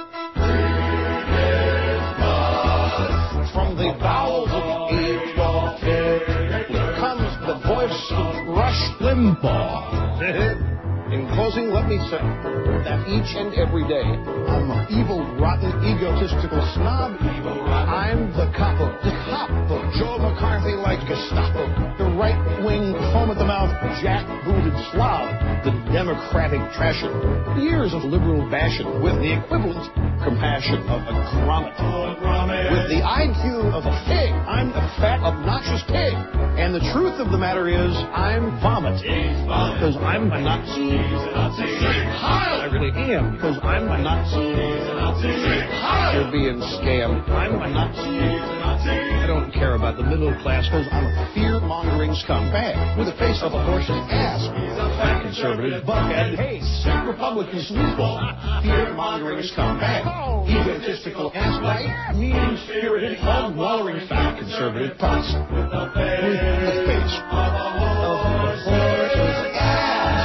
From the bowels of the age comes the voice of Rush Limbaugh. In closing, let me say that each and every day, I'm an evil, rotten, egotistical snob. I'm the capo of Joe McCarthy like Gestapo, the right-wing, foam-at-the-mouth, jack-booted slob, the democratic trasher. Years of liberal bashing with the equivalent compassion of a grommet. With the IQ of a pig, I'm a fat, obnoxious pig. And the truth of the matter is, I'm vomit. Because I'm nuts. I really am, because I'm nuts. You're being scammed. I'm nuts. I don't care about the middle class, because I'm a fear-mongering scumbag with the face of a horse's ass. Fat conservative, buckhead, hey, sick Republican sleazeball, fear-mongering scumbag, egotistical ass-bite, mean-spirited, hog-wallering, fat conservative putz with the face of a horse's ass.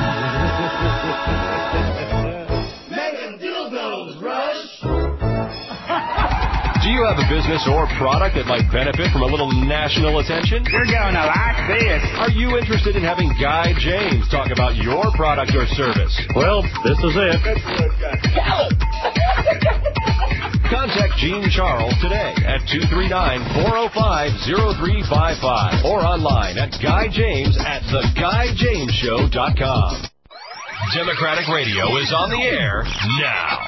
Making dildos, Rush. Do you have a business or product that might benefit from a little national attention? You're going to like this. Are you interested in having Guy James talk about your product or service? Well, this is it. Contact Gene Charles today at 239-405-0355 or online at GuyJames@theguyjamesshow.com. Democratic Radio is on the air now.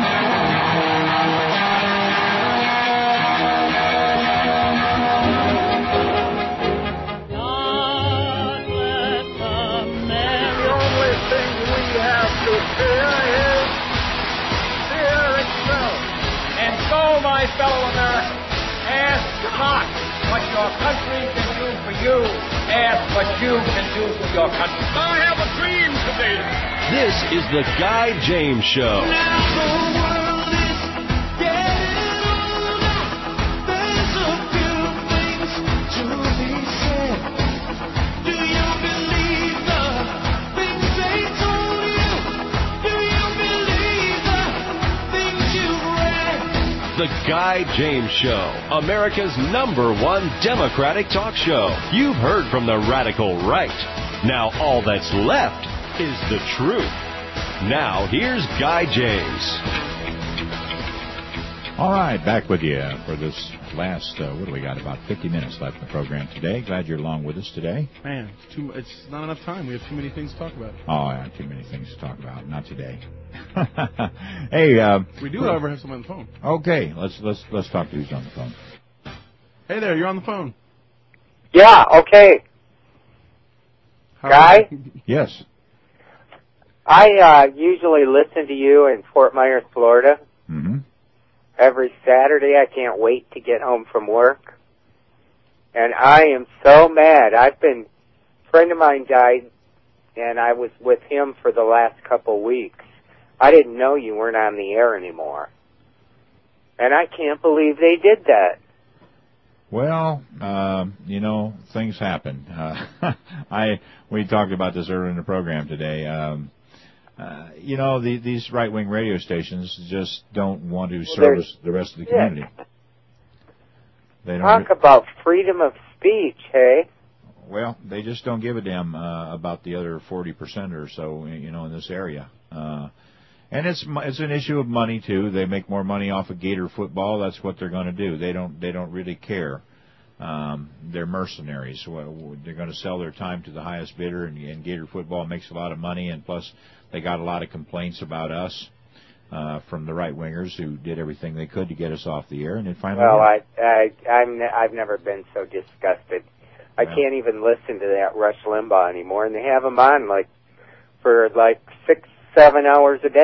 My fellow Americans, ask not what your country can do for you, ask what you can do for your country. I have a dream today. This is the Guy James Show. Now the world is getting older. There's a few things to be said. Do you believe the things they told you? Do you believe the things you've read? The Guy James Show, America's #1 Democratic talk show. You've heard from the radical right. Now all that's left is the truth. Now here's Guy James. All right, back with you for this last, what do we got, about 50 minutes left in the program today. Glad you're along with us today. Man, it's not enough time. We have too many things to talk about. Oh, yeah, too many things to talk about. Not today. Hey, we do, however, have someone on the phone. Okay, let's talk to who's on the phone. Hey there, you're on the phone. Yeah, okay. Guy? Yes. I usually listen to you in Fort Myers, Florida. Mm-hmm. Every Saturday. I can't wait to get home from work. And I am so mad. A friend of mine died, and I was with him for the last couple weeks. I didn't know you weren't on the air anymore. And I can't believe they did that. Well, things happen. We talked about this earlier in the program today. These right-wing radio stations just don't want to service the rest of the community. They don't Talk about freedom of speech, hey? Well, they just don't give a damn about the other 40% or so, in this area. And it's an issue of money too. They make more money off of Gator football. That's what they're going to do. They don't really care. They're mercenaries. They're going to sell their time to the highest bidder, and Gator football makes a lot of money. And plus, they got a lot of complaints about us from the right wingers who did everything they could to get us off the air, and it finally. Well, I've never been so disgusted. I can't even listen to that Rush Limbaugh anymore, and they have him on for 6-7 hours a day.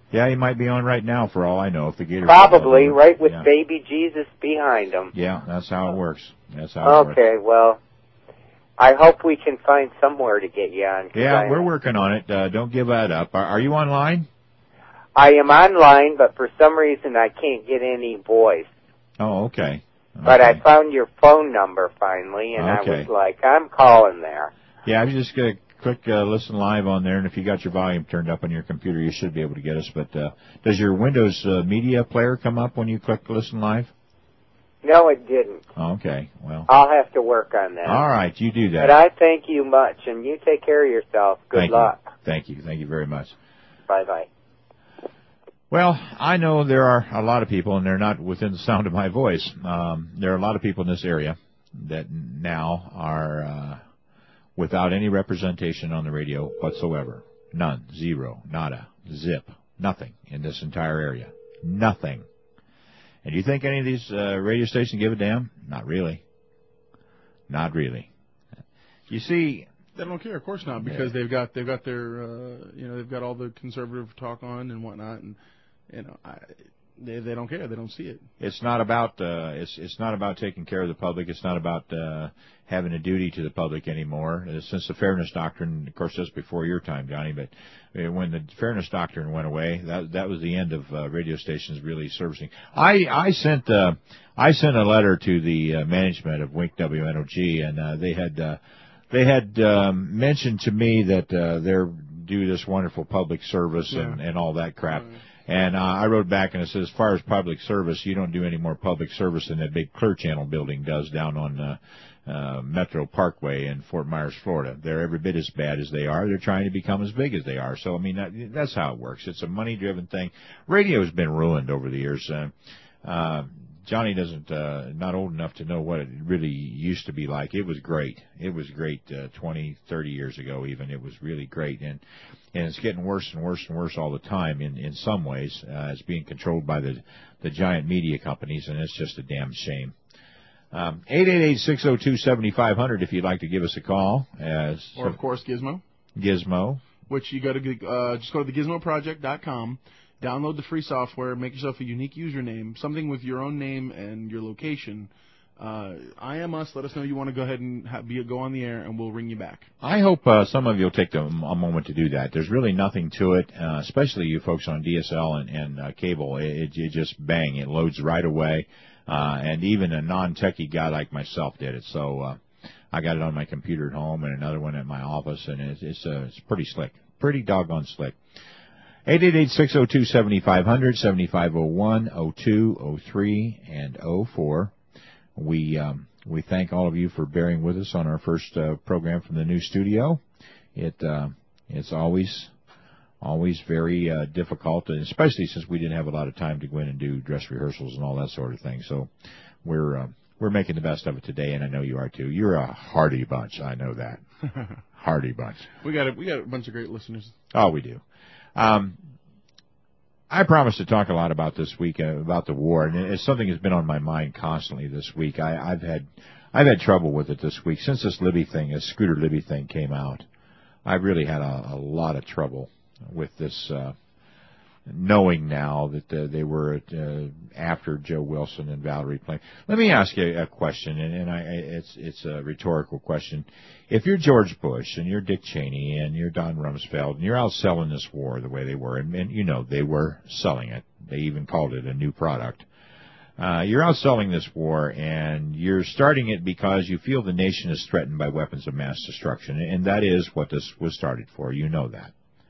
Yeah, he might be on right now for all I know. If the Gators probably right with baby Jesus behind him. Yeah, that's how it works. That's how it works. Okay, well, I hope we can find somewhere to get you on. Yeah, we're working on it. Don't give that up. Are you online? I am online, but for some reason I can't get any voice. Oh, okay. But I found your phone number finally, and I was like, I'm calling there. Yeah, I was just going to click listen live on there, and if you got your volume turned up on your computer, you should be able to get us. But does your Windows Media Player come up when you click listen live? No, it didn't. Okay, well. I'll have to work on that. All right, you do that. But I thank you much, and you take care of yourself. Good luck. Thank you. Thank you very much. Bye-bye. Well, I know there are a lot of people, and they're not within the sound of my voice. There are a lot of people in this area that now are without any representation on the radio whatsoever. None. Zero. Nada. Zip. Nothing in this entire area. Nothing. And do you think any of these radio stations give a damn? Not really. Not really. You see, they don't care, of course not, because they've got their they've got all the conservative talk on and whatnot, and they don't care. They don't see it. It's not about it's not about taking care of the public. It's not about having a duty to the public anymore. Since the Fairness Doctrine, of course, that's before your time, Johnny. But when the Fairness Doctrine went away, that was the end of radio stations really servicing. I sent a letter to the management of Wink WNOG, and they had mentioned to me that they're do this wonderful public service and all that crap. And I wrote back and it says, as far as public service, you don't do any more public service than that big Clear Channel building does down on Metro Parkway in Fort Myers, Florida. They're every bit as bad as they are. They're trying to become as big as they are. So, I mean, that's how it works. It's a money-driven thing. Radio's been ruined over the years. Johnny doesn't, not old enough to know what it really used to be like. It was great. It was great 20, 30 years ago even. It was really great. And it's getting worse and worse and worse all the time in some ways. It's being controlled by the giant media companies, and it's just a damn shame. 888-602-7500 if you'd like to give us a call. Or, of course, Gizmo. Gizmo. Which you go to, just go to thegizmoproject.com. Download the free software, make yourself a unique username, something with your own name and your location. I am us. Let us know you want to go ahead and go on the air, and we'll ring you back. I hope some of you will take a moment to do that. There's really nothing to it, especially you folks on DSL and cable. It just bang, it loads right away, and even a non-techie guy like myself did it. So I got it on my computer at home and another one at my office, and it's pretty slick, pretty doggone slick. 888-602-7500, 7501, 02, 03, and 04. We thank all of you for bearing with us on our first program from the new studio. It's always very difficult, and especially since we didn't have a lot of time to go in and do dress rehearsals and all that sort of thing. So we're making the best of it today, and I know you are too. You're a hardy bunch, I know that. Hardy bunch. We got a bunch of great listeners. Oh, we do. I promised to talk a lot about this week about the war, and it's something that's been on my mind constantly this week. I've had trouble with it this week since this Scooter Libby thing came out. I've really had a lot of trouble with this, knowing now that they were after Joe Wilson and Valerie Plame. Let me ask you a question, and it's a rhetorical question. If you're George Bush and you're Dick Cheney and you're Don Rumsfeld and you're out selling this war the way they were, and you know they were selling it. They even called it a new product. You're out selling this war, and you're starting it because you feel the nation is threatened by weapons of mass destruction, and that is what this was started for. You know that.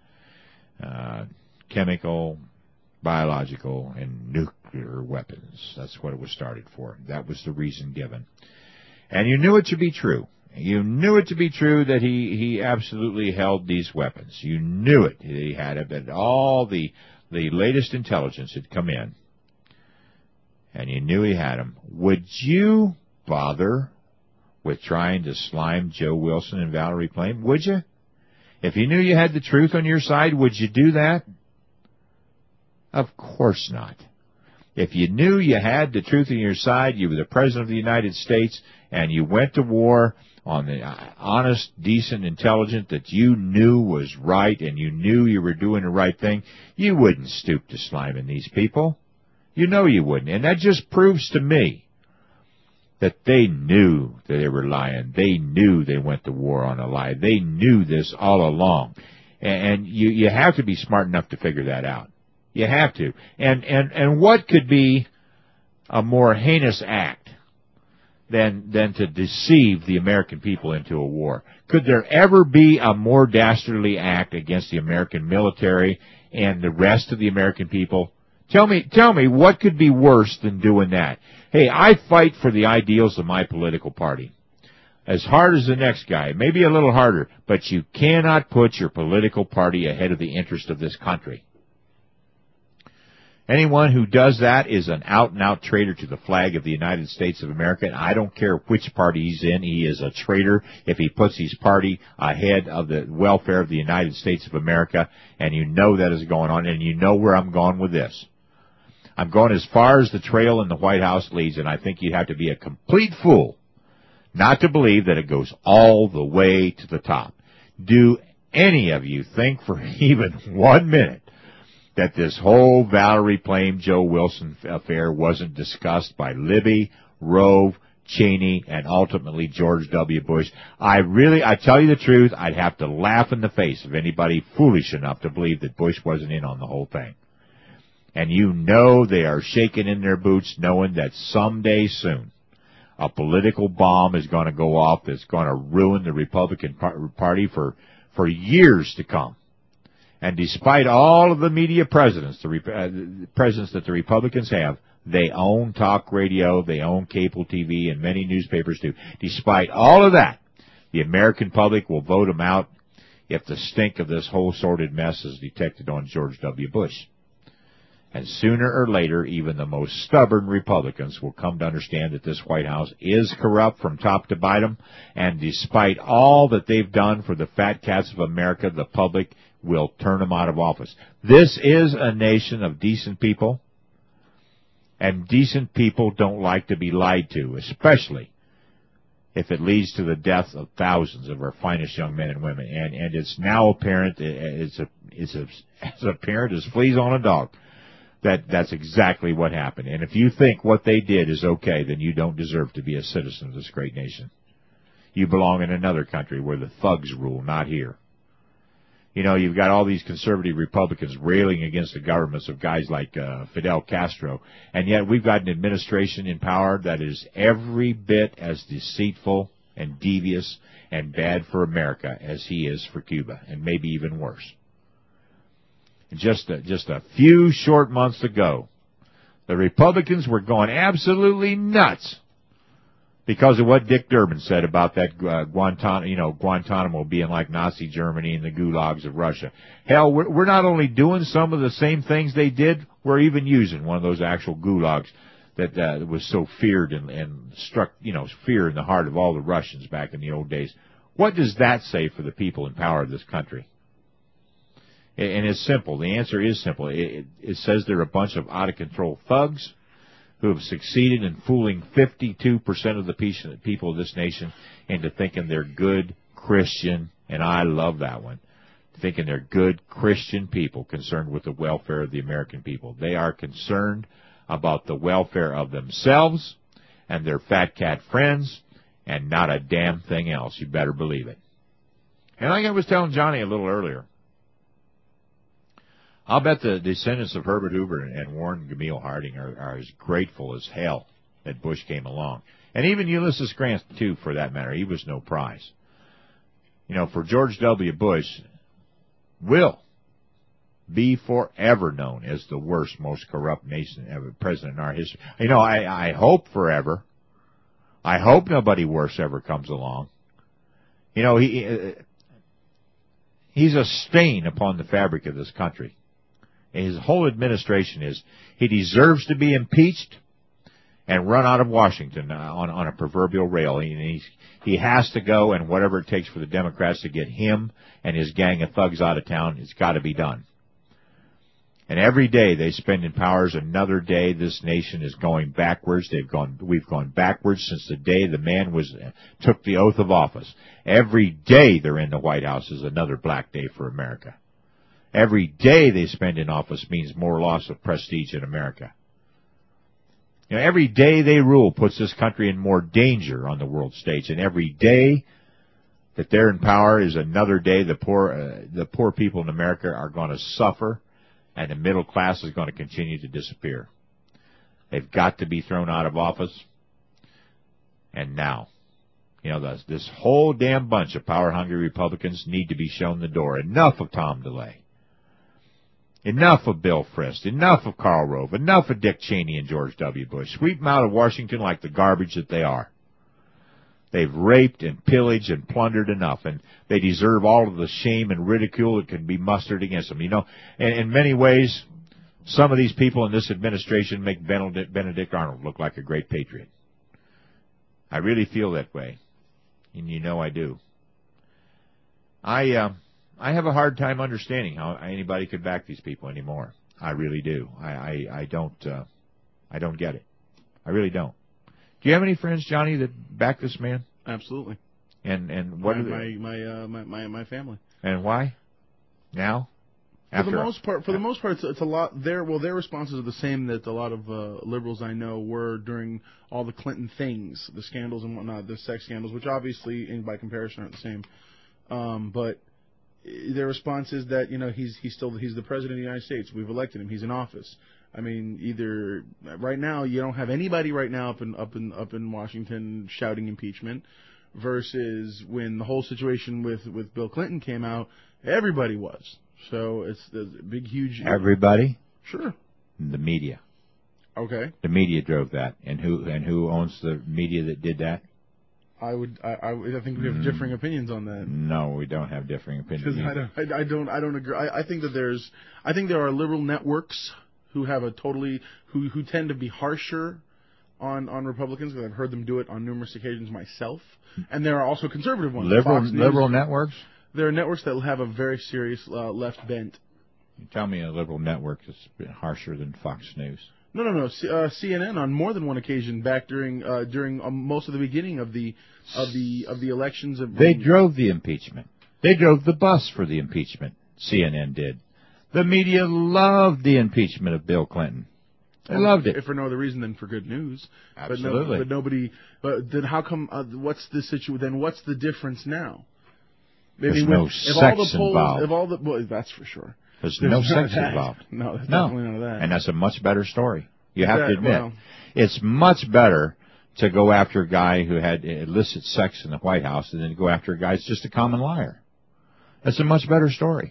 Chemical, biological, and nuclear weapons. That's what it was started for. That was the reason given. And you knew it to be true. You knew it to be true that he absolutely held these weapons. You knew it. He had it, but all the latest intelligence had come in. And you knew he had them. Would you bother with trying to slime Joe Wilson and Valerie Plame? Would you? If you knew you had the truth on your side, would you do that? Of course not. If you knew you had the truth on your side, you were the President of the United States, and you went to war, on the honest, decent, intelligent that you knew was right and you knew you were doing the right thing, you wouldn't stoop to sliming these people. You know you wouldn't. And that just proves to me that they knew that they were lying. They knew they went to war on a lie. They knew this all along. And you have to be smart enough to figure that out. You have to. And what could be a more heinous act than to deceive the American people into a war? Could there ever be a more dastardly act against the American military and the rest of the American people? Tell me what could be worse than doing that? Hey, I fight for the ideals of my political party. As hard as the next guy, maybe a little harder, but you cannot put your political party ahead of the interest of this country. Anyone who does that is an out-and-out traitor to the flag of the United States of America, and I don't care which party he's in, he is a traitor if he puts his party ahead of the welfare of the United States of America, and you know that is going on, and you know where I'm going with this. I'm going as far as the trail in the White House leads, and I think you'd have to be a complete fool not to believe that it goes all the way to the top. Do any of you think for even 1 minute that this whole Valerie Plame, Joe Wilson affair wasn't discussed by Libby, Rove, Cheney, and ultimately George W. Bush? I tell you the truth, I'd have to laugh in the face of anybody foolish enough to believe that Bush wasn't in on the whole thing. And you know they are shaking in their boots knowing that someday soon a political bomb is going to go off that's going to ruin the Republican Party for years to come. And despite all of the media presidents, presidents that the Republicans have, they own talk radio, they own cable TV, and many newspapers do. Despite all of that, the American public will vote them out if the stink of this whole sordid mess is detected on George W. Bush. And sooner or later, even the most stubborn Republicans will come to understand that this White House is corrupt from top to bottom, and despite all that they've done for the fat cats of America, the public will turn them out of office. This is a nation of decent people, and decent people don't like to be lied to, especially if it leads to the death of thousands of our finest young men and women. And it's now apparent, it's as apparent as fleas on a dog, that's exactly what happened. And if you think what they did is okay, then you don't deserve to be a citizen of this great nation. You belong in another country where the thugs rule, not here. You know, you've got all these conservative Republicans railing against the governments of guys like Fidel Castro, and yet we've got an administration in power that is every bit as deceitful and devious and bad for America as he is for Cuba, and maybe even worse. Just a few short months ago, the Republicans were going absolutely nuts because of what Dick Durbin said about that Guantanamo being like Nazi Germany and the gulags of Russia. Hell, we're not only doing some of the same things they did, we're even using one of those actual gulags that was so feared and struck, fear in the heart of all the Russians back in the old days. What does that say for the people in power of this country? And it's simple. The answer is simple. It says they're a bunch of out-of-control thugs who have succeeded in fooling 52% of the people of this nation into thinking they're good Christian, and I love that one, thinking they're good Christian people concerned with the welfare of the American people. They are concerned about the welfare of themselves and their fat cat friends and not a damn thing else. You better believe it. And like I was telling Johnny a little earlier, I'll bet the descendants of Herbert Hoover and Warren Gamil Harding are as grateful as hell that Bush came along. And even Ulysses Grant, too, for that matter. He was no prize. For George W. Bush will be forever known as the worst, most corrupt president in our history. I hope forever. I hope nobody worse ever comes along. He's a stain upon the fabric of this country. His whole administration he deserves to be impeached and run out of Washington on a proverbial rail. He has to go, and whatever it takes for the Democrats to get him and his gang of thugs out of town, it's got to be done. And every day they spend in power is another day this nation is going backwards. We've gone backwards since the day the man took the oath of office. Every day they're in the White House is another black day for America. Every day they spend in office means more loss of prestige in America. You know, every day they rule puts this country in more danger on the world stage, and every day that they're in power is another day the poor people in America are going to suffer, and the middle class is going to continue to disappear. They've got to be thrown out of office, and now. You know, this whole damn bunch of power-hungry Republicans need to be shown the door. Enough of Tom DeLay. Enough of Bill Frist. Enough of Karl Rove. Enough of Dick Cheney and George W. Bush. Sweep them out of Washington like the garbage that they are. They've raped and pillaged and plundered enough, and they deserve all of the shame and ridicule that can be mustered against them. You know, and in many ways, some of these people in this administration make Benedict Arnold look like a great patriot. I really feel that way, and you know I do. I have a hard time understanding how anybody could back these people anymore. I really do. I don't get it. I really don't. Do you have any friends, Johnny, that back this man? Absolutely. And what are my family. And why? Now? For the most part, it's a lot. Their responses are the same that a lot of liberals I know were during all the Clinton things, the scandals and whatnot, the sex scandals, which obviously, by comparison, aren't the same. But their response is that, you know, he's the president of the United States. We've elected him. He's in office. I mean, either right now you don't have anybody right now up in Washington shouting impeachment, versus when the whole situation with Bill Clinton came out, everybody was. So it's the big, huge. Everybody? Sure. The media. Okay. The media drove that, and who owns the media that did that? I think we have differing opinions on that. No, we don't have differing opinions. Because I don't agree. I think there are liberal networks who have who tend to be harsher on Republicans, because I've heard them do it on numerous occasions myself. And there are also conservative ones. Liberal networks? There are networks that have a very serious left bent. You tell me a liberal network that's been harsher than Fox News. No. CNN on more than one occasion back during most of the beginning of the elections. They drove the impeachment. They drove the bus for the impeachment. CNN did. The media loved the impeachment of Bill Clinton. They loved it. If for no other reason than for good news. Absolutely. But then how come? What's the situation? Then what's the difference now? There's no sex involved. Well, that's for sure. There's no sex involved. No, there's definitely none of that. And that's a much better story. You have to admit, it's much better to go after a guy who had illicit sex in the White House than to go after a guy who's just a common liar. That's a much better story.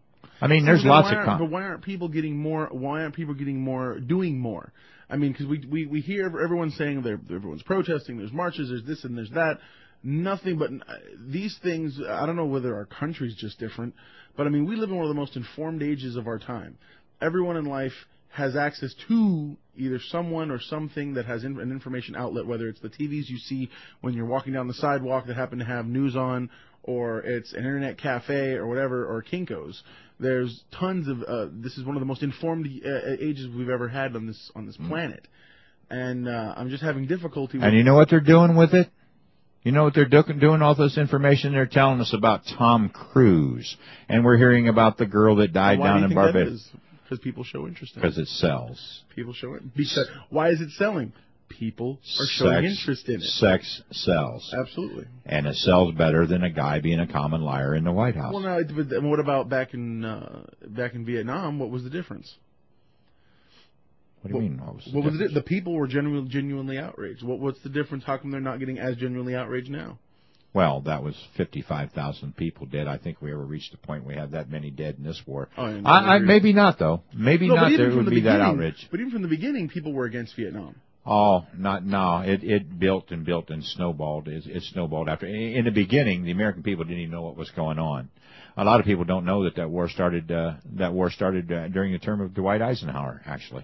I mean, there's lots of. But why aren't people getting more? Why aren't people getting more? Doing more? I mean, because we hear everyone saying everyone's protesting. There's marches. There's this and there's that. Nothing but these things. I don't know whether our country's just different, but I mean, we live in one of the most informed ages of our time. Everyone in life has access to either someone or something that has an information outlet, whether it's the TVs you see when you're walking down the sidewalk that happen to have news on, or it's an internet cafe or whatever, or Kinko's. There's tons of. This is one of the most informed ages we've ever had on this planet, and I'm just having difficulty. And you know what they're doing with it? You know what they're doing? All this information they're telling us about Tom Cruise, and we're hearing about the girl that died down in Barbados. Because people show interest in it. Because it sells. People show it. Why is it selling? People are showing interest in it. Sex sells. Absolutely. And it sells better than a guy being a common liar in the White House. Well, now, but what about back in Vietnam? What was the difference? What do you mean? What was the difference? The people were genuinely outraged. What's the difference? How come they're not getting as genuinely outraged now? Well, that was 55,000 people dead. I think we ever reached a point we had that many dead in this war. Maybe not, though. Maybe not. There would be that outrage. But even from the beginning, people were against Vietnam. Oh, no. It built and snowballed. It snowballed after. In the beginning, the American people didn't even know what was going on. A lot of people don't know that war started. That war started during the term of Dwight Eisenhower, actually.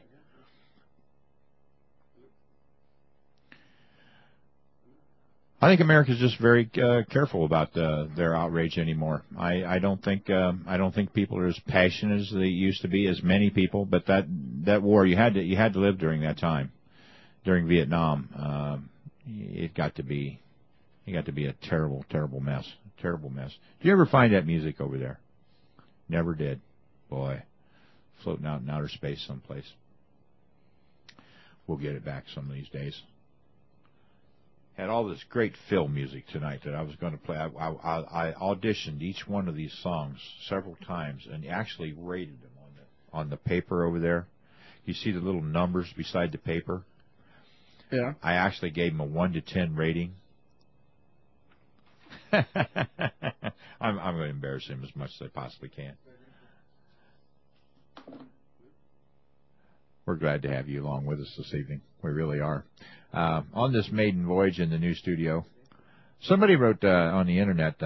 I think America's just very careful about their outrage anymore. I don't think people are as passionate as they used to be, as many people. But that war, you had to live during that time, during Vietnam. It got to be a terrible, terrible mess. Terrible mess. Do you ever find that music over there? Never did. Boy, floating out in outer space someplace. We'll get it back some of these days. Had all this great Phil music tonight that I was going to play. I auditioned each one of these songs several times and actually rated them on the paper over there. You see the little numbers beside the paper? Yeah. I actually gave them a 1 to 10 rating. I'm going to embarrass him as much as I possibly can. We're glad to have you along with us this evening. We really are. On this maiden voyage in the new studio, somebody wrote on the internet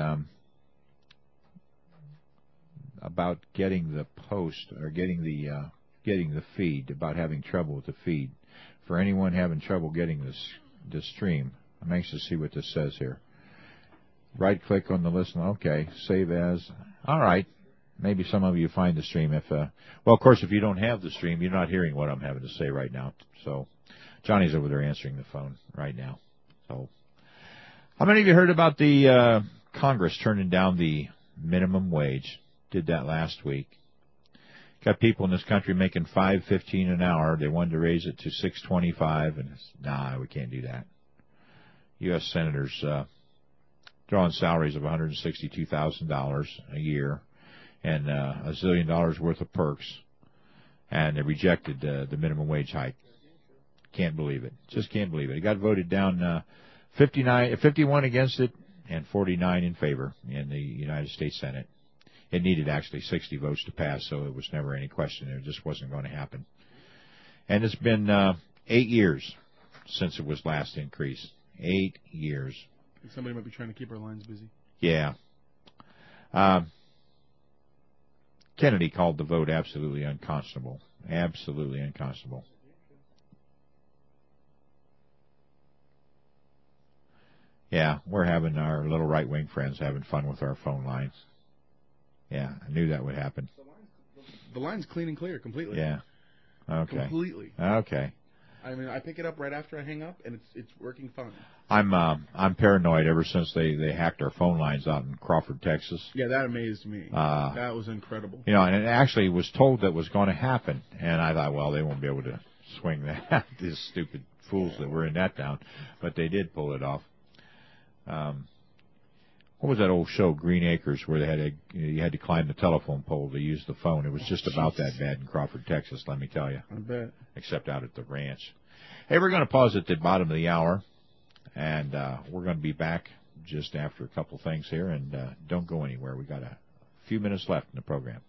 about getting the post or getting the feed, about having trouble with the feed. For anyone having trouble getting the stream, I'm anxious to see what this says here. Right click on the listen. Okay, save as. All right. Maybe some of you find the stream. Well, of course, if you don't have the stream, you're not hearing what I'm having to say right now. So Johnny's over there answering the phone right now. So, how many of you heard about the Congress turning down the minimum wage? Did that last week. Got people in this country making $5.15 an hour. They wanted to raise it to $6.25, and we can't do that. U.S. senators drawing salaries of $162,000 a year and $1 zillion worth of perks, and they rejected the minimum wage hike. Can't believe it. Just can't believe it. It got voted down 51 against it and 49 in favor in the United States Senate. It needed actually 60 votes to pass, so it was never any question. It just wasn't going to happen. And it's been 8 years since it was last increased. 8 years. Somebody might be trying to keep our lines busy. Yeah. Kennedy called the vote absolutely unconscionable. Absolutely unconscionable. Yeah, we're having our little right-wing friends having fun with our phone lines. Yeah, I knew that would happen. The line's clean and clear completely. Yeah. Okay. Completely. Okay. I mean, I pick it up right after I hang up, and it's working fine. I'm paranoid ever since they hacked our phone lines out in Crawford, Texas. Yeah, that amazed me. That was incredible. You know, and it actually was told that was going to happen, and I thought, well, they won't be able to swing that. These stupid fools that were in that town, but they did pull it off. What was that old show, Green Acres, where you had to climb the telephone pole to use the phone? It was just about that bad in Crawford, Texas, let me tell you. I bet. Except out at the ranch. Hey, we're going to pause at the bottom of the hour, and we're going to be back just after a couple things here, and don't go anywhere. We got a few minutes left in the program.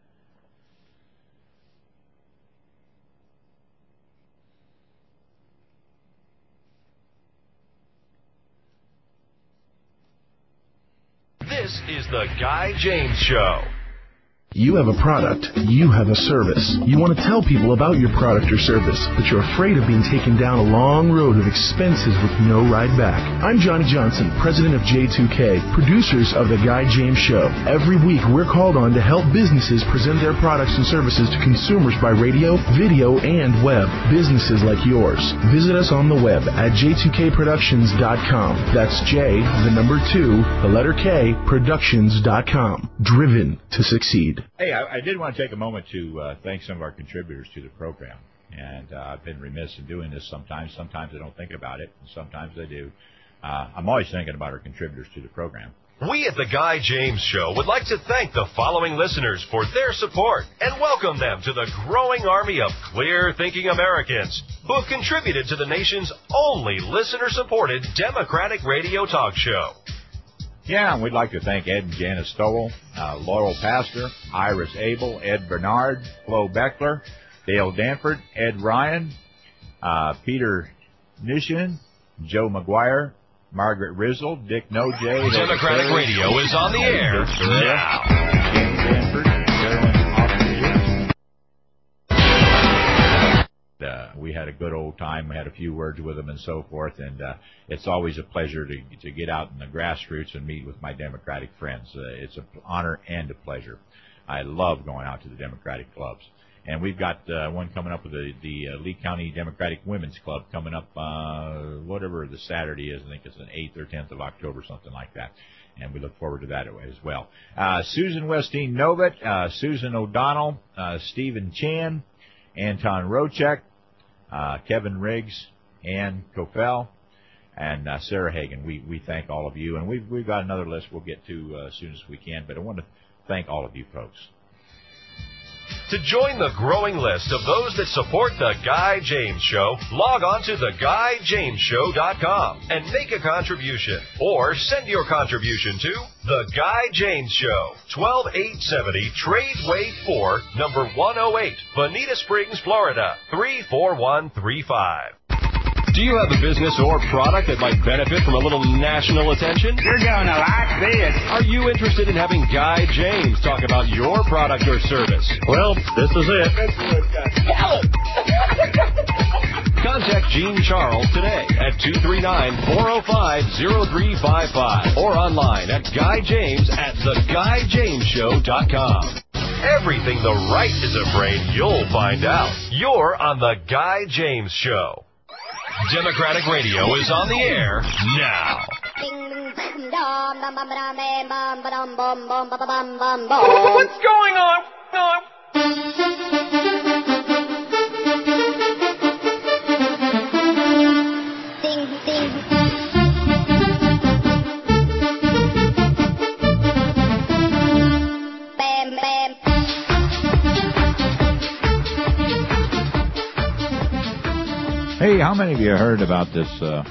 This is the Guy James Show. You have a product. You have a service. You want to tell people about your product or service, but you're afraid of being taken down a long road of expenses with no ride back. I'm Johnny Johnson, president of J2K, producers of The Guy James Show. Every week, we're called on to help businesses present their products and services to consumers by radio, video, and web. Businesses like yours. Visit us on the web at j2kproductions.com. That's J, the number 2, the letter K, productions.com. Driven to succeed. Hey, I did want to take a moment to thank some of our contributors to the program. And I've been remiss in doing this sometimes. Sometimes I don't think about it, and sometimes I do. I'm always thinking about our contributors to the program. We at the Guy James Show would like to thank the following listeners for their support and welcome them to the growing army of clear-thinking Americans who have contributed to the nation's only listener-supported Democratic radio talk show. Yeah, and we'd like to thank Ed and Janice Stowell, Laurel Pastor, Iris Abel, Ed Bernard, Flo Beckler, Dale Danford, Ed Ryan, Peter Nishin, Joe McGuire, Margaret Rizzle, Dick Nojay. Democratic Radio is on the air now. James Danford, Carolyn Austin. we had a good old time. We had a few words with them and so forth, and it's always a pleasure to get out in the grassroots and meet with my Democratic friends. It's an honor and a pleasure. I love going out to the Democratic clubs. And we've got one coming up with the Lee County Democratic Women's Club coming up, whatever the Saturday is. I think it's the 8th or 10th of October, something like that. And we look forward to that as well. Susan Westeen Novit, Susan O'Donnell, Stephen Chan, Anton Rochek, Kevin Riggs, Ann Kofel, and Sarah Hagan. We thank all of you. And we've got another list we'll get to as soon as we can. But I want to thank all of you folks. To join the growing list of those that support The Guy James Show, log on to theguyjamesshow.com and make a contribution. Or send your contribution to The Guy James Show, 12870 Tradeway 4, number 108, Bonita Springs, Florida, 34135. Do you have a business or product that might benefit from a little national attention? You're going to like this. Are you interested in having Guy James talk about your product or service? Well, this is it. Contact Gene Charles today at 239-405-0355 or online at GuyJames@theguyjamesshow.com. Everything the right is afraid you'll find out. You're on The Guy James Show. Democratic Radio is on the air now. What's going on? Hey, how many of you heard about this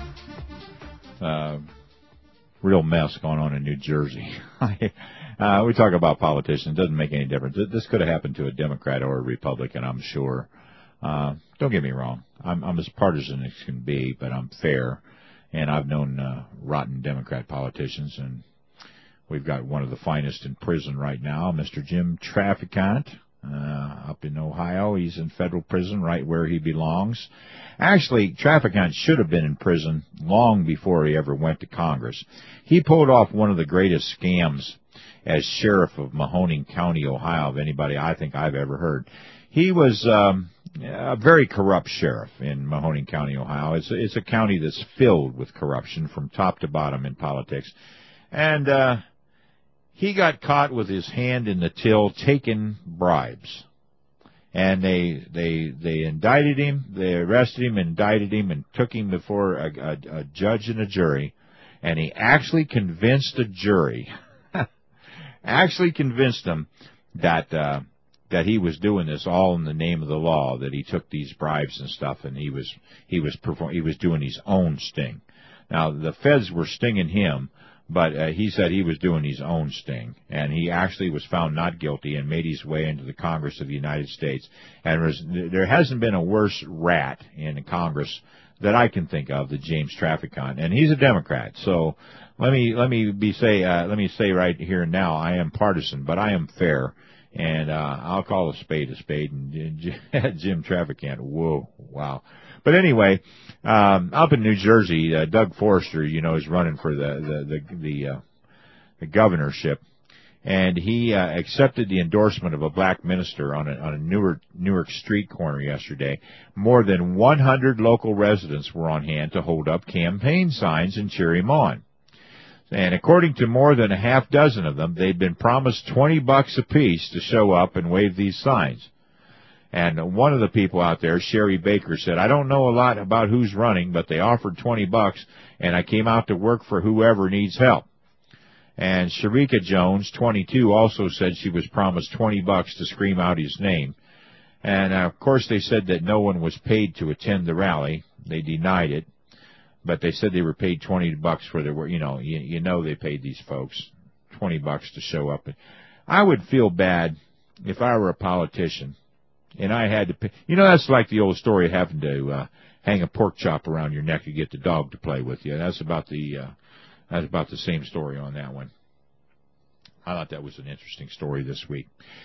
real mess going on in New Jersey? We talk about politicians. It doesn't make any difference. This could have happened to a Democrat or a Republican, I'm sure. Don't get me wrong. I'm as partisan as can be, but I'm fair. And I've known rotten Democrat politicians, and we've got one of the finest in prison right now, Mr. Jim Traficant. Up in Ohio. He's in federal prison right where he belongs. Actually, Traficant should have been in prison long before he ever went to Congress. He pulled off one of the greatest scams as sheriff of Mahoning County, Ohio, of anybody I think I've ever heard. He was a very corrupt sheriff in Mahoning County, Ohio. It's a county that's filled with corruption from top to bottom in politics. And he got caught with his hand in the till taking bribes. And they indicted him, they arrested him, indicted him, and took him before a judge and a jury. And he actually convinced a jury, them that he was doing this all in the name of the law, that he took these bribes and stuff, and he was doing his own sting. Now the feds were stinging him, but he said he was doing his own sting, and he actually was found not guilty and made his way into the Congress of the United States. And there hasn't been a worse rat in Congress that I can think of than James Traficant, and he's a Democrat. So let me say right here and now, I am partisan, but I am fair, and I'll call a spade. And Jim Traficant, whoa, wow. But anyway, up in New Jersey, Doug Forster, is running for the governorship, and he accepted the endorsement of a black minister on a Newark street corner yesterday. More than 100 local residents were on hand to hold up campaign signs and cheer him on. And according to more than a half dozen of them, they'd been promised $20 apiece to show up and wave these signs. And one of the people out there, Sherry Baker, said, I don't know a lot about who's running, but they offered $20, and I came out to work for whoever needs help. And Sharika Jones, 22, also said she was promised $20 to scream out his name. And, of course, they said that no one was paid to attend the rally. They denied it. But they said they were paid $20 for their work. They paid these folks $20 to show up. I would feel bad if I were a politician and I had to pay. That's like the old story of having to hang a pork chop around your neck to get the dog to play with you. That's about the same story on that one. I thought that was an interesting story this week.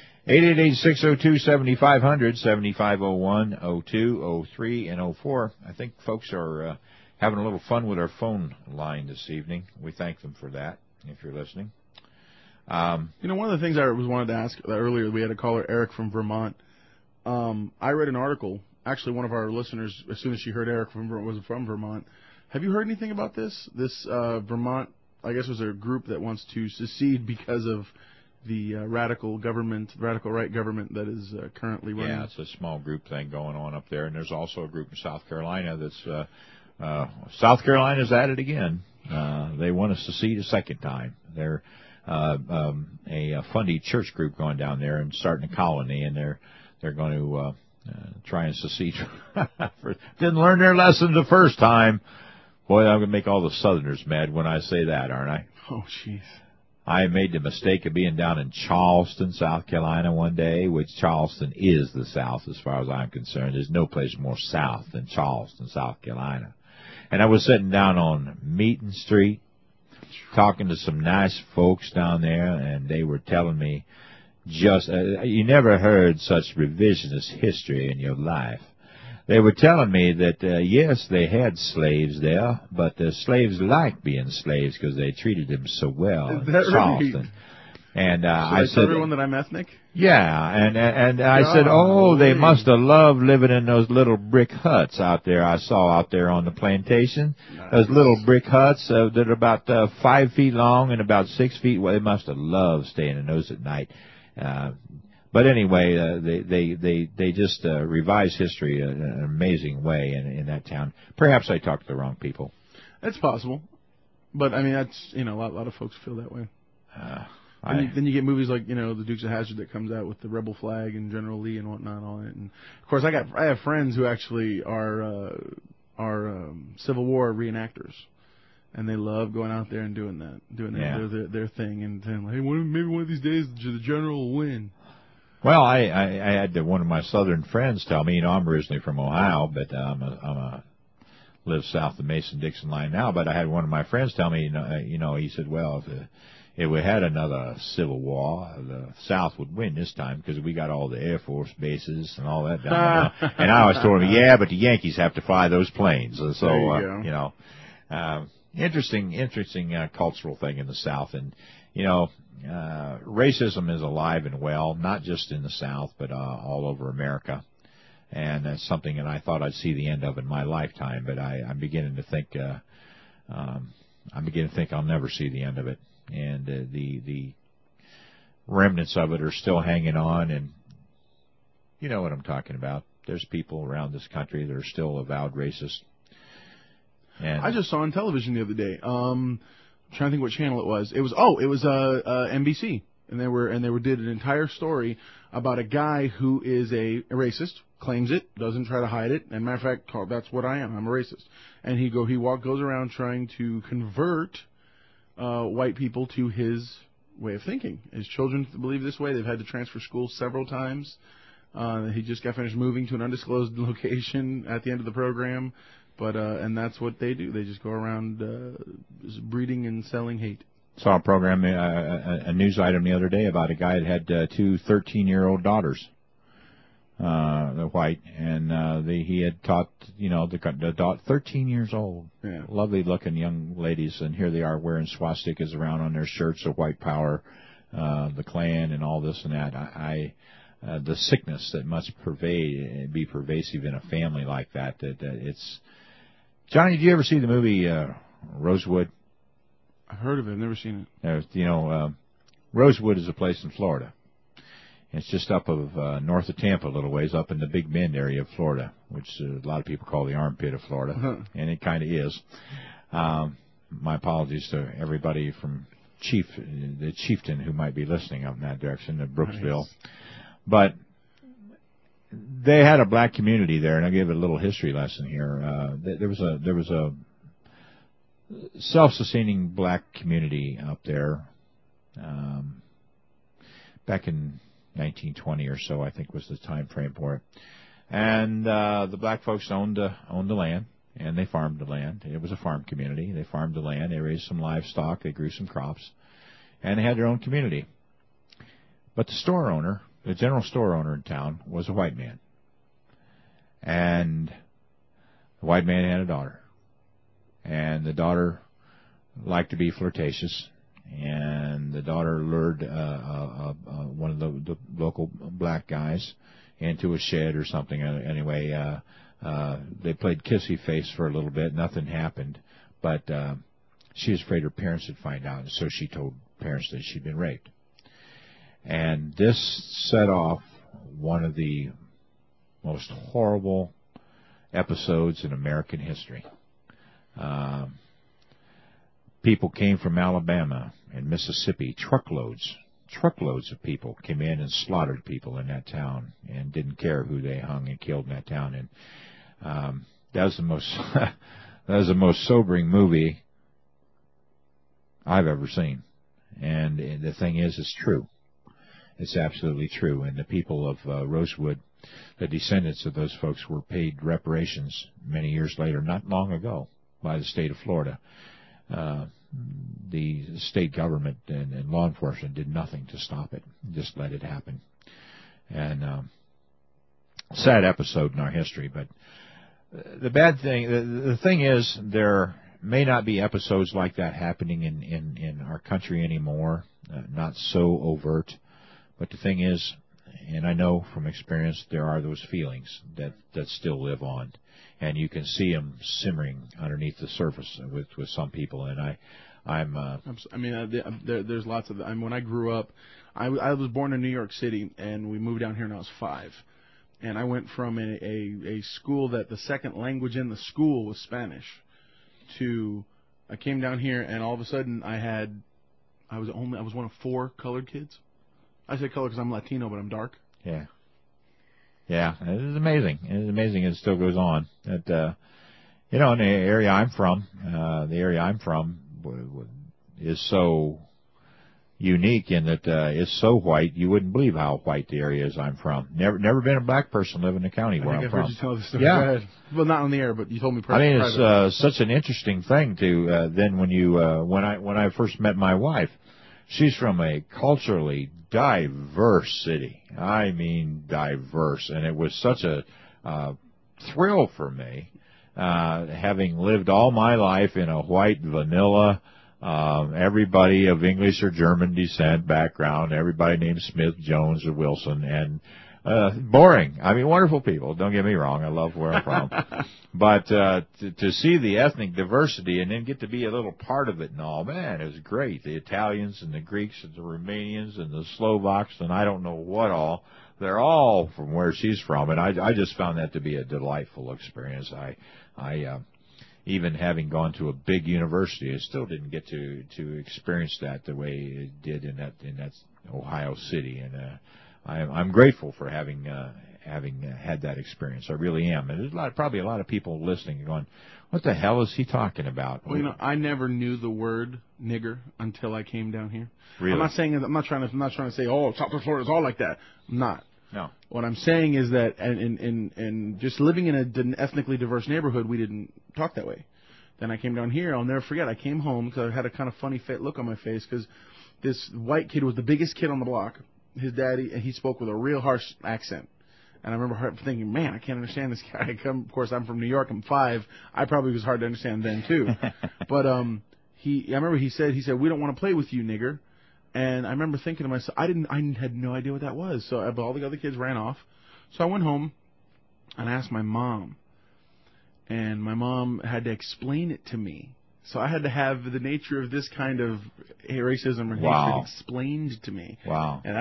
888-602-7500, 7501, 02, 03, and 04. I think folks are having a little fun with our phone line this evening. We thank them for that, if you're listening. One of the things I wanted to ask earlier, we had a caller, Eric from Vermont. I read an article. Actually, one of our listeners, as soon as she heard Eric was from Vermont. Have you heard anything about this? This Vermont, I guess, was a group that wants to secede because of the radical right government that is currently running. Yeah, it's a small group thing going on up there, and there's also a group in South Carolina that's South Carolina's at it again. They want to secede a second time. They're a fundy church group going down there and starting a colony, and they're going to try and secede. Didn't learn their lesson the first time. Boy, I'm going to make all the Southerners mad when I say that, aren't I? Oh, jeez. I made the mistake of being down in Charleston, South Carolina one day, which Charleston is the South as far as I'm concerned. There's no place more South than Charleston, South Carolina. And I was sitting down on Meeting Street talking to some nice folks down there, and they were telling me just, you never heard such revisionist history in your life. They were telling me that, yes, they had slaves there, but the slaves liked being slaves because they treated them so well in Charleston. Right? And I said, everyone that I'm ethnic? Yeah, and I said, oh, they must have loved living in those little brick huts out there I saw out there on the plantation. Nice. Those little brick huts that are about 5 feet long and about 6 feet. Well, they must have loved staying in those at night. But anyway, they just revise history in an amazing way in that town. Perhaps I talked to the wrong people. That's possible. But, I mean, that's, a lot of folks feel that way. Then you get movies like, The Dukes of Hazzard that comes out with the rebel flag and General Lee and whatnot on it. And, of course, I have friends who actually are Civil War reenactors. And they love going out there and doing their thing and saying, hey, maybe one of these days the general will win. Well, I had one of my Southern friends tell me, I'm originally from Ohio, but live south of Mason-Dixon line now. But I had one of my friends tell me, he said, well, if we had another Civil War, the South would win this time because we got all the Air Force bases and all that down there. And I always told him, yeah, but the Yankees have to fly those planes. So, interesting cultural thing in the South. And, racism is alive and well, not just in the South, but all over America. And that's something that I thought I'd see the end of in my lifetime, but I'm beginning to think I'll never see the end of it. And the remnants of it are still hanging on, and you know what I'm talking about. There's people around this country that are still avowed racist. And I just saw on television the other day. I'm trying to think what channel it was. It was NBC, and they did an entire story about a guy who is a racist, claims it, doesn't try to hide it. And matter of fact, that's what I am. I'm a racist. And he goes around trying to convert white people to his way of thinking. His children believe this way. They've had to transfer schools several times. He just got finished moving to an undisclosed location at the end of the program. But and that's what they do. They just go around breeding and selling hate. Saw a program, a news item the other day about a guy that had two 13-year-old daughters, they're white, and he had taught, the daughter, 13 years old, lovely-looking young ladies, and here they are wearing swastikas around on their shirts of white power, the Klan, and all this and that. The sickness that must be pervasive in a family like that it's. Johnny, did you ever see the movie Rosewood? I've heard of it. I've never seen it. Rosewood is a place in Florida. It's just up of north of Tampa a little ways, up in the Big Bend area of Florida, which a lot of people call the armpit of Florida, and it kind of is. My apologies to everybody from the chieftain who might be listening up in that direction, at Brooksville. Nice. But they had a black community there, and I'll give it a little history lesson here. There was a self-sustaining black community up there back in 1920 or so, I think was the time frame for it. And the black folks owned the land, and they farmed the land. It was a farm community. They farmed the land. They raised some livestock. They grew some crops, and they had their own community. But the store owner, the general store owner in town, was a white man. And the white man had a daughter. And the daughter liked to be flirtatious. And the daughter lured one of the local black guys into a shed or something. Anyway, they played kissy face for a little bit. Nothing happened. But she was afraid her parents would find out, and so she told parents that she'd been raped. And this set off one of the most horrible episodes in American history. People came from Alabama and Mississippi, truckloads of people came in and slaughtered people in that town and didn't care who they hung and killed in that town. And that was the most that was the most sobering movie I've ever seen. And the thing is, it's true. It's absolutely true. And the people of Rosewood, the descendants of those folks, were paid reparations many years later, not long ago, by the state of Florida. The state government and law enforcement did nothing to stop it, just let it happen. And sad episode in our history. But the bad thing, the thing is, there may not be episodes like that happening in our country anymore, not so overt. But the thing is, and I know from experience, there are those feelings that still live on. And you can see them simmering underneath the surface with some people. And there's lots of. When I grew up, I was born in New York City, and we moved down here when I was 5. And I went from a school that the second language in the school was Spanish to I came down here, and all of a sudden I was one of 4 colored kids. I say color because I'm Latino, but I'm dark. Yeah. Yeah, it is amazing. It is amazing. It still goes on. That in the area I'm from, is so unique in that it's so white you wouldn't believe how white the area is I'm from. Never been a black person living in the county where I'm from. I think I've heard you tell the story. Yeah. Well, not on the air, but you told me privately. I mean, it's such an interesting thing to then when you when I first met my wife. She's from a culturally diverse city. I mean diverse. And it was such a thrill for me, having lived all my life in a white vanilla, everybody of English or German descent background, everybody named Smith, Jones, or Wilson, and boring. I mean, wonderful people. Don't get me wrong. I love where I'm from. But to see the ethnic diversity and then get to be a little part of it and all, man, it was great. The Italians and the Greeks and the Romanians and the Slovaks and I don't know what all. They're all from where she's from. And I just found that to be a delightful experience. I even having gone to a big university, I still didn't get to experience that the way it did in that Ohio City. And I'm grateful for having had that experience. I really am. And there's probably a lot of people listening going, "What the hell is he talking about?" Well, I never knew the word nigger until I came down here. Really? I'm not trying to say, "Oh, South Florida is all like that." I'm not. No. What I'm saying is that, and just living in an ethnically diverse neighborhood, we didn't talk that way. Then I came down here. I'll never forget. I came home because I had a kind of funny look on my face because this white kid was the biggest kid on the block. His daddy, and he spoke with a real harsh accent. And I remember thinking, man, I can't understand this guy. Of course, I'm from New York. I'm 5. I probably was hard to understand then, too. But I remember he said, "We don't want to play with you, nigger." And I remember thinking to myself, I had no idea what that was. So all the other kids ran off. So I went home and I asked my mom. And my mom had to explain it to me. So I had to have the nature of this kind of racism or hatred explained to me. Wow. And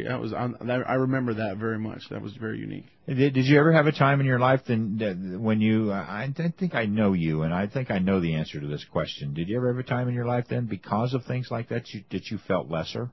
I remember that very much. That was very unique. Did you ever have a time in your life when you, I think I know you, and I think I know the answer to this question. Did you ever have a time in your life then, because of things like that, that you felt lesser?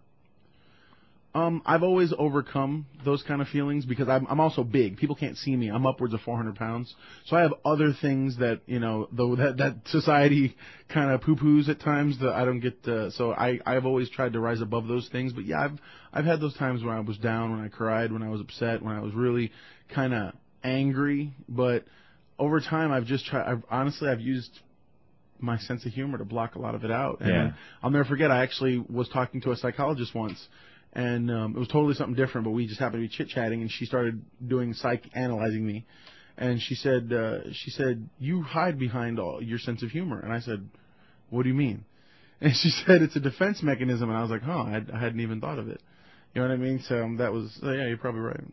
I've always overcome those kind of feelings because I'm also big. People can't see me. I'm upwards of 400 pounds. So I have other things that, that society kind of poo-poos at times that I don't get. So I've always tried to rise above those things. But yeah, I've had those times where I was down, when I cried, when I was upset, when I was really kind of angry. But over time, I've just tried. I've used my sense of humor to block a lot of it out. And I'll never forget. I actually was talking to a psychologist once. And it was totally something different, but we just happened to be chit-chatting, and she started doing psych-analyzing me. And she said, you hide behind all your sense of humor. And I said, what do you mean? And she said, it's a defense mechanism. And I was like, I hadn't even thought of it. You know what I mean? So that was, yeah, you're probably right.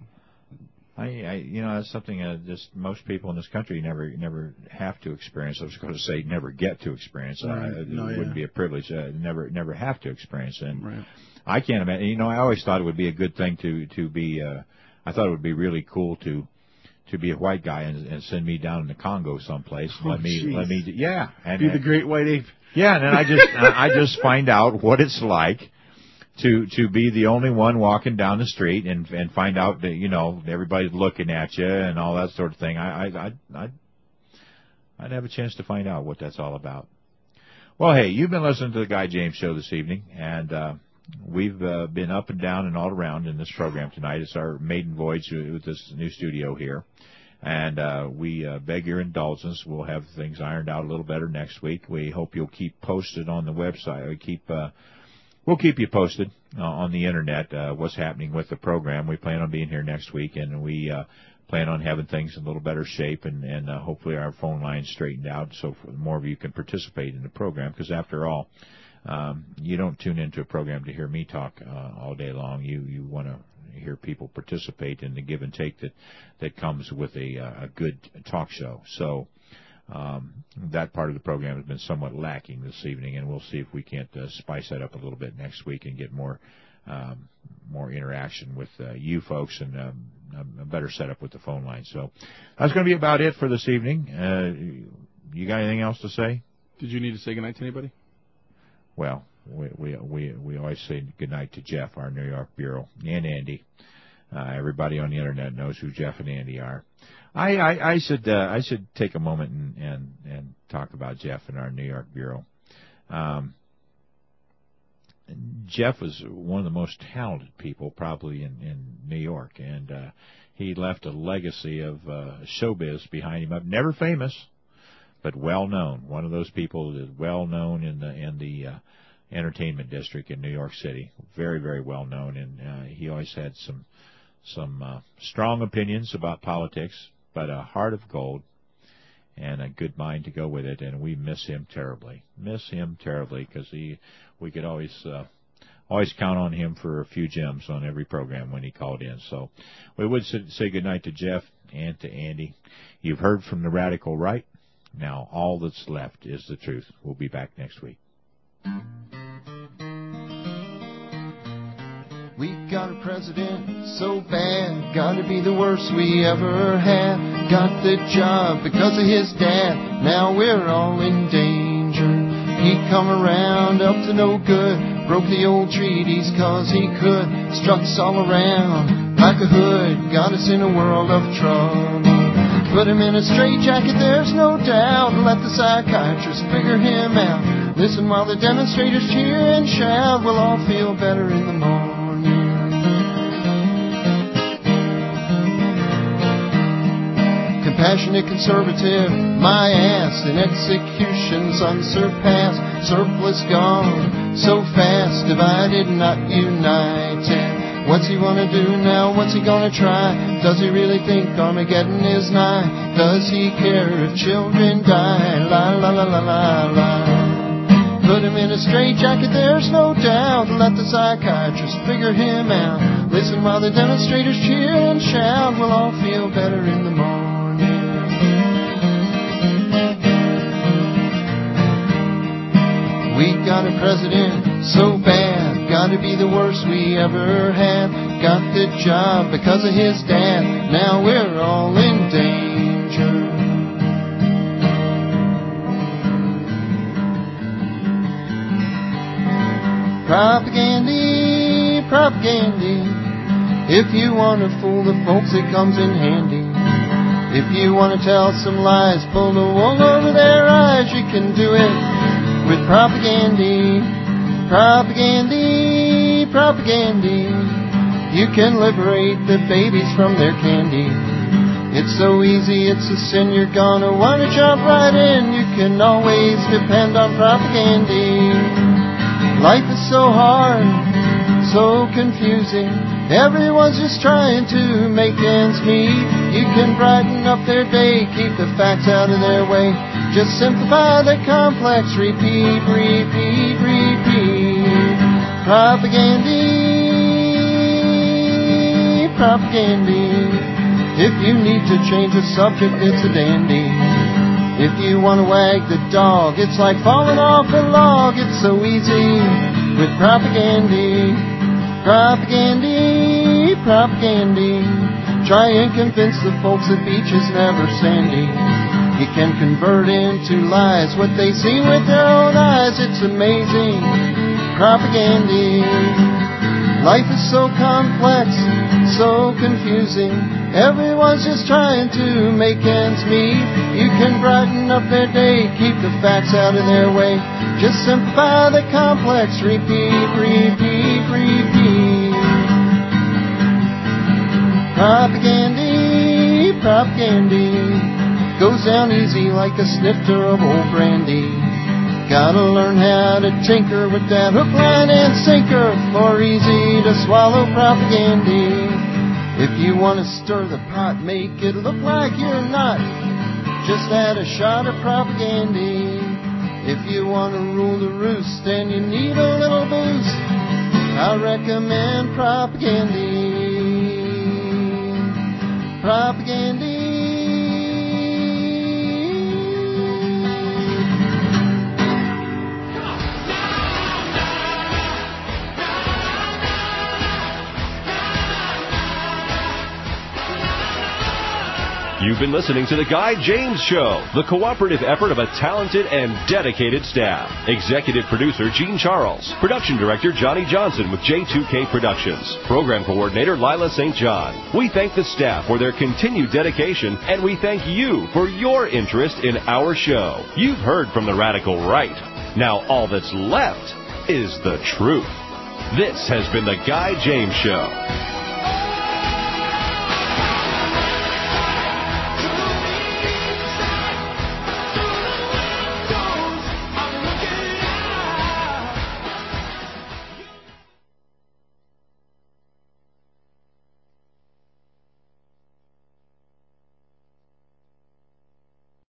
That's something just most people in this country never have to experience. I was going to say never get to experience. Right. It wouldn't be a privilege. Never have to experience. And right. I can't imagine. I always thought it would be a good thing to be. I thought it would be really cool to be a white guy and send me down in the Congo someplace. Let me, yeah, and be the great white ape. Yeah, and then I just find out what it's like to be the only one walking down the street and find out that everybody's looking at you and all that sort of thing. I'd have a chance to find out what that's all about. Well, hey, you've been listening to the Guy James Show this evening, and we've been up and down and all around in this program tonight. It's our maiden voyage with this new studio here. And we beg your indulgence. We'll have things ironed out a little better next week. We hope you'll keep posted on the website. We'll keep you posted on the Internet what's happening with the program. We plan on being here next week, and we plan on having things in a little better shape and hopefully our phone lines straightened out so more of you can participate in the program. Because after all, you don't tune into a program to hear me talk all day long. You want to hear people participate in the give and take that comes with a good talk show. So that part of the program has been somewhat lacking this evening, and we'll see if we can't spice that up a little bit next week and get more interaction with you folks and a better setup with the phone line. So that's going to be about it for this evening. You got anything else to say? Did you need to say goodnight to anybody? Well, we always say goodnight to Jeff, our New York bureau, and Andy. Everybody on the Internet knows who Jeff and Andy are. I should take a moment and talk about Jeff and our New York bureau. Jeff was one of the most talented people probably in New York, and he left a legacy of showbiz behind him. Never famous, but well known. One of those people that is well known in the entertainment district in New York City. Very, very well known, and he always had some strong opinions about politics, but a heart of gold and a good mind to go with it, and we miss him terribly. Because we could always count on him for a few gems on every program when he called in. So we would say goodnight to Jeff and to Andy. You've heard from the radical right. Now all that's left is the truth. We'll be back next week. We got a president so bad, gotta be the worst we ever had. Got the job because of his dad, now we're all in danger. He come around up to no good, broke the old treaties cause he could. Struck us all around like a hood, got us in a world of trouble. Put him in a straitjacket, there's no doubt. Let the psychiatrist figure him out. Listen while the demonstrators cheer and shout. We'll all feel better in the morning. Compassionate conservative, my ass, in executions unsurpassed. Surplus gone, so fast, divided, not united. What's he wanna do now, what's he gonna try? Does he really think Armageddon is nigh? Does he care if children die? La la la la la la. Put him in a straitjacket, there's no doubt. Let the psychiatrist figure him out. Listen while the demonstrators cheer and shout. We'll all feel better in the morning. We got a president so bad, gotta be the worst we ever had. Got the job because of his dad, now we're all in danger. Propagandy, propagandy. If you wanna fool the folks, it comes in handy. If you wanna tell some lies, pull the wool over their eyes, you can do it with propagandy, propagandy, propagandy. You can liberate the babies from their candy. It's so easy, it's a sin, you're gonna wanna jump right in. You can always depend on propagandy. Life is so hard, so confusing. Everyone's just trying to make ends meet. You can brighten up their day, keep the facts out of their way. Just simplify the complex, repeat, repeat, repeat. Propagandy, propagandy. If you need to change the subject, it's a dandy. If you want to wag the dog, it's like falling off a log. It's so easy with propagandy. Propagandy, propagandy. Try and convince the folks the beach is never sandy. You can convert into lies what they see with their own eyes. It's amazing. Propagandy. Life is so complex, so confusing. Everyone's just trying to make ends meet. You can brighten up their day, keep the facts out of their way. Just simplify the complex, repeat, repeat, repeat. Propagandy, propagandy. Goes down easy like a snifter of old brandy. Gotta learn how to tinker with that hook, line, and sinker. More easy to swallow propagandy. If you want to stir the pot, make it look like you're not. Just add a shot of propagandy. If you want to rule the roost and you need a little boost, I recommend propagandy. Propagandy. You've been listening to The Guy James Show, the cooperative effort of a talented and dedicated staff. Executive producer Gene Charles. Production director Johnny Johnson with J2K Productions. Program coordinator Lila St. John. We thank the staff for their continued dedication, and we thank you for your interest in our show. You've heard from the radical right. Now all that's left is the truth. This has been The Guy James Show.